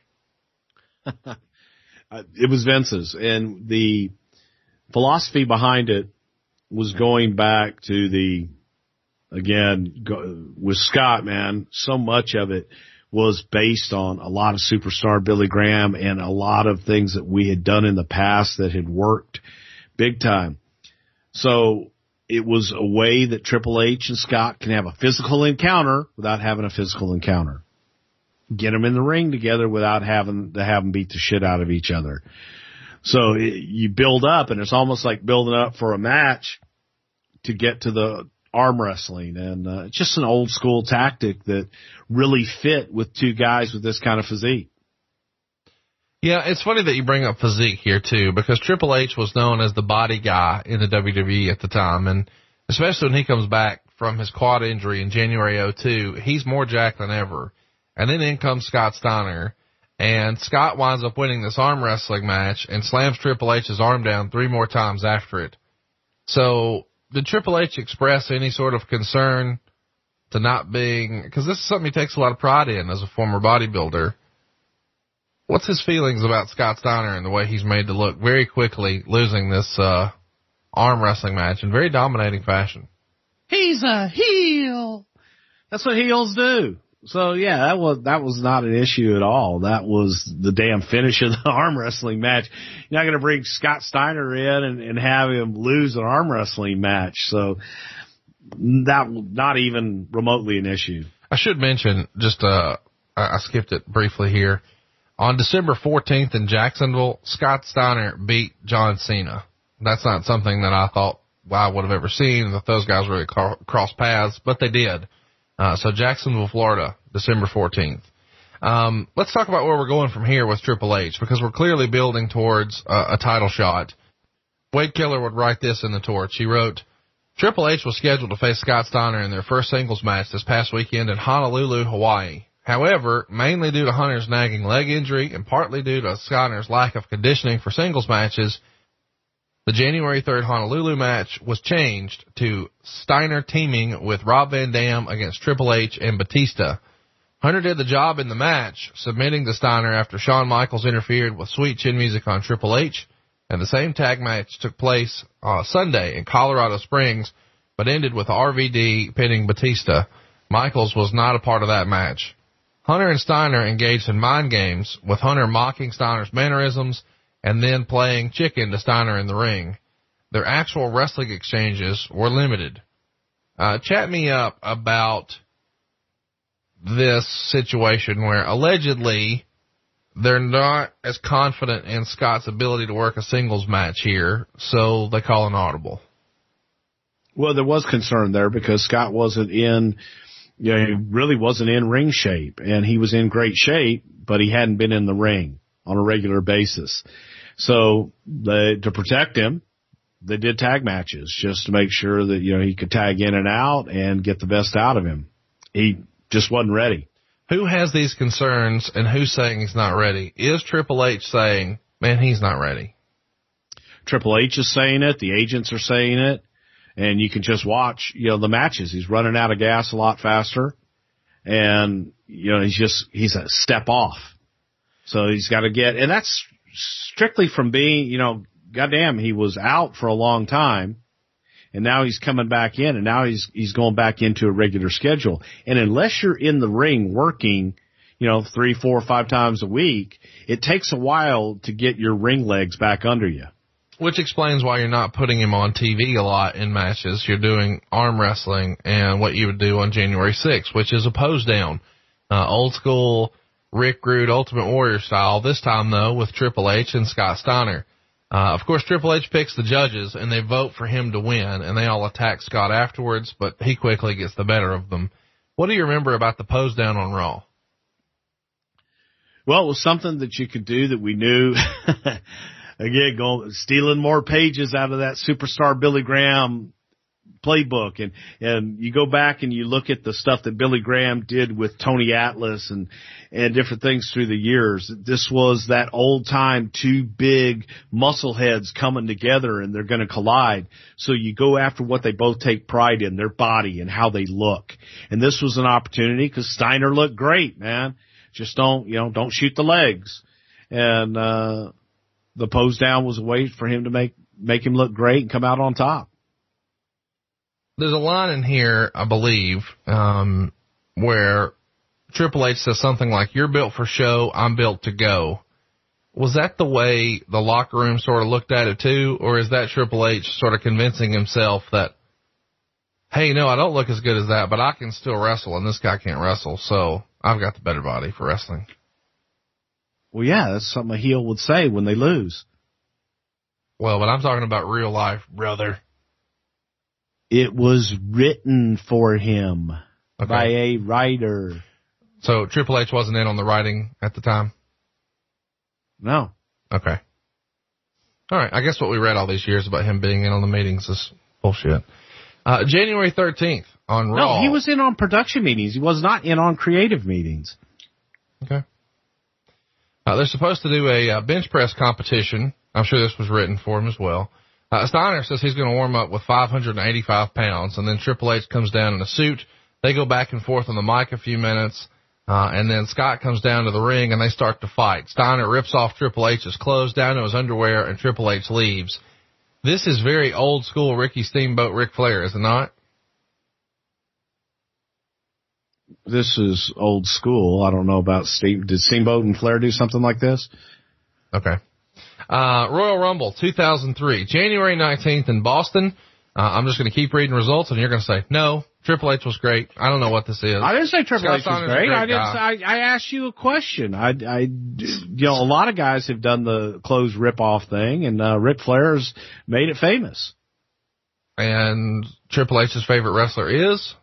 It was Vince's. And the philosophy behind it was going back to with Scott, man, so much of it was based on a lot of superstar Billy Graham and a lot of things that we had done in the past that had worked big time. So it was a way that Triple H and Scott can have a physical encounter without having a physical encounter. Get them in the ring together without having to have them beat the shit out of each other. So you build up, and it's almost like building up for a match to get to the arm wrestling. And it's just an old school tactic that really fit with two guys with this kind of physique. Yeah, it's funny that you bring up physique here, too, because Triple H was known as the body guy in the WWE at the time. And especially when he comes back from his quad injury in January 2002, he's more jacked than ever. And then in comes Scott Steiner. And Scott winds up winning this arm wrestling match and slams Triple H's arm down 3 more times after it. So did Triple H express any sort of concern to not being, because this is something he takes a lot of pride in as a former bodybuilder. What's his feelings about Scott Steiner and the way he's made to look very quickly losing this arm wrestling match in very dominating fashion? He's a heel. That's what heels do. So yeah, that was not an issue at all. That was the damn finish of the arm wrestling match. You're not going to bring Scott Steiner in and have him lose an arm wrestling match. So not even remotely an issue. I should mention, I skipped it briefly here. On December 14th in Jacksonville, Scott Steiner beat John Cena. That's not something that I thought I would have ever seen, that those guys really crossed paths, but they did. So Jacksonville, Florida, December 14th. Let's talk about where we're going from here with Triple H, because we're clearly building towards a title shot. Wade Keller would write this in the Torch. He wrote, Triple H was scheduled to face Scott Steiner in their first singles match this past weekend in Honolulu, Hawaii. However, mainly due to Hunter's nagging leg injury and partly due to Steiner's lack of conditioning for singles matches, the January 3rd Honolulu match was changed to Steiner teaming with Rob Van Dam against Triple H and Batista. Hunter did the job in the match, submitting to Steiner after Shawn Michaels interfered with Sweet Chin Music on Triple H, and the same tag match took place Sunday in Colorado Springs, but ended with RVD pinning Batista. Michaels was not a part of that match. Hunter and Steiner engaged in mind games, with Hunter mocking Steiner's mannerisms and then playing chicken to Steiner in the ring. Their actual wrestling exchanges were limited. Chat me up about this situation where allegedly they're not as confident in Scott's ability to work a singles match here, so they call an audible. Well, there was concern there because Scott wasn't he really wasn't in ring shape, and he was in great shape, but he hadn't been in the ring on a regular basis. So to protect him, they did tag matches just to make sure that, he could tag in and out and get the best out of him. He just wasn't ready. Who has these concerns and who's saying he's not ready? Is Triple H saying, man, he's not ready? Triple H is saying it. The agents are saying it. And you can just watch, the matches. He's running out of gas a lot faster. And, he's a step off. So he's got to and that's strictly from being, goddamn, he was out for a long time. And now he's coming back in, and now he's going back into a regular schedule. And unless you're in the ring working, 3, 4, 5 times a week, it takes a while to get your ring legs back under you. Which explains why you're not putting him on TV a lot in matches. You're doing arm wrestling and what you would do on January 6th, which is a pose down. Old school Rick Rude Ultimate Warrior style, this time though with Triple H and Scott Steiner. Of course, Triple H picks the judges, and they vote for him to win, and they all attack Scott afterwards, but he quickly gets the better of them. What do you remember about the pose down on Raw? Well, it was something that you could do that we knew. Again, stealing more pages out of that superstar Billy Graham playbook. And you go back and you look at the stuff that Billy Graham did with Tony Atlas and different things through the years. This was that old time two big muscle heads coming together, and they're going to collide. So you go after what they both take pride in, their body and how they look. And this was an opportunity because Steiner looked great, man. Just don't shoot the legs. And, the pose down was a way for him to make him look great and come out on top. There's a line in here, I believe, where Triple H says something like, you're built for show, I'm built to go. Was that the way the locker room sort of looked at it too? Or is that Triple H sort of convincing himself that, hey, no, I don't look as good as that, but I can still wrestle and this guy can't wrestle, so I've got the better body for wrestling? Well, yeah, that's something a heel would say when they lose. Well, but I'm talking about real life, brother. It was written for him by a writer. So Triple H wasn't in on the writing at the time? No. Okay. All right. I guess what we read all these years about him being in on the meetings is bullshit. January 13th on Raw. No, he was in on production meetings. He was not in on creative meetings. Okay. They're supposed to do a bench press competition. I'm sure this was written for him as well. Steiner says he's going to warm up with 585 pounds, and then Triple H comes down in a suit. They go back and forth on the mic a few minutes, and then Scott comes down to the ring, and they start to fight. Steiner rips off Triple H's clothes down to his underwear, and Triple H leaves. This is very old school Ricky Steamboat, Ric Flair, is it not? This is old school. I don't know about Steve. Did Steamboat and Flair do something like this? Okay. Royal Rumble 2003, January 19th in Boston. I'm just going to keep reading results, and you're going to say, no, Triple H was great. I don't know what this is. I didn't say Triple H was great. I asked you a question. A lot of guys have done the clothes rip-off thing, and Ric Flair's made it famous. And Triple H's favorite wrestler is?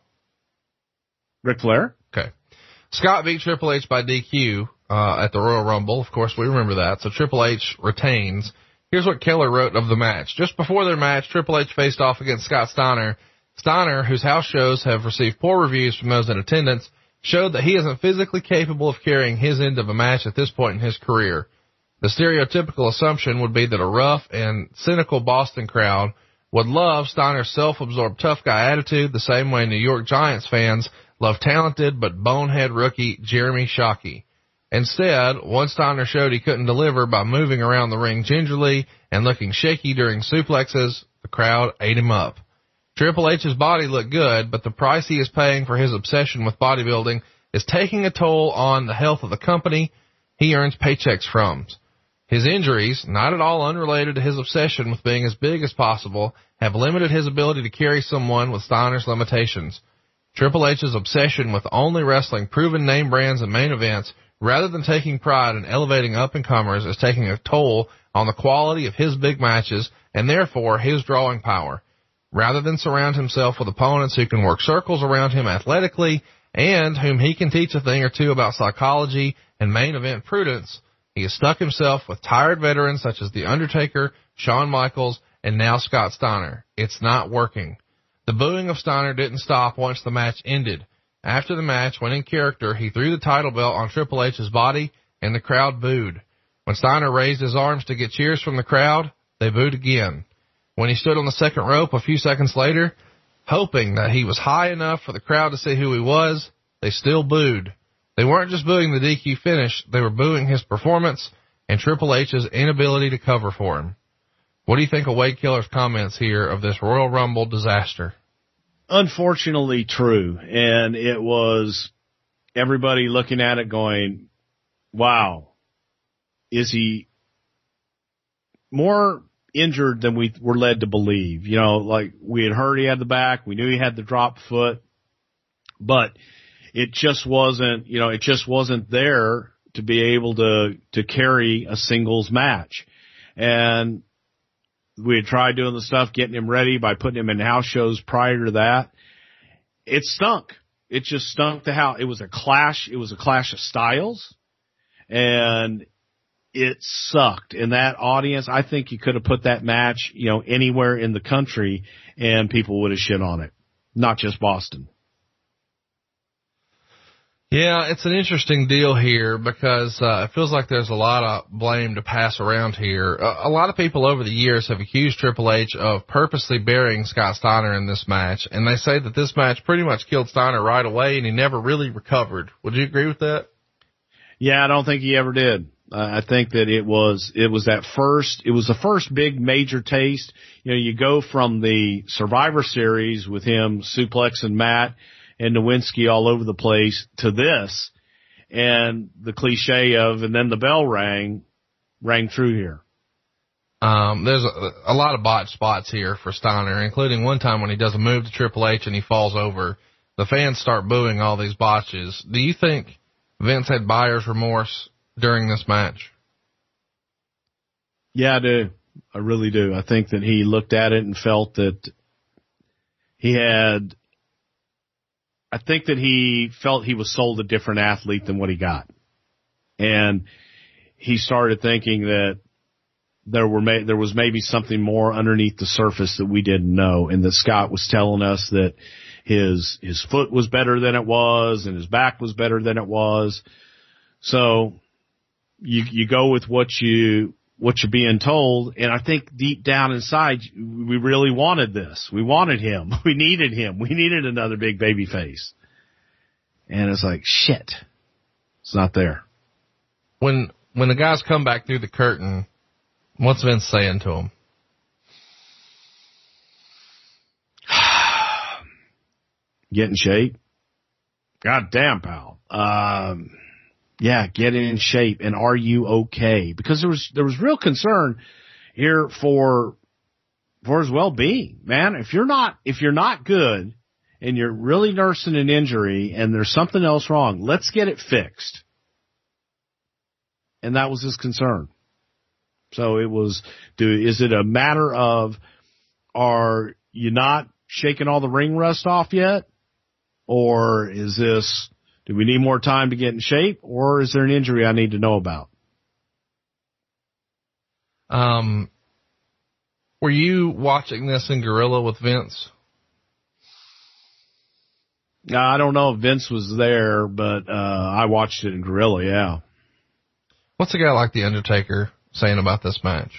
Ric Flair. Okay. Scott beat Triple H by DQ at the Royal Rumble. Of course, we remember that. So Triple H retains. Here's what Keller wrote of the match. Just before their match, Triple H faced off against Scott Steiner. Steiner, whose house shows have received poor reviews from those in attendance, showed that he isn't physically capable of carrying his end of a match at this point in his career. The stereotypical assumption would be that a rough and cynical Boston crowd would love Steiner's self-absorbed tough guy attitude the same way New York Giants fans love talented but bonehead rookie Jeremy Shockey. Instead, once Steiner showed he couldn't deliver by moving around the ring gingerly and looking shaky during suplexes, the crowd ate him up. Triple H's body looked good, but the price he is paying for his obsession with bodybuilding is taking a toll on the health of the company he earns paychecks from. His injuries, not at all unrelated to his obsession with being as big as possible, have limited his ability to carry someone with Steiner's limitations. Triple H's obsession with only wrestling proven name brands and main events, rather than taking pride in elevating up-and-comers, is taking a toll on the quality of his big matches and therefore his drawing power. Rather than surround himself with opponents who can work circles around him athletically and whom he can teach a thing or two about psychology and main event prudence, he has stuck himself with tired veterans such as The Undertaker, Shawn Michaels, and now Scott Steiner. It's not working. The booing of Steiner didn't stop once the match ended. After the match, when in character, he threw the title belt on Triple H's body, and the crowd booed. When Steiner raised his arms to get cheers from the crowd, they booed again. When he stood on the second rope a few seconds later, hoping that he was high enough for the crowd to see who he was, they still booed. They weren't just booing the DQ finish, they were booing his performance and Triple H's inability to cover for him. What do you think of Wade Keller's comments here of this Royal Rumble disaster? Unfortunately true. And it was everybody looking at it going, wow, is he more injured than we were led to believe? You know, like we had heard he had the back, we knew he had the drop foot, but it just wasn't, it just wasn't there to be able to carry a singles match. And we had tried doing the stuff, getting him ready by putting him in house shows prior to that. It stunk. It just stunk to how it was a clash. It was a clash of styles and it sucked. And that audience, I think you could have put that match, anywhere in the country and people would have shit on it. Not just Boston. Yeah, it's an interesting deal here because it feels like there's a lot of blame to pass around here. A lot of people over the years have accused Triple H of purposely burying Scott Steiner in this match, and they say that this match pretty much killed Steiner right away and he never really recovered. Would you agree with that? Yeah, I don't think he ever did. I think that it was the first big major taste. You go from the Survivor Series with him suplexing Matt and Nowinski all over the place to this, and the cliche of, and then the bell rang true here. There's a lot of botched spots here for Steiner, including one time when he does a move to Triple H and he falls over. The fans start booing all these botches. Do you think Vince had buyer's remorse during this match? Yeah, I do. I really do. I think that he looked at it and felt that he felt he was sold a different athlete than what he got. And he started thinking that there was maybe something more underneath the surface that we didn't know, and that Scott was telling us that his foot was better than it was and his back was better than it was. So you go with what you're being told, and I think deep down inside, we really wanted this. We wanted him. We needed him. We needed another big baby face. And it's like, shit, it's not there. When the guys come back through the curtain, what's Vince saying to them? Get in shape. God damn, pal. Yeah, get in shape. And are you okay? Because there was real concern here for for his well-being, man. If you're not good and you're really nursing an injury and there's something else wrong, let's get it fixed. And that was his concern. So it was, is it a matter of, are you not shaking all the ring rust off yet? Or is this, do we need more time to get in shape? Or is there an injury I need to know about? Were you watching this in Gorilla with Vince? I don't know if Vince was there, but I watched it in Gorilla, yeah. What's a guy like The Undertaker saying about this match?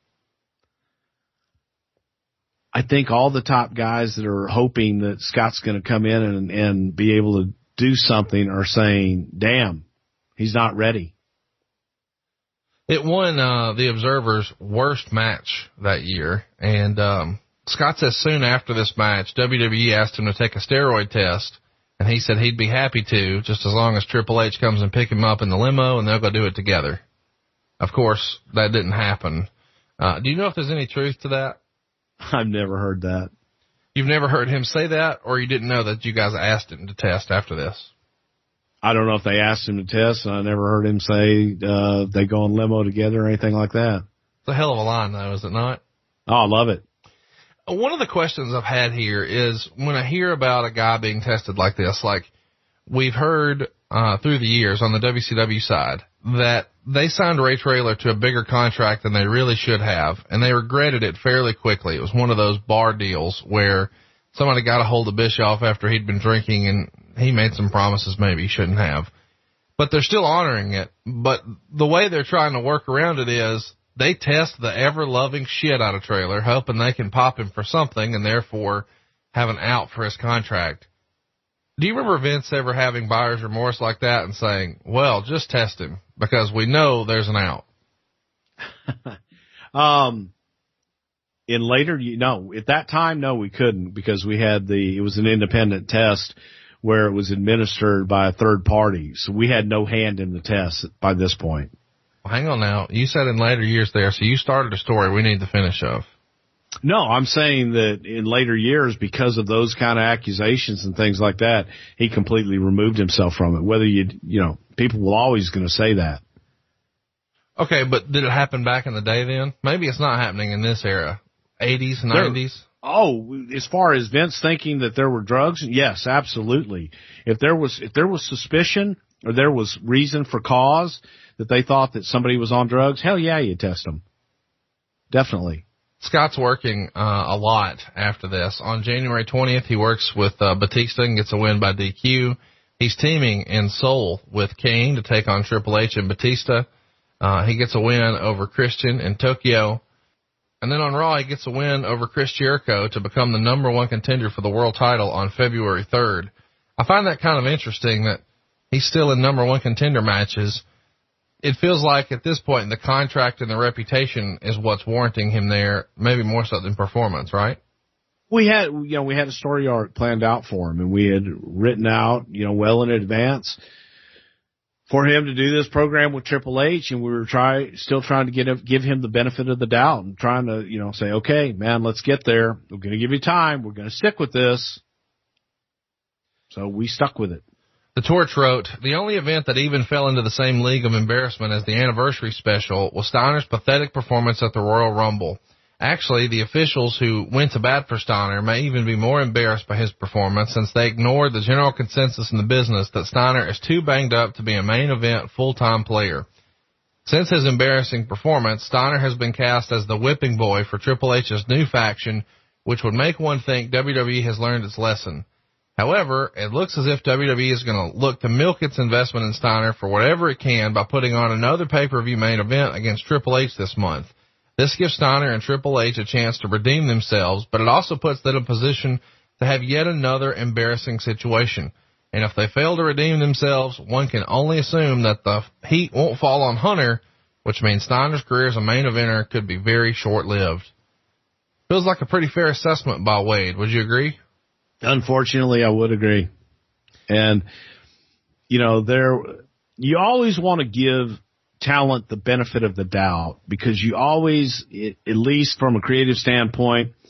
I think all the top guys that are hoping that Scott's going to come in and be able to do something are saying, damn, he's not ready. It won the Observer's worst match that year, and Scott says soon after this match, WWE asked him to take a steroid test, and he said he'd be happy to, just as long as Triple H comes and pick him up in the limo, and they'll go do it together. Of course, that didn't happen. Do you know if there's any truth to that? I've never heard that. You've never heard him say that, or you didn't know that you guys asked him to test after this? I don't know if they asked him to test, and I never heard him say they go on limo together or anything like that. It's a hell of a line, though, is it not? Oh, I love it. One of the questions I've had here is when I hear about a guy being tested like this, like we've heard through the years on the WCW side, that they signed Ray Traylor to a bigger contract than they really should have, and they regretted it fairly quickly. It was one of those bar deals where somebody got a hold of Bischoff after he'd been drinking, and he made some promises maybe he shouldn't have. But they're still honoring it. But the way they're trying to work around it is they test the ever-loving shit out of Traylor, hoping they can pop him for something and therefore have an out for his contract. Do you remember Vince ever having buyer's remorse like that and saying, well, just test him because we know there's an out? In later, at that time, no, we couldn't because we had it was an independent test where it was administered by a third party. So we had no hand in the test by this point. Well, hang on now. You said in later years there, so you started a story we need to finish of. No, I'm saying that in later years, because of those kind of accusations and things like that, he completely removed himself from it. Whether people will always going to say that. Okay, but did it happen back in the day then? Maybe it's not happening in this era. 80s, 90s? As far as Vince thinking that there were drugs, yes, absolutely. If there was suspicion or there was reason for cause that they thought that somebody was on drugs, hell yeah, you test them. Definitely. Scott's working a lot after this. On January 20th, he works with Batista and gets a win by DQ. He's teaming in Seoul with Kane to take on Triple H and Batista. He gets a win over Christian in Tokyo. And then on Raw, he gets a win over Chris Jericho to become the number one contender for the world title on February 3rd. I find that kind of interesting that he's still in number one contender matches. It feels like at this point the contract and the reputation is what's warranting him there, maybe more so than performance, right? We had a story arc planned out for him, and we had written out, well in advance for him to do this program with Triple H, and we were still trying to give him the benefit of the doubt and trying to, say, okay, man, let's get there. We're going to give you time. We're going to stick with this. So we stuck with it. The Torch wrote, the only event that even fell into the same league of embarrassment as the anniversary special was Steiner's pathetic performance at the Royal Rumble. Actually, the officials who went to bat for Steiner may even be more embarrassed by his performance since they ignored the general consensus in the business that Steiner is too banged up to be a main event full-time player. Since his embarrassing performance, Steiner has been cast as the whipping boy for Triple H's new faction, which would make one think WWE has learned its lesson. However, it looks as if WWE is going to look to milk its investment in Steiner for whatever it can by putting on another pay-per-view main event against Triple H this month. This gives Steiner and Triple H a chance to redeem themselves, but it also puts them in a position to have yet another embarrassing situation. And if they fail to redeem themselves, one can only assume that the heat won't fall on Hunter, which means Steiner's career as a main eventer could be very short-lived. Feels like a pretty fair assessment by Wade. Would you agree? Unfortunately, I would agree. And, you always want to give talent the benefit of the doubt because you always, at least from a creative standpoint,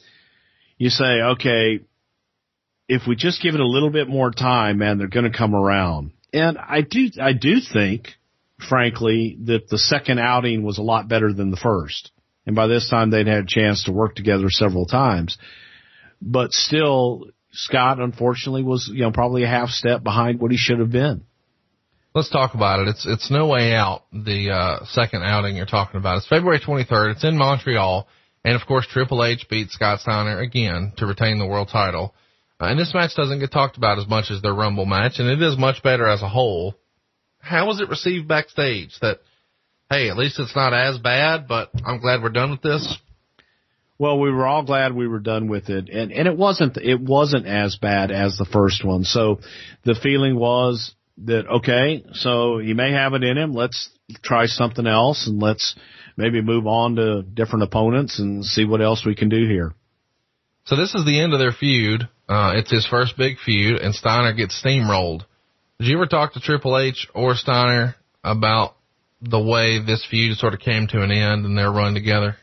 you say, okay, if we just give it a little bit more time, man, they're going to come around. And I do think, frankly, that the second outing was a lot better than the first. And by this time, they'd had a chance to work together several times. But still, Scott, unfortunately, was, probably a half step behind what he should have been. Let's talk about it. It's No Way Out, the second outing you're talking about. It's February 23rd. It's in Montreal. And, of course, Triple H beat Scott Steiner again to retain the world title. And this match doesn't get talked about as much as their Rumble match, and it is much better as a whole. How was it received backstage that, hey, at least it's not as bad, but I'm glad we're done with this? Well, we were all glad we were done with it, and it wasn't as bad as the first one. So the feeling was that, okay, so he may have it in him. Let's try something else, and let's maybe move on to different opponents and see what else we can do here. So this is the end of their feud. It's his first big feud, and Steiner gets steamrolled. Did you ever talk to Triple H or Steiner about the way this feud sort of came to an end and their run together?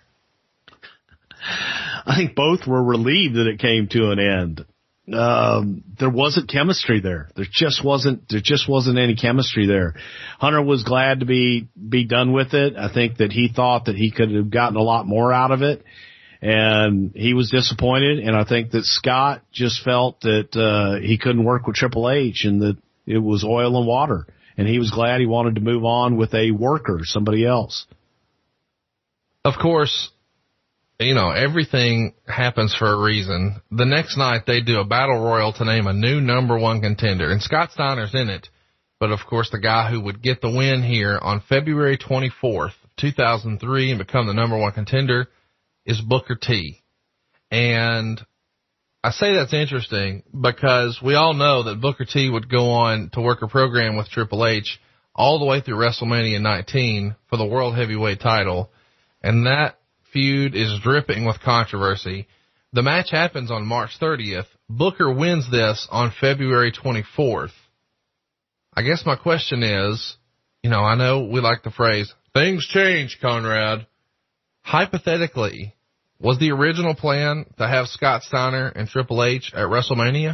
I think both were relieved that it came to an end. There wasn't chemistry there. There just wasn't any chemistry there. Hunter was glad to be done with it. I think that he thought that he could have gotten a lot more out of it. And he was disappointed, and I think that Scott just felt that he couldn't work with Triple H and that it was oil and water. And he was glad he wanted to move on with a worker, somebody else. Of course, everything happens for a reason. The next night they do a battle royal to name a new number one contender, and Scott Steiner's in it. But, of course, the guy who would get the win here on February 24th, 2003 and become the number one contender is Booker T. And I say that's interesting because we all know that Booker T would go on to work a program with Triple H all the way through WrestleMania 19 for the World Heavyweight title. And that feud is dripping with controversy. The match happens on March 30th. Booker wins this on February 24th. I guess my question is, I know we like the phrase, things change, Conrad. Hypothetically, was the original plan to have Scott Steiner and Triple H at WrestleMania?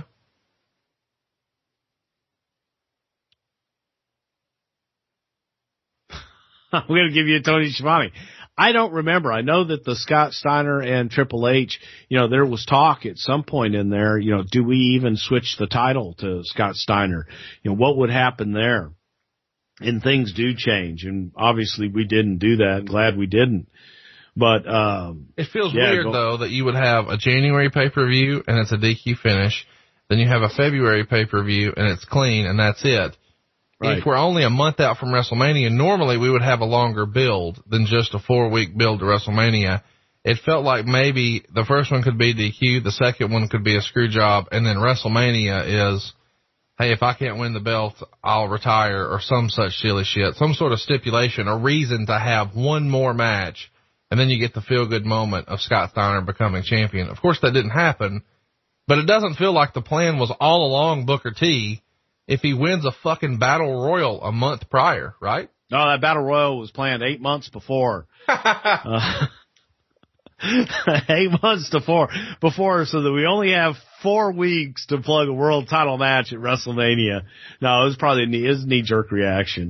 I'm going to give you a Tony Schiavone. I don't remember. I know that the Scott Steiner and Triple H, there was talk at some point in there, do we even switch the title to Scott Steiner? What would happen there? And things do change. And obviously we didn't do that. I'm glad we didn't. But it feels weird, though, that you would have a January pay-per-view and it's a DQ finish. Then you have a February pay-per-view and it's clean and that's it. Right. If we're only a month out from WrestleMania, normally we would have a longer build than just a 4-week build to WrestleMania. It felt like maybe the first one could be DQ, the second one could be a screw job, and then WrestleMania is, hey, if I can't win the belt, I'll retire or some such silly shit. Some sort of stipulation, a reason to have one more match. And then you get the feel-good moment of Scott Steiner becoming champion. Of course, that didn't happen, but it doesn't feel like the plan was all along Booker T if he wins a fucking battle royal a month prior, right? No, that battle royal was planned 8 months before. 8 months before, so that we only have 4 weeks to plug a world title match at WrestleMania. No, it was probably a knee-jerk reaction.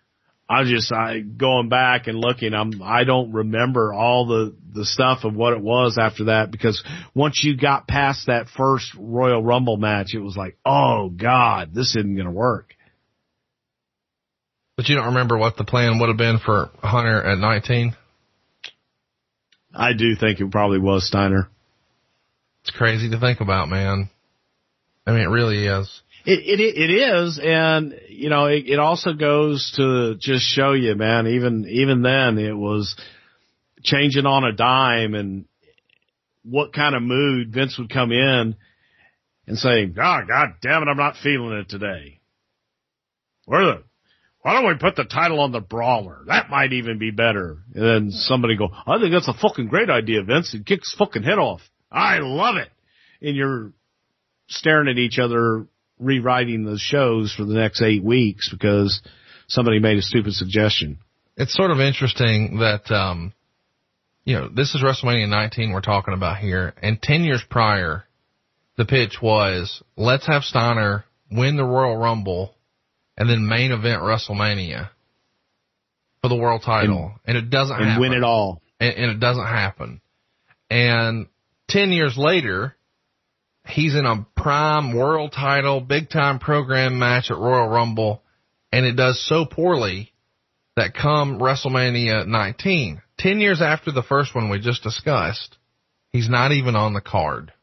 Going back and looking, I don't remember all the stuff of what it was after that, because once you got past that first Royal Rumble match, it was like, oh God, this isn't going to work. But you don't remember what the plan would have been for Hunter at 19? I do think it probably was Steiner. It's crazy to think about, man. I mean, it really is. It is, and it also goes to just show you, man. Even then, it was changing on a dime, and what kind of mood Vince would come in and say, "Oh, God damn it, I'm not feeling it today." Why don't we put the title on the Brawler? That might even be better. And then somebody go, "I think that's a fucking great idea, Vince." And kicks fucking head off. I love it. And you're staring at each other, rewriting the shows for the next 8 weeks because somebody made a stupid suggestion. It's sort of interesting that this is WrestleMania 19 we're talking about here, and 10 years prior, the pitch was, let's have Steiner win the Royal Rumble and then main event WrestleMania for the world title. And it doesn't happen. And win it all. And it doesn't happen. And 10 years later, he's in a prime world title, big-time program match at Royal Rumble, and it does so poorly that come WrestleMania 19, 10 years after the first one we just discussed, he's not even on the card.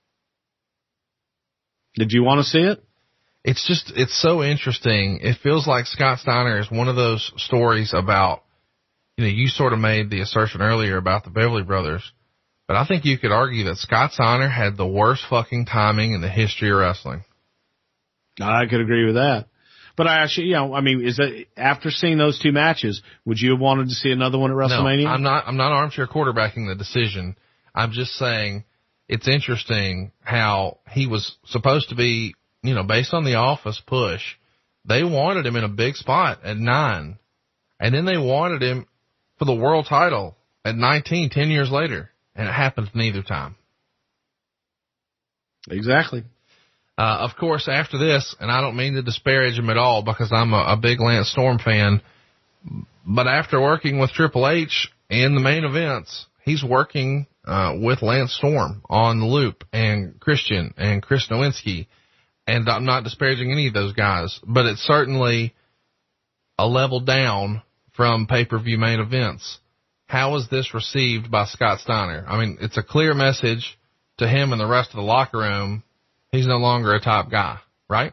Did you want to see it? It's so interesting. It feels like Scott Steiner is one of those stories about, you sort of made the assertion earlier about the Beverly Brothers, but I think you could argue that Scott Steiner had the worst fucking timing in the history of wrestling. I could agree with that. But I actually, is that after seeing those two matches, would you have wanted to see another one at WrestleMania? No, I'm not armchair quarterbacking the decision. I'm just saying it's interesting how he was supposed to be, based on the Office push. They wanted him in a big spot at 9, and then they wanted him for the world title at 19, 10 years later, and it happened neither time. Exactly. Of course, after this, and I don't mean to disparage him at all because I'm a big Lance Storm fan, but after working with Triple H in the main events, he's working with Lance Storm on the Loop and Christian and Chris Nowinski, and I'm not disparaging any of those guys, but it's certainly a level down from pay-per-view main events. How is this received by Scott Steiner? I mean, it's a clear message to him and the rest of the locker room. He's no longer a top guy, right?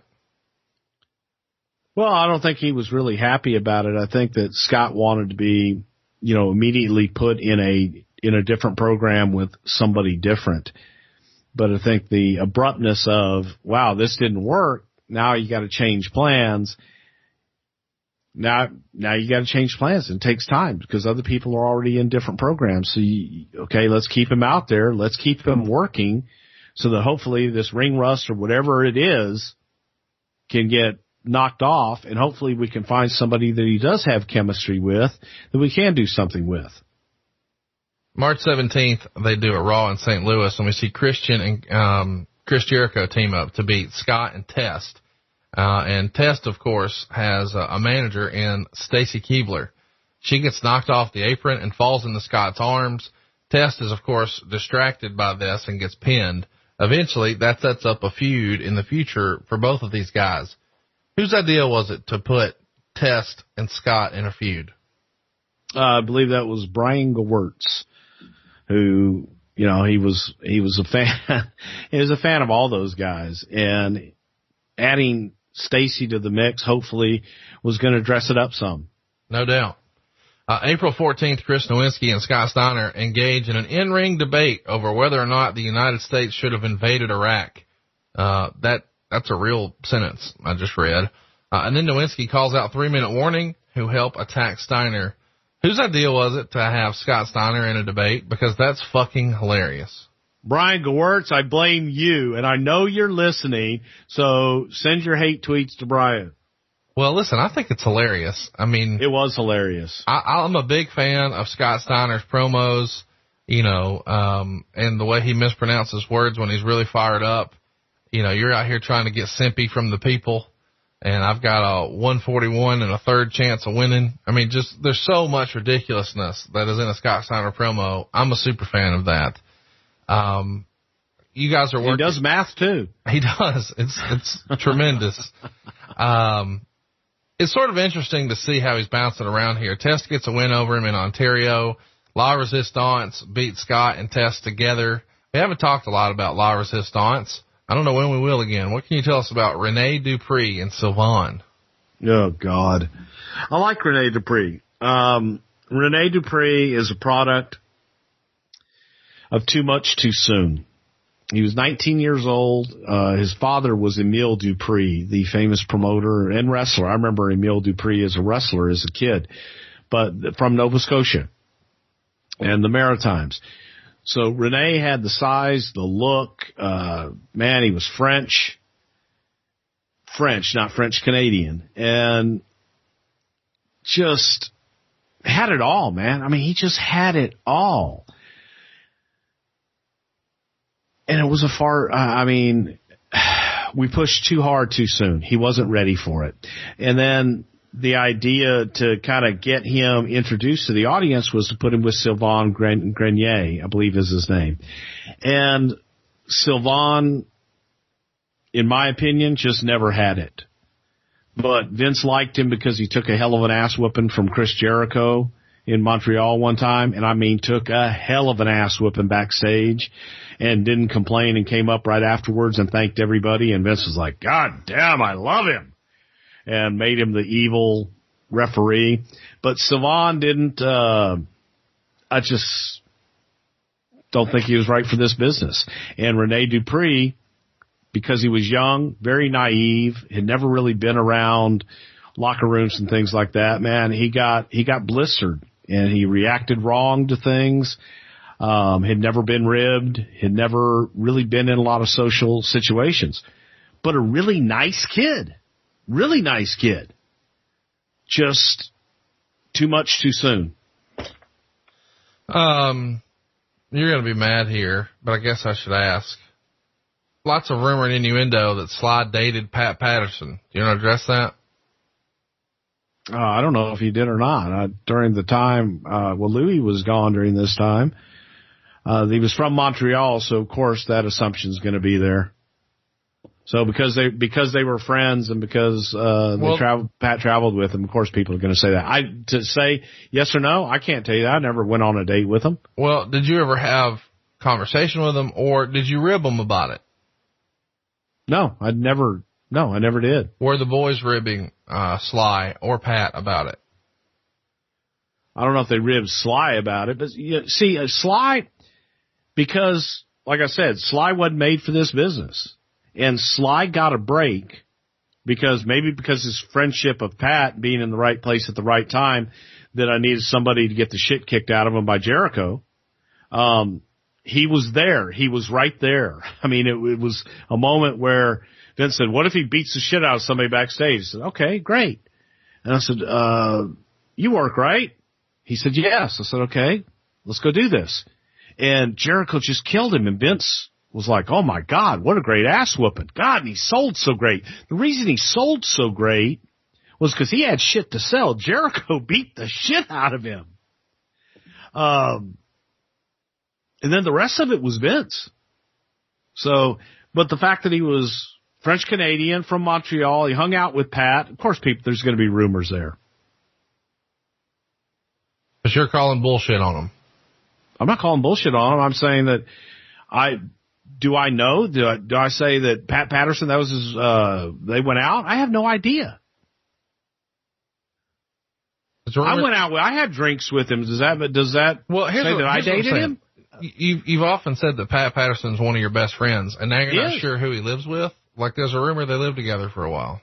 Well, I don't think he was really happy about it. I think that Scott wanted to be, immediately put in a different program with somebody different. But I think the abruptness of, wow, this didn't work. Now you got to change plans. Now you got to change plans. It takes time because other people are already in different programs. So let's keep him out there. Let's keep him working, so that hopefully this ring rust or whatever it is can get knocked off, and hopefully we can find somebody that he does have chemistry with that we can do something with. March 17th, they do a Raw in St. Louis, and we see Christian and Chris Jericho team up to beat Scott and Test. And Test, of course, has a manager in Stacy Keibler. She gets knocked off the apron and falls into Scott's arms. Test is, of course, distracted by this and gets pinned. Eventually, that sets up a feud in the future for both of these guys. Whose idea was it to put Test and Scott in a feud? I believe that was Brian Gewirtz, who, he was a fan. He was a fan of all those guys, and adding Stacy to the mix hopefully was going to dress it up some. No doubt. April 14th, Chris Nowinski and Scott Steiner engage in an in-ring debate over whether or not the United States should have invaded Iraq. That's a real sentence I just read. And then Nowinski calls out 3-minute warning, who help attack Steiner. Whose idea was it to have Scott Steiner in a debate? Because that's fucking hilarious. Brian Gewirtz, I blame you, and I know you're listening, so send your hate tweets to Brian. Well, listen, I think it's hilarious. I mean, it was hilarious. I'm a big fan of Scott Steiner's promos, and the way he mispronounces words when he's really fired up. You're out here trying to get simpy from the people, and I've got a 141 and a third chance of winning. I mean, there's so much ridiculousness that is in a Scott Steiner promo. I'm a super fan of that. You guys are working. He does math too. He does. It's tremendous. It's sort of interesting to see how he's bouncing around here. Test gets a win over him in Ontario. La Resistance beat Scott and Test together. We haven't talked a lot about La Resistance. I don't know when we will again. What can you tell us about Rene Dupree and Sylvain? Oh, God. I like Rene Dupree. Rene Dupree is a product of too much too soon. He was 19 years old. His father was Emile Dupree, the famous promoter and wrestler. I remember Emile Dupree as a wrestler as a kid, but from Nova Scotia and the Maritimes. So Rene had the size, the look. Man, he was French, not French Canadian, and just had it all, man. I mean, he just had it all. And it was we pushed too hard too soon. He wasn't ready for it. And then the idea to kind of get him introduced to the audience was to put him with Sylvain Grenier, I believe is his name. And Sylvain, in my opinion, just never had it. But Vince liked him because he took a hell of an ass whooping from Chris Jericho in Montreal one time. And I mean, took a hell of an ass whooping backstage and didn't complain and came up right afterwards and thanked everybody. And Vince was like, God damn, I love him. And made him the evil referee. But Sylvain didn't, I just don't think he was right for this business. And Rene Dupree, because he was young, very naive, had never really been around locker rooms and things like that, man, he got blistered and he reacted wrong to things. Had never been ribbed, had never really been in a lot of social situations, but a really nice kid. Really nice kid. Just too much too soon. You're going to be mad here, but I guess I should ask. Lots of rumor and innuendo that Sly dated Pat Patterson. Do you want to address that? I don't know if he did or not. During the time, Louis was gone during this time. He was from Montreal, so of course that assumption's going to be there. So because they were friends and because Pat traveled with him, of course people are going to say that. To say yes or no, I can't tell you that. I never went on a date with him. Well, did you ever have conversation with him, or did you rib him about it? No, I never did. Were the boys ribbing Sly or Pat about it? I don't know if they ribbed Sly about it, but see, Sly, because like I said, Sly wasn't made for this business. And Sly got a break because his friendship of Pat being in the right place at the right time, that I needed somebody to get the shit kicked out of him by Jericho. He was there. He was right there. I mean, it was a moment where Vince said, what if he beats the shit out of somebody backstage? I said, okay, great. And I said, you work, right? He said, yes. I said, okay, let's go do this. And Jericho just killed him, and Vince was like, oh my God, what a great ass whooping. God, and he sold so great. The reason he sold so great was because he had shit to sell. Jericho beat the shit out of him. And then the rest of it was Vince. So, but the fact that he was French Canadian from Montreal, he hung out with Pat. Of course, there's going to be rumors there. But you're calling bullshit on him. I'm not calling bullshit on him. I'm saying that do I know? Do I say that Pat Patterson, that was his, they went out? I have no idea. I had drinks with him. Does that say that I dated him? You've often said that Pat Patterson's one of your best friends, and now you're not sure who he lives with. Like, there's a rumor they lived together for a while.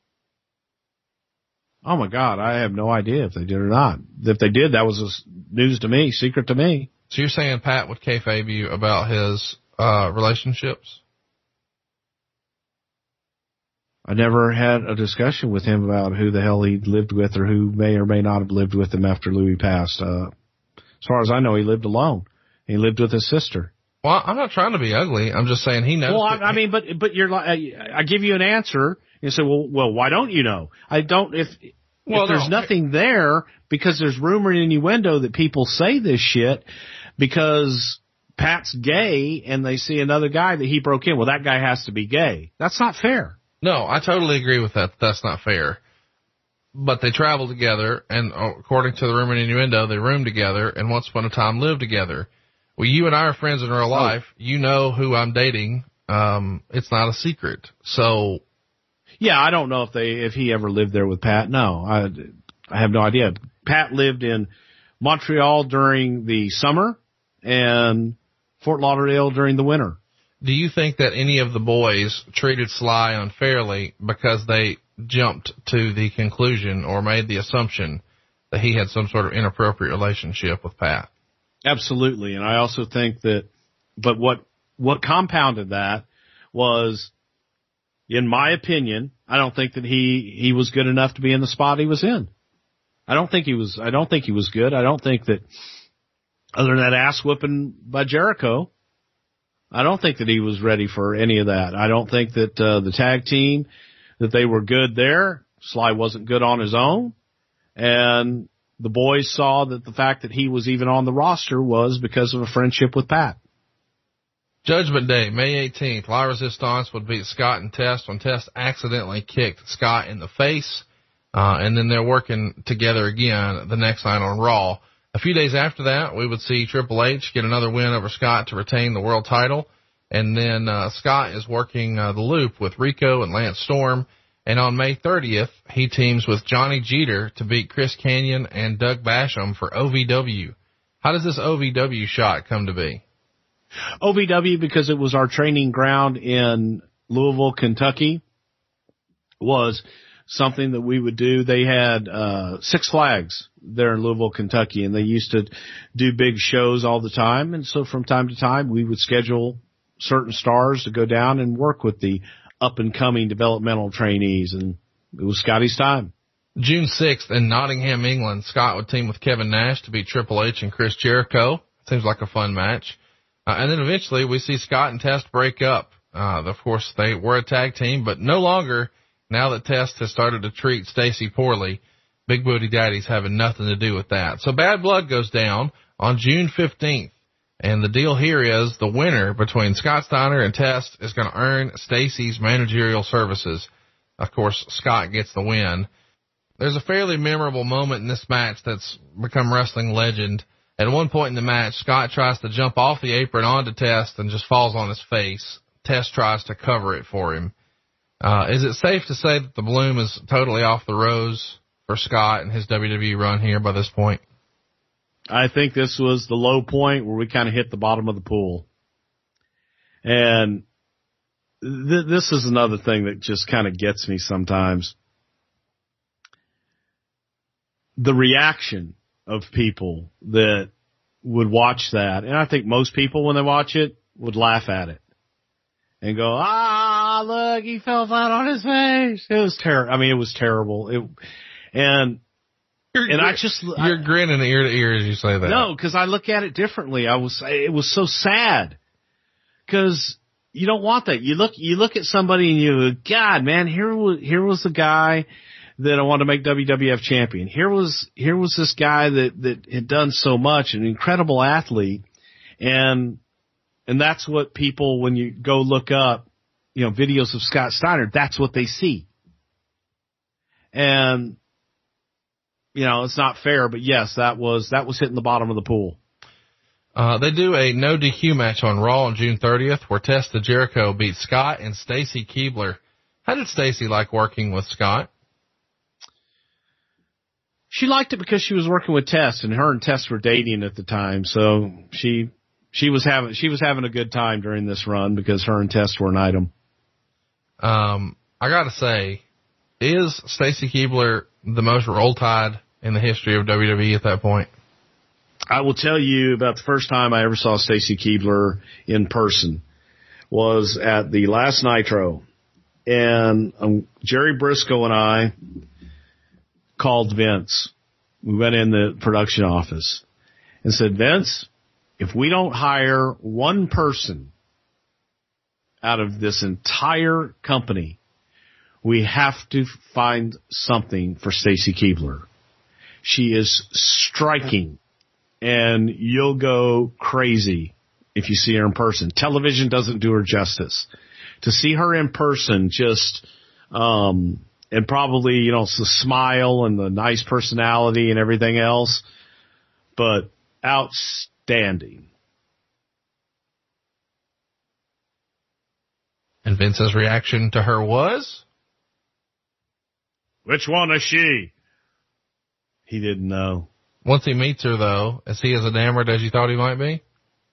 Oh my God, I have no idea if they did or not. If they did, that was news to me, secret to me. So you're saying Pat would kayfabe you about his relationships? I never had a discussion with him about who the hell he lived with or who may or may not have lived with him after Louis passed. As far as I know, he lived alone. He lived with his sister. Well, I'm not trying to be ugly. I'm just saying he knows. Well, but you're like, I give you an answer. You say, well, why don't you know? I don't, if there's nothing there, because there's rumor and innuendo that people say this shit because Pat's gay and they see another guy that he broke in. Well, that guy has to be gay. That's not fair. No, I totally agree with that. That's not fair. But they traveled together, and according to the rumor and innuendo, they roomed together and once upon a time lived together. Well, you and I are friends in real life. You know who I'm dating. It's not a secret. So, yeah, I don't know if he ever lived there with Pat. No, I have no idea. Pat lived in Montreal during the summer and Fort Lauderdale during the winter. Do you think that any of the boys treated Sly unfairly because they jumped to the conclusion or made the assumption that he had some sort of inappropriate relationship with Pat? Absolutely. And I also think that, but what compounded that was, in my opinion, I don't think that he was good enough to be in the spot he was in. I don't think he was good. I don't think that, other than that ass whipping by Jericho, I don't think that he was ready for any of that. I don't think that the tag team, that they were good there. Sly wasn't good on his own. And the boys saw that the fact that he was even on the roster was because of a friendship with Pat. Judgment Day, May 18th, La Resistance would beat Scott and Test when Test accidentally kicked Scott in the face. And then they're working together again the next night on Raw. A few days after that, we would see Triple H get another win over Scott to retain the world title. And then Scott is working the loop with Rico and Lance Storm. And on May 30th, he teams with Johnny Jeter to beat Chris Kanyon and Doug Basham for OVW. How does this OVW shot come to be? OVW, because it was our training ground in Louisville, Kentucky, was something that we would do. They had Six Flags there in Louisville, Kentucky, and they used to do big shows all the time. And so from time to time, we would schedule certain stars to go down and work with the up-and-coming developmental trainees, and it was Scotty's time. June 6th in Nottingham, England, Scott would team with Kevin Nash to beat Triple H and Chris Jericho. Seems like a fun match. And then eventually we see Scott and Test break up. Of course, they were a tag team, but no longer. Now that Test has started to treat Stacy poorly, Big Booty Daddy's having nothing to do with that. So Bad Blood goes down on June 15th. And the deal here is the winner between Scott Steiner and Test is going to earn Stacy's managerial services. Of course, Scott gets the win. There's a fairly memorable moment in this match that's become wrestling legend. At one point in the match, Scott tries to jump off the apron onto Test and just falls on his face. Test tries to cover it for him. Is it safe to say that the bloom is totally off the rose for Scott and his WWE run here by this point? I think this was the low point where we kind of hit the bottom of the pool. And this is another thing that just kind of gets me sometimes. The reaction of people that would watch that, and I think most people when they watch it would laugh at it and go, look, he fell flat on his face. It was terrible. I mean, it was terrible. You're grinning ear to ear as you say that. No, because I look at it differently. It was so sad because you don't want that. You look at somebody and you go, God, man, here was the guy that I want to make WWF champion. Here was this guy that had done so much, an incredible athlete, and that's what people, when you go look up, videos of Scott Steiner, that's what they see. And it's not fair, but yes, that was hitting the bottom of the pool. They do a no DQ match on Raw on June 30th where Test of Jericho beat Scott and Stacy Keibler. How did Stacy like working with Scott? She liked it because she was working with Test, and her and Test were dating at the time, so she was having a good time during this run because her and Test were an item. I gotta say, is Stacy Keibler the most Roll Tide in the history of WWE at that point? I will tell you about the first time I ever saw Stacy Keibler in person was at the last Nitro, and Jerry Briscoe and I called Vince. We went in the production office and said, Vince, if we don't hire one person out of this entire company, we have to find something for Stacy Keibler. She is striking, and you'll go crazy if you see her in person. Television doesn't do her justice. To see her in person, just and probably, it's the smile and the nice personality and everything else, but outstanding. And Vince's reaction to her was? Which one is she? He didn't know. Once he meets her, though, is he as enamored as you thought he might be?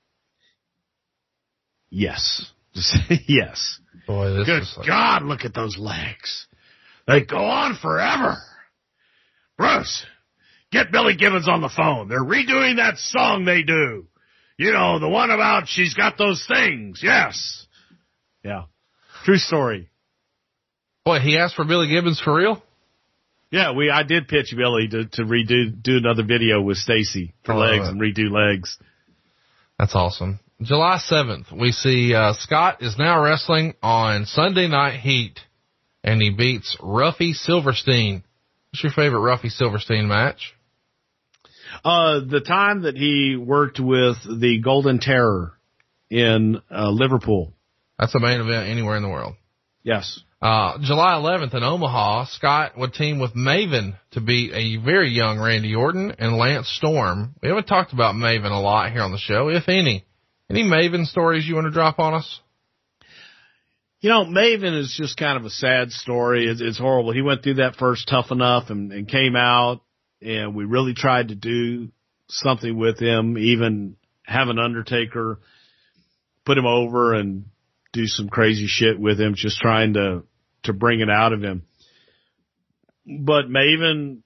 Yes. Yes. Boy, Good God, look at those legs. They go on forever. Bruce, get Billy Gibbons on the phone. They're redoing that song they do. The one about she's got those things. Yes. Yeah. True story. Boy, he asked for Billy Gibbons for real? Yeah, I did pitch Billy to do another video with Stacy for legs and redo legs. That's awesome. July 7th, we see Scott is now wrestling on Sunday Night Heat, and he beats Ruffy Silverstein. What's your favorite Ruffy Silverstein match? The time that he worked with the Golden Terror in Liverpool. That's a main event anywhere in the world. Yes. July 11th in Omaha, Scott would team with Maven to beat a very young Randy Orton and Lance Storm. We haven't talked about Maven a lot here on the show, if any. Any Maven stories you want to drop on us? You know, Maven is just kind of a sad story. It's horrible. He went through that first Tough Enough and came out, and we really tried to do something with him, even have an Undertaker put him over and do some crazy shit with him, just trying to bring it out of him. But Maven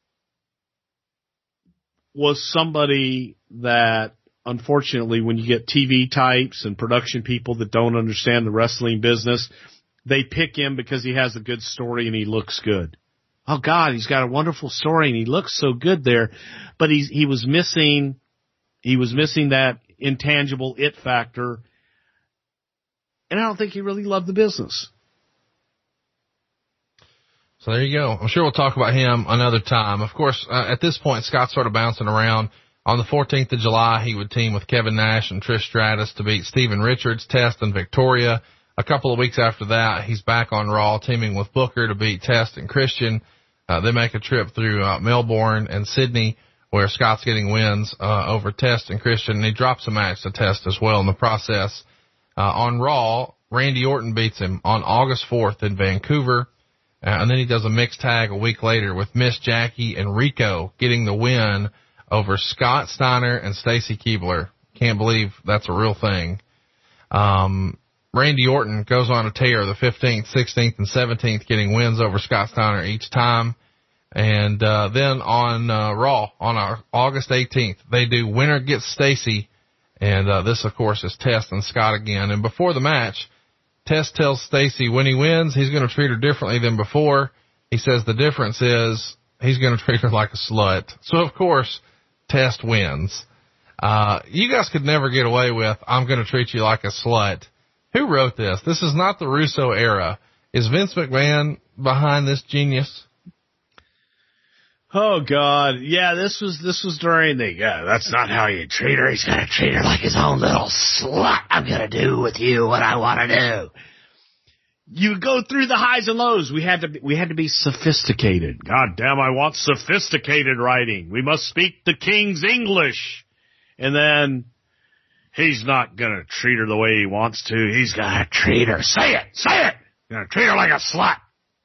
was somebody that, unfortunately, when you get TV types and production people that don't understand the wrestling business, they pick him because he has a good story and he looks good. Oh God, he's got a wonderful story and he looks so good there, but he was missing that intangible it factor. And I don't think he really loved the business. So there you go. I'm sure we'll talk about him another time. Of course, at this point, Scott's sort of bouncing around. On the 14th of July, he would team with Kevin Nash and Trish Stratus to beat Steven Richards, Test, and Victoria. A couple of weeks after that, he's back on Raw, teaming with Booker to beat Test and Christian. They make a trip through Melbourne and Sydney, where Scott's getting wins over Test and Christian, and he drops a match to Test as well in the process. On Raw, Randy Orton beats him on August 4th in Vancouver. And then he does a mixed tag a week later with Miss Jackie and Rico getting the win over Scott Steiner and Stacy Keibler. Can't believe that's a real thing. Randy Orton goes on a tear the 15th, 16th, and 17th, getting wins over Scott Steiner each time. And then on Raw, on August 18th, they do Winner Gets Stacy. And this, of course, is Test and Scott again. And before the match, Test tells Stacy when he wins, he's going to treat her differently than before. He says the difference is he's going to treat her like a slut. So, of course, Test wins. You guys could never get away with, I'm going to treat you like a slut. Who wrote this? This is not the Russo era. Is Vince McMahon behind this genius? Oh God. Yeah, this was during that's not how you treat her. He's going to treat her like his own little slut. I'm going to do with you what I want to do. You go through the highs and lows. We had to be sophisticated. God damn, I want sophisticated writing. We must speak the King's English. And then he's not going to treat her the way he wants to. He's going to treat her. Say it. He's going to treat her like a slut.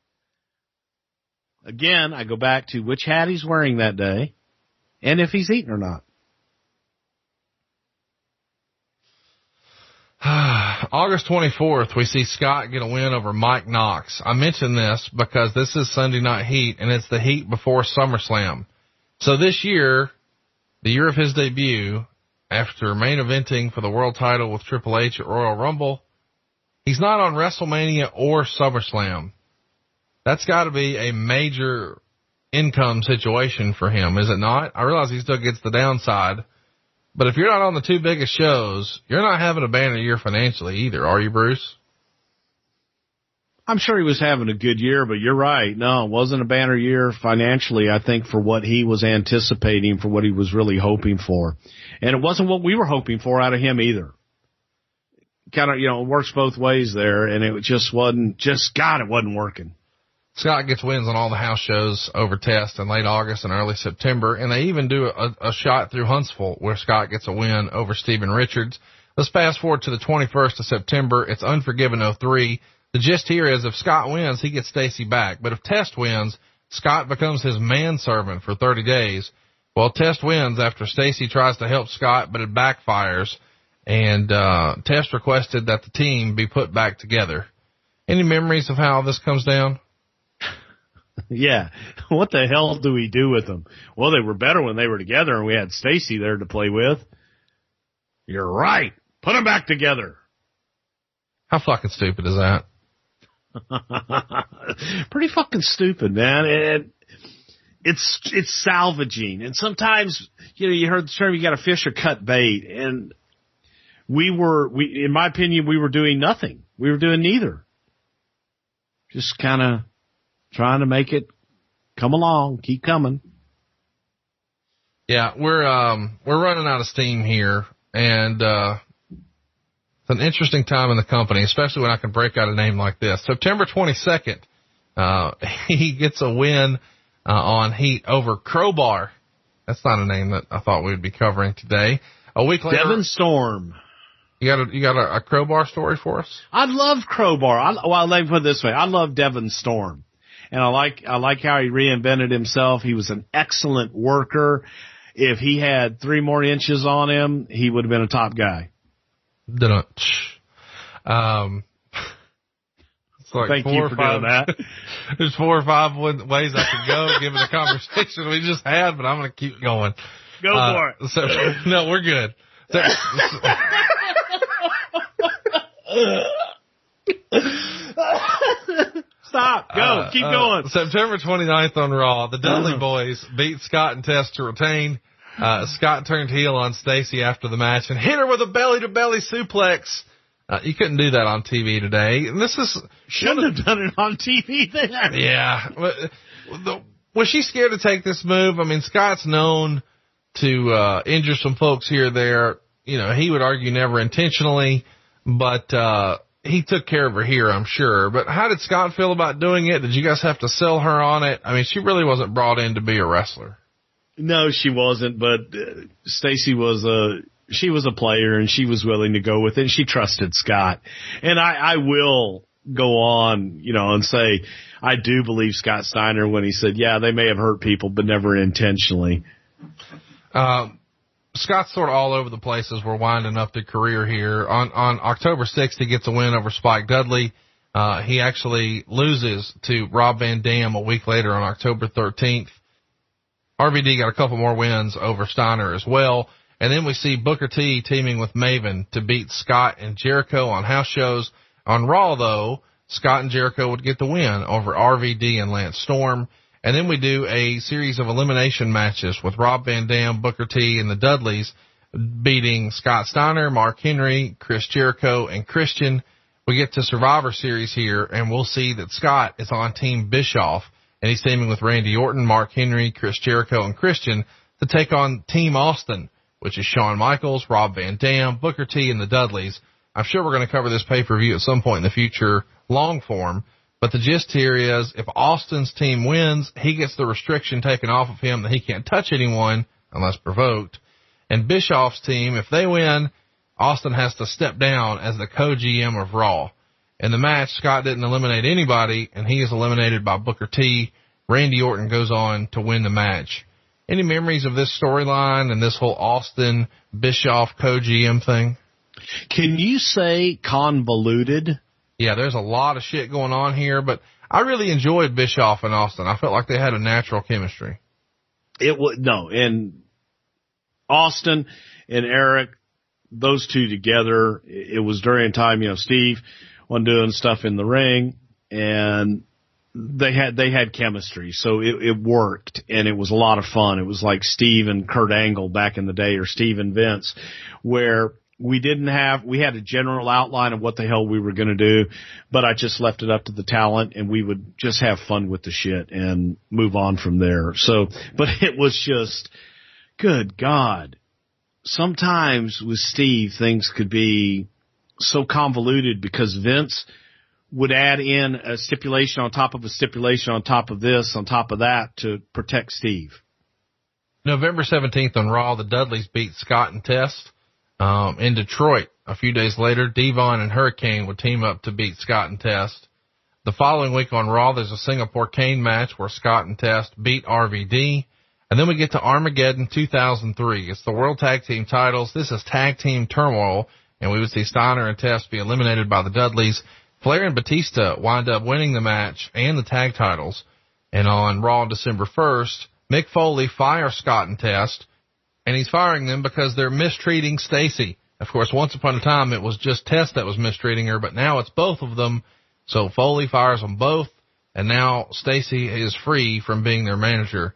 Again, I go back to which hat he's wearing that day and if he's eating or not. August 24th, we see Scott get a win over Mike Knox. I mention this because this is Sunday Night Heat, and it's the Heat before SummerSlam. So this year, the year of his debut, after main eventing for the world title with Triple H at Royal Rumble, he's not on WrestleMania or SummerSlam. That's got to be a major income situation for him, is it not? I realize he still gets the downside, but if you're not on the two biggest shows, you're not having a banner year financially either, are you, Bruce? I'm sure he was having a good year, but you're right. No, it wasn't a banner year financially, I think, for what he was anticipating, for what he was really hoping for. And it wasn't what we were hoping for out of him either. Kind of, it works both ways there, and it just wasn't, it wasn't working. Scott gets wins on all the house shows over Test in late August and early September, and they even do a shot through Huntsville where Scott gets a win over Steven Richards. Let's fast forward to the 21st of September. It's Unforgiven 03. The gist here is if Scott wins, he gets Stacy back. But if Test wins, Scott becomes his manservant for 30 days. Well, Test wins after Stacy tries to help Scott, but it backfires. And Test requested that the team be put back together. Any memories of how this comes down? Yeah. What the hell do we do with them? Well, they were better when they were together and we had Stacy there to play with. You're right. Put them back together. How fucking stupid is that? Pretty fucking stupid, man. it's salvaging. And sometimes, you heard the term, you got to fish or cut bait. And we in my opinion, we were doing nothing. We were doing neither. Just kind of trying to make it come along, keep coming. Yeah, we're running out of steam here, and it's an interesting time in the company, especially when I can break out a name like this. September 22nd, he gets a win on Heat over Crowbar. That's not a name that I thought we would be covering today. A week later, Devon Storm. You got a Crowbar story for us? I love Crowbar. Let me put it this way. I love Devon Storm. And I like how he reinvented himself. He was an excellent worker. If he had 3 more inches on him, he would have been a top guy. It's like Thank you for doing that. There's 4 or 5 ways I could go given the conversation we just had, but I'm going to keep going. Go for it. So, no, we're good. Stop. Go. Keep going. September 29th on Raw, the Dudley Boys beat Scott and Test to retain. Scott turned heel on Stacy after the match and hit her with a belly-to-belly suplex. You couldn't do that on TV today. And shouldn't have done it on TV then. Yeah. Was she scared to take this move? I mean, Scott's known to injure some folks here or there. He would argue never intentionally, but he took care of her here, I'm sure. But how did Scott feel about doing it? Did you guys have to sell her on it? I mean, she really wasn't brought in to be a wrestler. No, she wasn't, but Stacy was a player, and she was willing to go with it. She trusted Scott. And I will go on, and say I do believe Scott Steiner when he said, yeah, they may have hurt people, but never intentionally. Scott's sort of all over the place as we're winding up the career here. On October 6th, he gets a win over Spike Dudley. He actually loses to Rob Van Dam a week later on October 13th. RVD got a couple more wins over Steiner as well. And then we see Booker T teaming with Maven to beat Scott and Jericho on house shows. On Raw, though, Scott and Jericho would get the win over RVD and Lance Storm. And then we do a series of elimination matches with Rob Van Dam, Booker T, and the Dudleys beating Scott Steiner, Mark Henry, Chris Jericho, and Christian. We get to Survivor Series here, and we'll see that Scott is on Team Bischoff, and he's teaming with Randy Orton, Mark Henry, Chris Jericho, and Christian to take on Team Austin, which is Shawn Michaels, Rob Van Dam, Booker T, and the Dudleys. I'm sure we're going to cover this pay-per-view at some point in the future, long form. But the gist here is if Austin's team wins, he gets the restriction taken off of him that he can't touch anyone unless provoked. And Bischoff's team, if they win, Austin has to step down as the co-GM of Raw. In the match, Scott didn't eliminate anybody, and he is eliminated by Booker T. Randy Orton goes on to win the match. Any memories of this storyline and this whole Austin Bischoff co-GM thing? Can you say convoluted? Yeah, there's a lot of shit going on here, but I really enjoyed Bischoff and Austin. I felt like they had a natural chemistry. And Austin and Eric, those two together, it was during a time, Steve was doing stuff in the ring, and they had chemistry, so it worked, and it was a lot of fun. It was like Steve and Kurt Angle back in the day, or Steve and Vince, where we had a general outline of what the hell we were going to do, but I just left it up to the talent, and we would just have fun with the shit and move on from there. So, but it was just, good God. Sometimes with Steve, things could be so convoluted because Vince would add in a stipulation on top of a stipulation on top of this, on top of that to protect Steve. November 17th on Raw, the Dudleys beat Scott and Test. In Detroit, a few days later, Devon and Hurricane would team up to beat Scott and Test. The following week on Raw, there's a Singapore Cane match where Scott and Test beat RVD. And then we get to Armageddon 2003. It's the World Tag Team titles. This is Tag Team Turmoil, and we would see Steiner and Test be eliminated by the Dudleys. Flair and Batista wind up winning the match and the tag titles. And on Raw on December 1st, Mick Foley fires Scott and Test. And he's firing them because they're mistreating Stacy. Of course, once upon a time, it was just Test that was mistreating her, but now it's both of them. So Foley fires them both, and now Stacy is free from being their manager.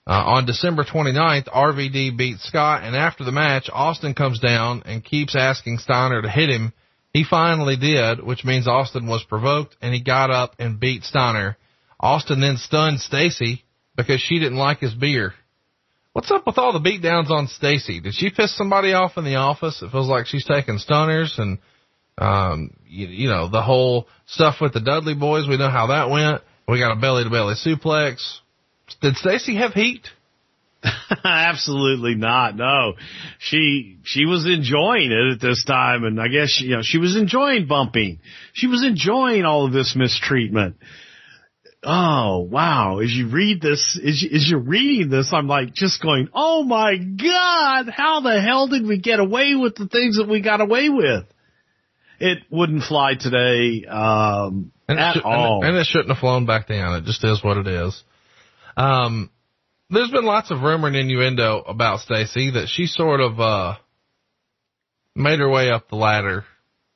On December 29th, RVD beat Scott, and after the match, Austin comes down and keeps asking Steiner to hit him. He finally did, which means Austin was provoked, and he got up and beat Steiner. Austin then stunned Stacy because she didn't like his beer. What's up with all the beatdowns on Stacy? Did she piss somebody off in the office? It feels like she's taking stunners, and you know, the whole stuff with the Dudley boys. We know how that went. We got a belly-to-belly suplex. Did Stacy have heat? Absolutely not. No, she was enjoying it at this time, and I guess she was enjoying bumping. She was enjoying all of this mistreatment. Oh wow! As you read this, as you're reading this, I'm like just going, "Oh my God! How the hell did we get away with the things that we got away with?" It wouldn't fly today at all, and it shouldn't have flown back down. It just is what it is. There's been lots of rumor and innuendo about Stacy that she sort of, made her way up the ladder.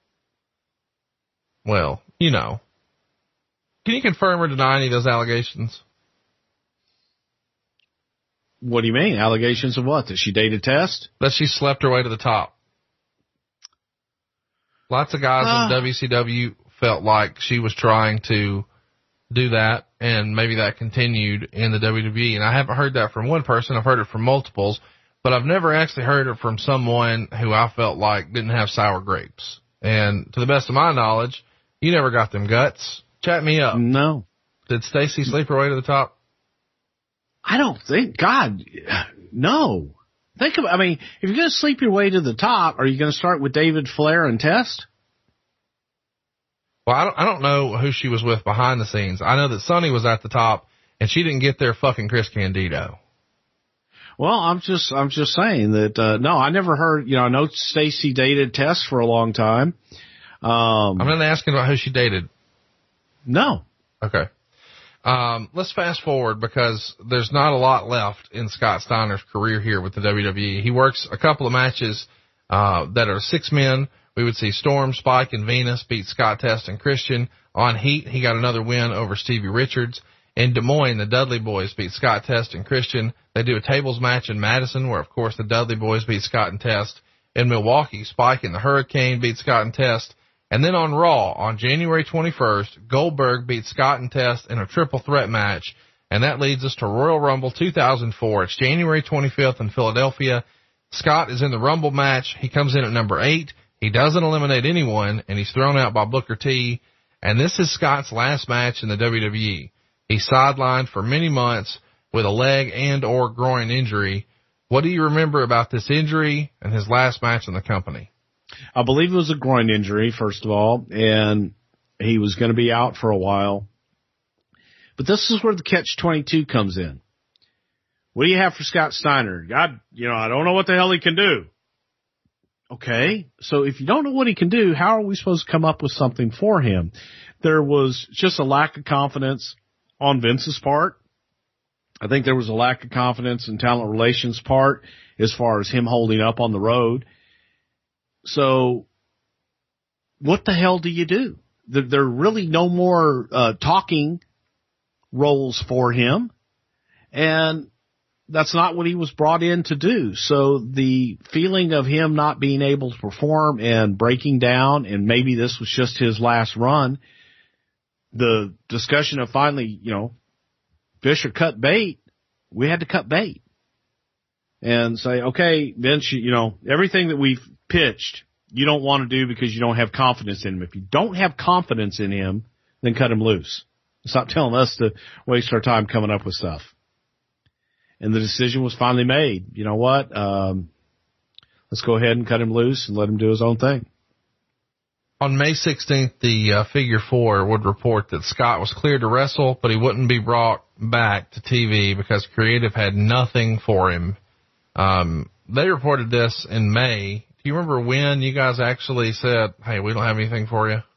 Well, you know. Can you confirm or deny any of those allegations? What do you mean? Allegations of what? That she dated Test? That she slept her way to the top. Lots of guys in WCW felt like she was trying to do that, and maybe that continued in the WWE. And I haven't heard that from one person. I've heard it from multiples, but I've never actually heard it from someone who I felt like didn't have sour grapes. And to the best of my knowledge, you never got them guts. Chat me up. No. Did Stacy sleep her way to the top? I don't think. God, no. Think about. I mean, if you're going to sleep your way to the top, are you going to start with David Flair and Test? Well, I don't know who she was with behind the scenes. I know that Sonny was at the top, and she didn't get there fucking Chris Candido. Well, I'm just saying that, no, I never heard, I know Stacy dated Test for a long time. I'm not asking about who she dated. No. Okay. Let's fast forward because there's not a lot left in Scott Steiner's career here with the WWE. He works a couple of matches, that are 6 men. We would see Storm, Spike, and Venus beat Scott, Test, and Christian. On Heat, he got another win over Stevie Richards. In Des Moines, the Dudley Boys beat Scott, Test, and Christian. They do a tables match in Madison where, of course, the Dudley Boys beat Scott and Test. In Milwaukee, Spike and the Hurricane beat Scott and Test. And then on Raw, on January 21st, Goldberg beat Scott and Test in a triple threat match. And that leads us to Royal Rumble 2004. It's January 25th in Philadelphia. Scott is in the Rumble match. He comes in at number 8. He doesn't eliminate anyone, and he's thrown out by Booker T. And this is Scott's last match in the WWE. He's sidelined for many months with a leg and or groin injury. What do you remember about this injury and his last match in the company? I believe it was a groin injury, first of all, and he was going to be out for a while. But this is where the catch-22 comes in. What do you have for Scott Steiner? God, I don't know what the hell he can do. Okay, so if you don't know what he can do, how are we supposed to come up with something for him? There was just a lack of confidence on Vince's part. I think there was a lack of confidence in talent relations part as far as him holding up on the road. So what the hell do you do? There are really no more talking roles for him, and that's not what he was brought in to do. So the feeling of him not being able to perform and breaking down, and maybe this was just his last run, the discussion of finally, Fisher cut bait, we had to cut bait and say, okay, Vince, everything that we've pitched, you don't want to do because you don't have confidence in him. If you don't have confidence in him, then cut him loose. Stop telling us to waste our time coming up with stuff. And the decision was finally made. You know what? Let's go ahead and cut him loose and let him do his own thing. On May 16th, the Figure 4 would report that Scott was cleared to wrestle, but he wouldn't be brought back to TV because Creative had nothing for him. They reported this in May. Do you remember when you guys actually said, hey, we don't have anything for you?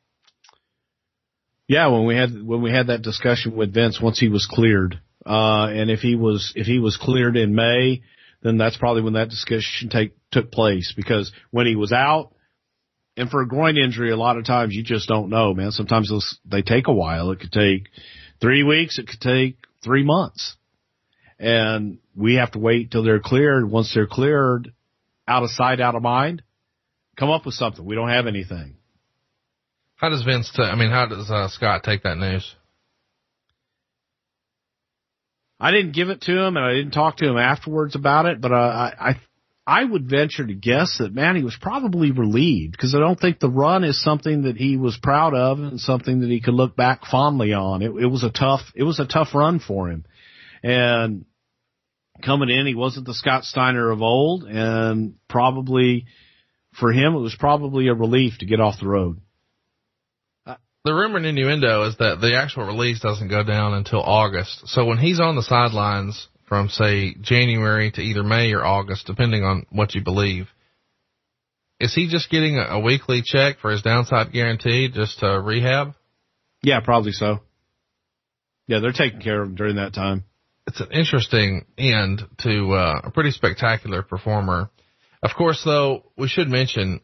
Yeah, when we had that discussion with Vince once he was cleared. And if he was cleared in May, then that's probably when that discussion took place, because when he was out, and for a groin injury, a lot of times you just don't know, man. Sometimes they take a while. It could take 3 weeks. It could take 3 months. and we have to wait till they're cleared. Once they're cleared, out of sight, out of mind, come up with something. We don't have anything. How does how does Scott take that news? I didn't give it to him, and I didn't talk to him afterwards about it, but I would venture to guess that, man, he was probably relieved, because I don't think the run is something that he was proud of and something that he could look back fondly on. It was a tough run for him. And coming in, he wasn't the Scott Steiner of old, and probably for him, it was probably a relief to get off the road. The rumor and innuendo is that the actual release doesn't go down until August. So when he's on the sidelines from, say, January to either May or August, depending on what you believe, is he just getting a weekly check for his downside guarantee just to rehab? Yeah, probably so. Yeah, they're taking care of him during that time. It's an interesting end to a pretty spectacular performer. Of course, though, we should mention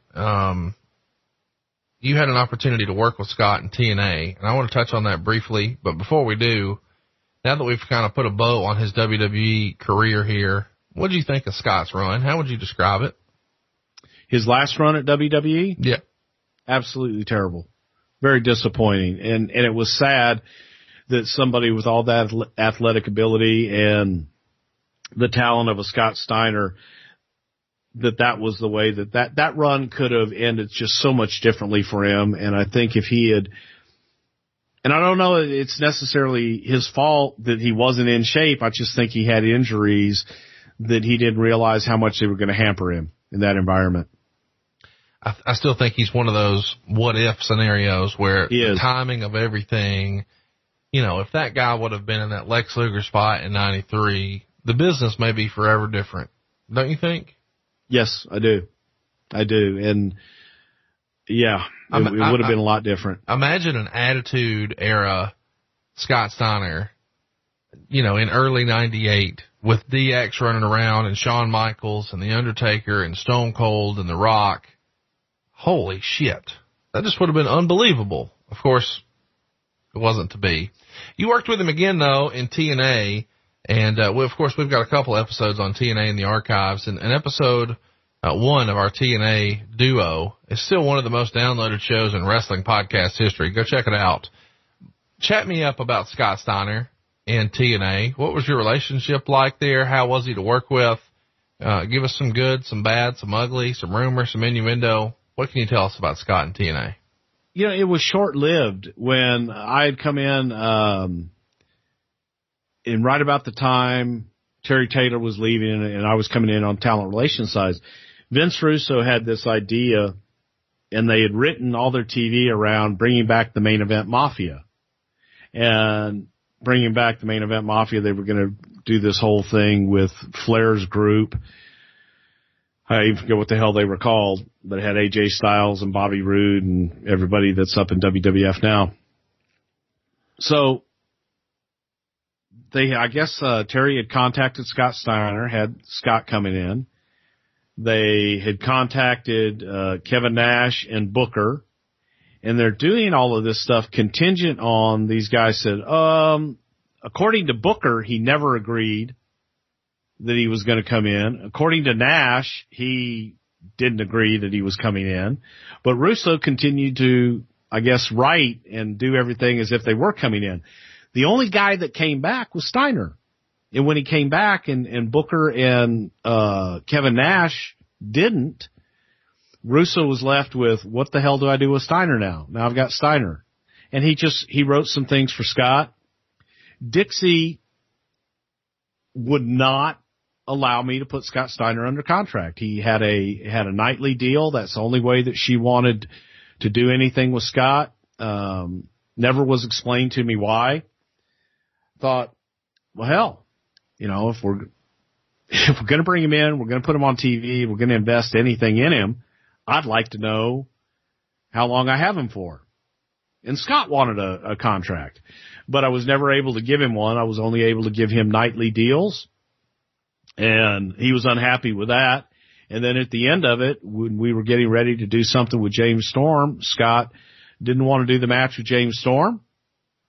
you had an opportunity to work with Scott in TNA, and I want to touch on that briefly. But before we do, now that we've kind of put a bow on his WWE career here, what did you think of Scott's run? How would you describe it? His last run at WWE? Yeah. Absolutely terrible. Very disappointing. And it was sad that somebody with all that athletic ability and the talent of a Scott Steiner, that was the way that run could have ended just so much differently for him. And I think if he had, and I don't know it's necessarily his fault that he wasn't in shape. I just think he had injuries that he didn't realize how much they were going to hamper him in that environment. I still think he's one of those what if scenarios where the timing of everything, if that guy would have been in that Lex Luger spot in 93, the business may be forever different. Don't you think? Yes, I do. And yeah, it would have been a lot different. Imagine an Attitude Era Scott Steiner, in early 98 with DX running around and Shawn Michaels and The Undertaker and Stone Cold and The Rock. Holy shit. That just would have been unbelievable. Of course, it wasn't to be. You worked with him again, though, in TNA. And, of course, we've got a couple episodes on TNA in the archives, and episode 1 of our TNA duo is still one of the most downloaded shows in wrestling podcast history. Go check it out. Chat me up about Scott Steiner and TNA. What was your relationship like there? How was he to work with? Give us some good, some bad, some ugly, some rumor, some innuendo. What can you tell us about Scott and TNA? It was short-lived when I had come in, and right about the time Terry Taylor was leaving and I was coming in on talent relations side, Vince Russo had this idea, and they had written all their TV around bringing back the Main Event Mafia. And bringing back the Main Event Mafia, they were going to do this whole thing with Flair's group. I even forget what the hell they were called, but it had AJ Styles and Bobby Roode and everybody that's up in WWF now. So, Terry had contacted Scott Steiner, had Scott coming in. They had contacted Kevin Nash and Booker, and they're doing all of this stuff contingent on these guys said, according to Booker, he never agreed that he was going to come in. According to Nash, he didn't agree that he was coming in. But Russo continued to, write and do everything as if they were coming in. The only guy that came back was Steiner. And when he came back and Booker and Kevin Nash didn't, Russo was left with, what the hell do I do with Steiner now? Now I've got Steiner. And he wrote some things for Scott. Dixie would not allow me to put Scott Steiner under contract. He had a nightly deal. That's the only way that she wanted to do anything with Scott. Never was explained to me why. Thought, well, hell, if we're going to bring him in, we're going to put him on TV, we're going to invest anything in him, I'd like to know how long I have him for. And Scott wanted a contract, but I was never able to give him one. I was only able to give him nightly deals, and he was unhappy with that. And then at the end of it, when we were getting ready to do something with James Storm, Scott didn't want to do the match with James Storm.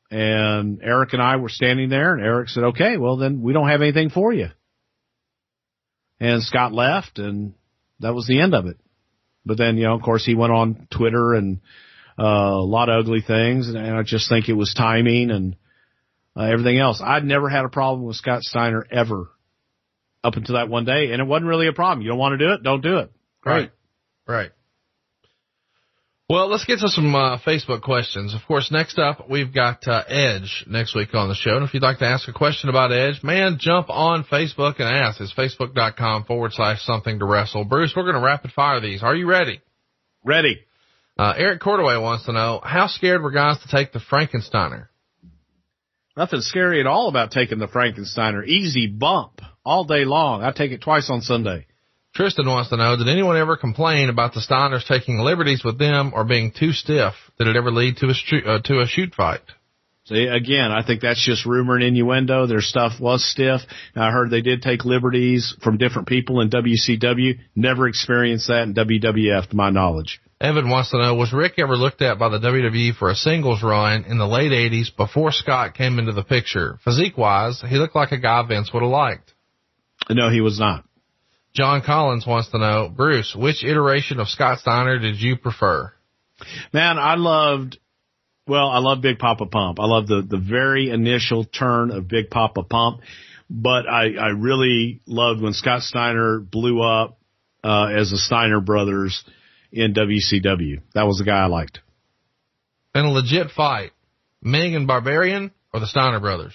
And Eric and I were standing there, and Eric said, okay, well, then we don't have anything for you. And Scott left, and that was the end of it. But then, of course, he went on Twitter and a lot of ugly things, and I just think it was timing and everything else. I'd never had a problem with Scott Steiner ever up until that one day, and it wasn't really a problem. You don't want to do it? Don't do it. Great. Right. Well, let's get to some Facebook questions. Of course, next up, we've got Edge next week on the show. And if you'd like to ask a question about Edge, man, jump on Facebook and ask. It's facebook.com/something to wrestle. Bruce, we're going to rapid fire these. Are you ready? Ready. Eric Cordaway wants to know, how scared were guys to take the Frankensteiner? Nothing scary at all about taking the Frankensteiner. Easy bump all day long. I take it twice on Sunday. Tristan wants to know, did anyone ever complain about the Steiners taking liberties with them or being too stiff? Did it ever lead to a shoot fight? See, again, I think that's just rumor and innuendo. Their stuff was stiff. I heard they did take liberties from different people in WCW. Never experienced that in WWF, to my knowledge. Evan wants to know, was Rick ever looked at by the WWE for a singles run in the late 80s before Scott came into the picture? Physique-wise, he looked like a guy Vince would have liked. No, he was not. John Collins wants to know, Bruce, which iteration of Scott Steiner did you prefer? Man, I loved Big Papa Pump. I loved the very initial turn of Big Papa Pump, but I really loved when Scott Steiner blew up as the Steiner brothers in WCW. That was the guy I liked. In a legit fight, Ming and Barbarian or the Steiner brothers?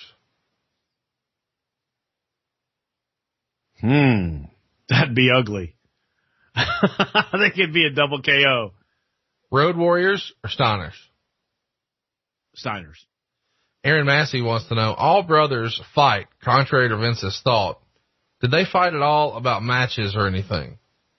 That'd be ugly. I think it'd be a double KO. Road Warriors or Steiners? Steiners. Aaron Massey wants to know, all brothers fight, contrary to Vince's thought. Did they fight at all about matches or anything?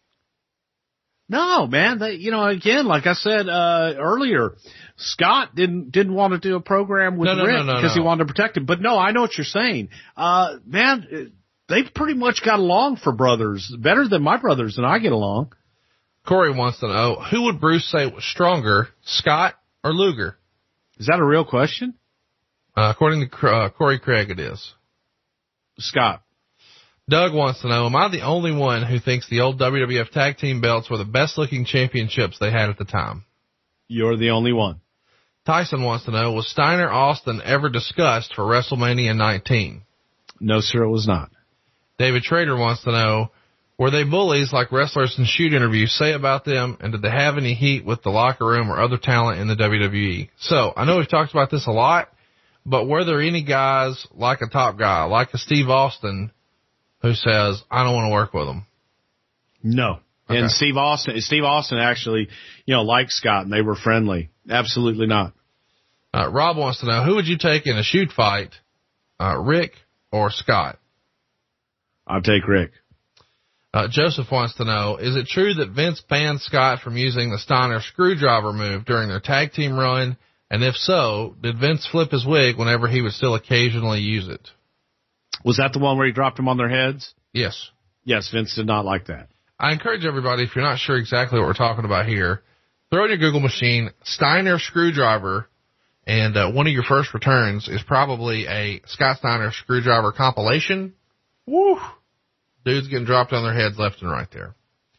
No, man. They, again, like I said earlier, Scott didn't want to do a program with Rick because he wanted to protect him. But no, I know what you're saying. Man, they pretty much got along for brothers, better than my brothers and I get along. Corey wants to know, who would Bruce say was stronger, Scott or Luger? Is that a real question? According to Corey Craig, it is. Scott. Doug wants to know, am I the only one who thinks the old WWF tag team belts were the best looking championships they had at the time? You're the only one. Tyson wants to know, was Steiner Austin ever discussed for WrestleMania 19? No, sir, it was not. David Trader wants to know, were they bullies like wrestlers in shoot interviews say about them, and did they have any heat with the locker room or other talent in the WWE? So, I know we've talked about this a lot, but were there any guys like a top guy, like a Steve Austin, who says, I don't want to work with them? No. Okay. And Steve Austin actually, liked Scott, and they were friendly. Absolutely not. Rob wants to know, who would you take in a shoot fight, Rick or Scott? I'll take Rick. Joseph wants to know, is it true that Vince banned Scott from using the Steiner screwdriver move during their tag team run? And if so, did Vince flip his wig whenever he would still occasionally use it? Was that the one where he dropped them on their heads? Yes. Yes, Vince did not like that. I encourage everybody, if you're not sure exactly what we're talking about here, throw in your Google machine, Steiner screwdriver, and one of your first returns is probably a Scott Steiner screwdriver compilation. Woo! Dudes getting dropped on their heads left and right there.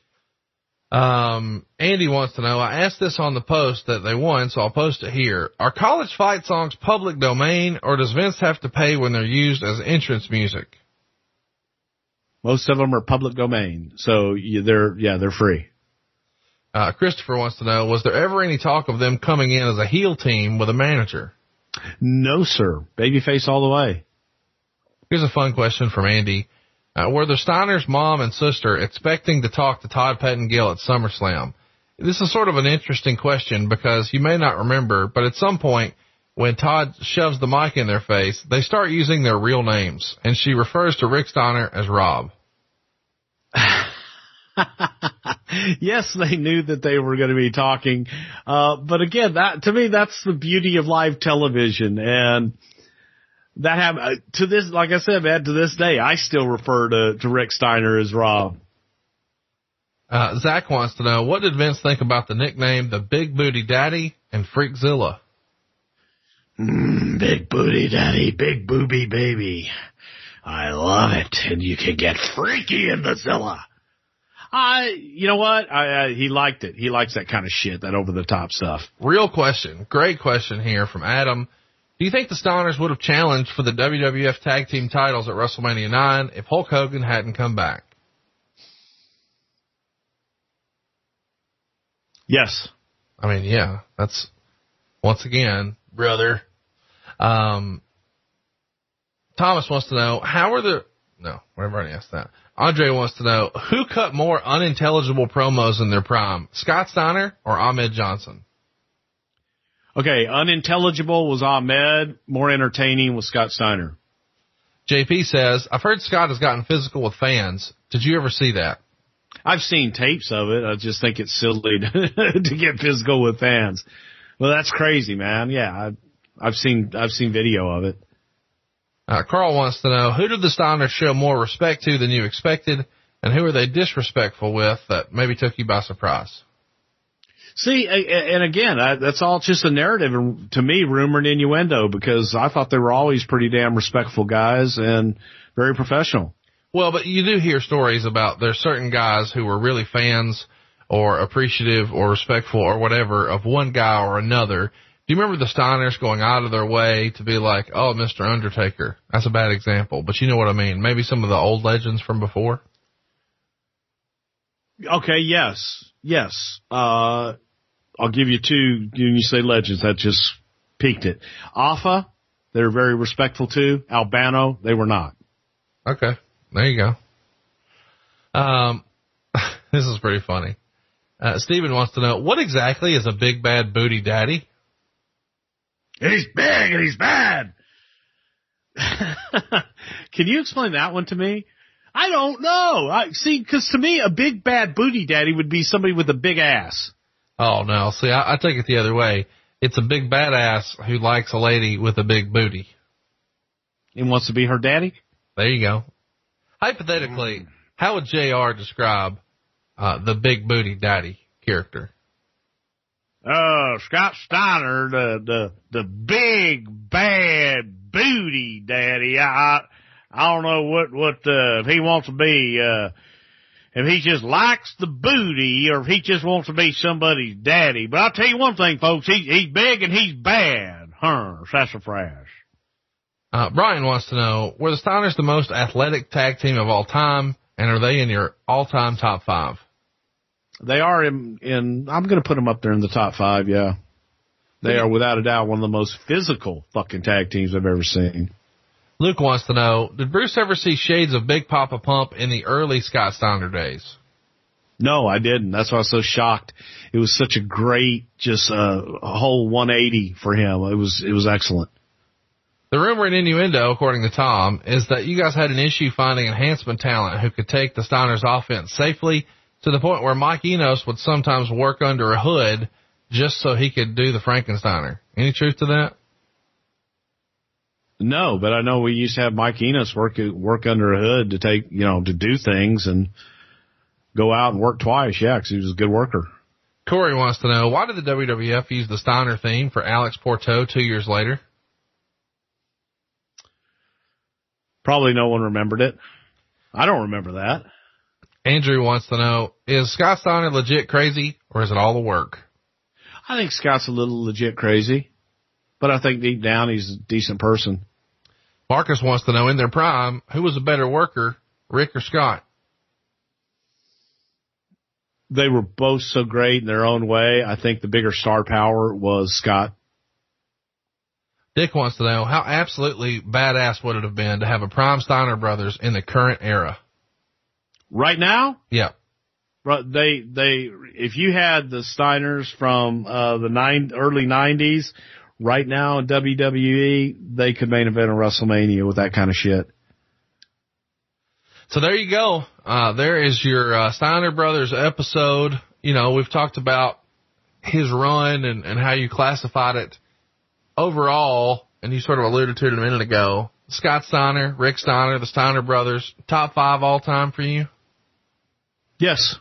Andy wants to know, I asked this on the post that they won, so I'll post it here. Are college fight songs public domain, or does Vince have to pay when they're used as entrance music? Most of them are public domain, so they're free. Christopher wants to know, was there ever any talk of them coming in as a heel team with a manager? No, sir. Babyface all the way. Here's a fun question from Andy. Were the Steiner's mom and sister expecting to talk to Todd Pettengill at SummerSlam? This is sort of an interesting question because you may not remember, but at some point when Todd shoves the mic in their face, they start using their real names, and she refers to Rick Steiner as Rob. Yes, they knew that they were going to be talking. But again, to me, that's the beauty of live television. And that happened to this, like I said, man, to this day, I still refer to Rick Steiner as Rob. Zach wants to know, what did Vince think about the nickname, the Big Booty Daddy and Freakzilla? Big booty daddy, big booby baby. I love it. And you can get freaky in the Zilla. You know what? He liked it. He likes that kind of shit, that over-the-top stuff. Real question. Great question here from Adam. Do you think the Steiners would have challenged for the WWF Tag Team titles at WrestleMania 9 if Hulk Hogan hadn't come back? Yes. I mean, yeah, that's, once again, brother. Thomas wants to know, we've already asked that. Andre wants to know, who cut more unintelligible promos in their prime, Scott Steiner or Ahmed Johnson? Okay, unintelligible was Ahmed, more entertaining was Scott Steiner. JP says, I've heard Scott has gotten physical with fans. Did you ever see that? I've seen tapes of it. I just think it's silly to get physical with fans. Well, that's crazy, man. Yeah, I've seen video of it. Carl wants to know, who did the Steiners show more respect to than you expected, and who are they disrespectful with that maybe took you by surprise? See, and again, that's all just a narrative, and to me, rumor and innuendo, because I thought they were always pretty damn respectful guys and very professional. Well, but you do hear stories about there's certain guys who were really fans or appreciative or respectful or whatever of one guy or another. Do you remember the Steiners going out of their way to be like, oh, Mr. Undertaker? That's a bad example, but you know what I mean. Maybe some of the old legends from before. Okay, yes. I'll give you two. When you say legends, that just piqued it. Alpha, they're very respectful too. Albano, they were not. Okay, there you go. This is pretty funny. Steven wants to know, what exactly is a big bad booty daddy? He's big and he's bad. Can you explain that one to me? I don't know. Because to me, a big bad booty daddy would be somebody with a big ass. Oh, no. See, I take it the other way. It's a big badass who likes a lady with a big booty. And wants to be her daddy? There you go. Hypothetically, how would JR describe the big booty daddy character? Scott Steiner, the big bad booty daddy. I don't know what if he wants to be, if he just likes the booty or if he just wants to be somebody's daddy. But I'll tell you one thing, folks, he's big and he's bad. Sassafras. Brian wants to know, were the Steiners the most athletic tag team of all time, and are they in your all-time top 5? They are in I'm going to put them up there in the top 5, yeah. They are without a doubt one of the most physical fucking tag teams I've ever seen. Luke wants to know, did Bruce ever see shades of Big Papa Pump in the early Scott Steiner days? No, I didn't. That's why I was so shocked. It was such a great, just a whole 180 for him. It was excellent. The rumor and innuendo, according to Tom, is that you guys had an issue finding enhancement talent who could take the Steiners offense safely, to the point where Mike Enos would sometimes work under a hood just so he could do the Frankensteiner. Any truth to that? No, but I know we used to have Mike Enos work under a hood to take, to do things and go out and work twice. Yeah, because he was a good worker. Corey wants to know, why did the WWF use the Steiner theme for Alex Porto 2 years later? Probably no one remembered it. I don't remember that. Andrew wants to know, is Scott Steiner legit crazy, or is it all the work? I think Scott's a little legit crazy, but I think deep down he's a decent person. Marcus wants to know, in their prime, who was a better worker, Rick or Scott? They were both so great in their own way. I think the bigger star power was Scott. Dick wants to know, how absolutely badass would it have been to have a prime Steiner brothers in the current era? Right now? Yeah. If you had the Steiners from the early 90s, right now in WWE, they could main event a WrestleMania with that kind of shit. So there you go. There is your Steiner Brothers episode. We've talked about his run and how you classified it overall, and you sort of alluded to it a minute ago. Scott Steiner, Rick Steiner, the Steiner Brothers, top 5 all time for you? Yes.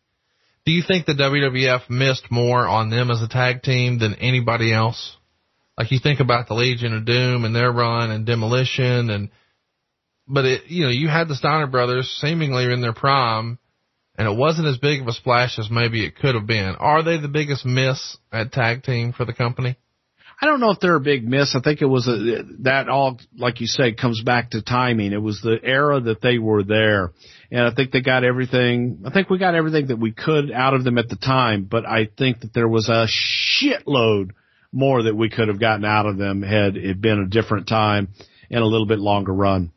Do you think the WWF missed more on them as a tag team than anybody else? Like you think about the Legion of Doom and their run and Demolition but you had the Steiner brothers seemingly in their prime, and it wasn't as big of a splash as maybe it could have been. Are they the biggest miss at tag team for the company? I don't know if they're a big miss. I think it was that all, like you say, comes back to timing. It was the era that they were there. And I think they got everything. I think we got everything that we could out of them at the time, but I think that there was a shitload more that we could have gotten out of them had it been a different time and a little bit longer run.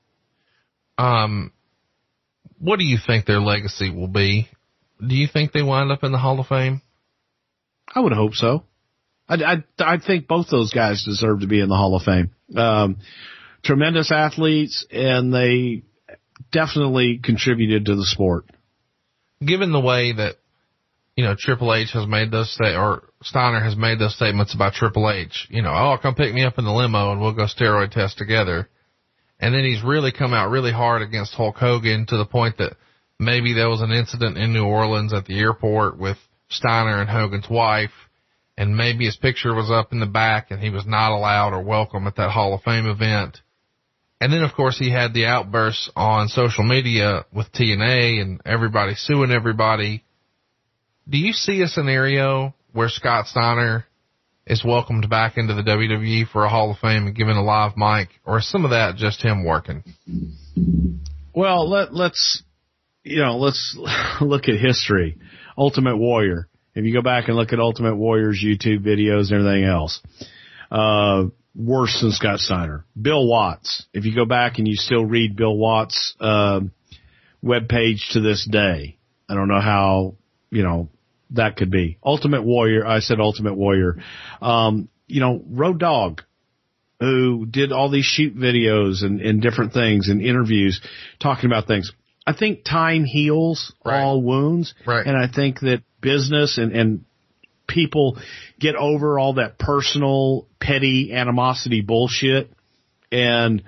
What do you think their legacy will be? Do you think they wind up in the Hall of Fame? I would hope so. I think both those guys deserve to be in the Hall of Fame. Tremendous athletes, and they definitely contributed to the sport. Given the way that, Triple H has made or Steiner has made those statements about Triple H, come pick me up in the limo and we'll go steroid test together. And then he's really come out really hard against Hulk Hogan to the point that maybe there was an incident in New Orleans at the airport with Steiner and Hogan's wife, and maybe his picture was up in the back and he was not allowed or welcome at that Hall of Fame event. And then, of course, he had the outbursts on social media with TNA and everybody suing everybody. Do you see a scenario where Scott Steiner is welcomed back into the WWE for a Hall of Fame and given a live mic, or is some of that just him working? Well, let's look at history. Ultimate Warrior. If you go back and look at Ultimate Warrior's YouTube videos and everything else, worse than Scott Steiner. Bill Watts. If you go back and you still read Bill Watts' webpage to this day, I don't know how, that could be. Ultimate Warrior. I said Ultimate Warrior. Road Dogg, who did all these shoot videos and different things and interviews talking about things. I think time heals all wounds. Right. And I think that business and people get over all that personal, petty animosity bullshit. And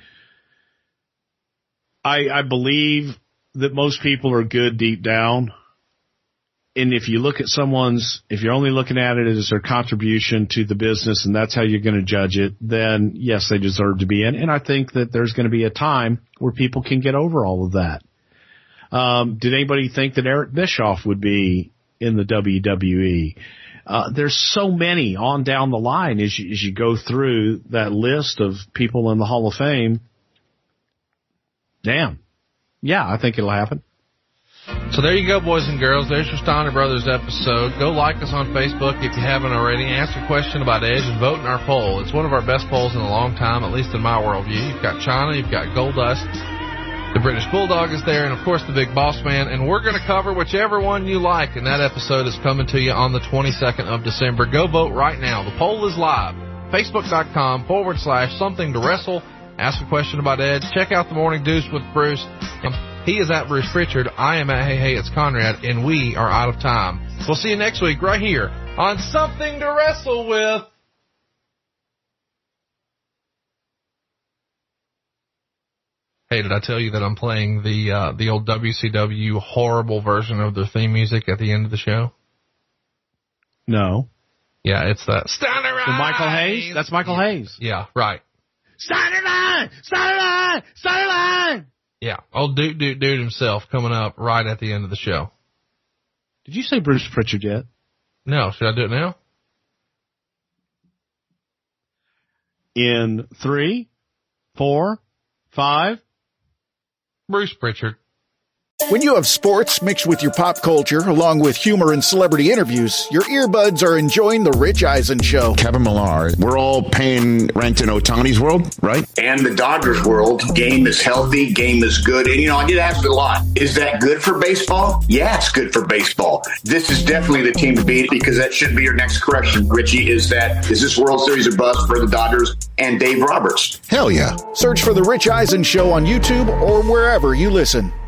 I believe that most people are good deep down. And if you look at if you're only looking at it as their contribution to the business and that's how you're going to judge it, then yes, they deserve to be in. And I think that there's going to be a time where people can get over all of that. Did anybody think that Eric Bischoff would be in the WWE? There's so many on down the line as you go through that list of people in the Hall of Fame. Damn. Yeah, I think it'll happen. So there you go, boys and girls. There's your Steiner Brothers episode. Go like us on Facebook if you haven't already. Ask a question about Edge and vote in our poll. It's one of our best polls in a long time, at least in my worldview. You've got China, you've got Goldust, the British Bulldog is there, and of course the Big Boss Man. And we're going to cover whichever one you like, and that episode is coming to you on the 22nd of December. Go vote right now. The poll is live. Facebook.com/something to wrestle. Ask a question about Edge. Check out the Morning Deuce with Bruce. He is at Bruce Pritchard. I am at Hey, it's Conrad, and we are out of time. We'll see you next week right here on Something to Wrestle With. Hey, did I tell you that I'm playing the old WCW horrible version of their theme music at the end of the show? No. Yeah, it's that Steiner Line. Michael Hayes? That's Michael Hayes. Yeah, right. Steiner Line! Steiner Line! Steiner Line! Yeah, old dude himself coming up right at the end of the show. Did you say Bruce Pritchard yet? No, should I do it now? In 3, 4, 5. Bruce Pritchard. When you have sports mixed with your pop culture, along with humor and celebrity interviews, your earbuds are enjoying The Rich Eisen Show. Kevin Millar, we're all paying rent in Ohtani's world, right? And the Dodgers world. Game is healthy, game is good. And, I get asked a lot, is that good for baseball? Yeah, it's good for baseball. This is definitely the team to beat, because that should be your next correction, Richie, is this World Series a bust for the Dodgers and Dave Roberts? Hell yeah. Search for The Rich Eisen Show on YouTube or wherever you listen.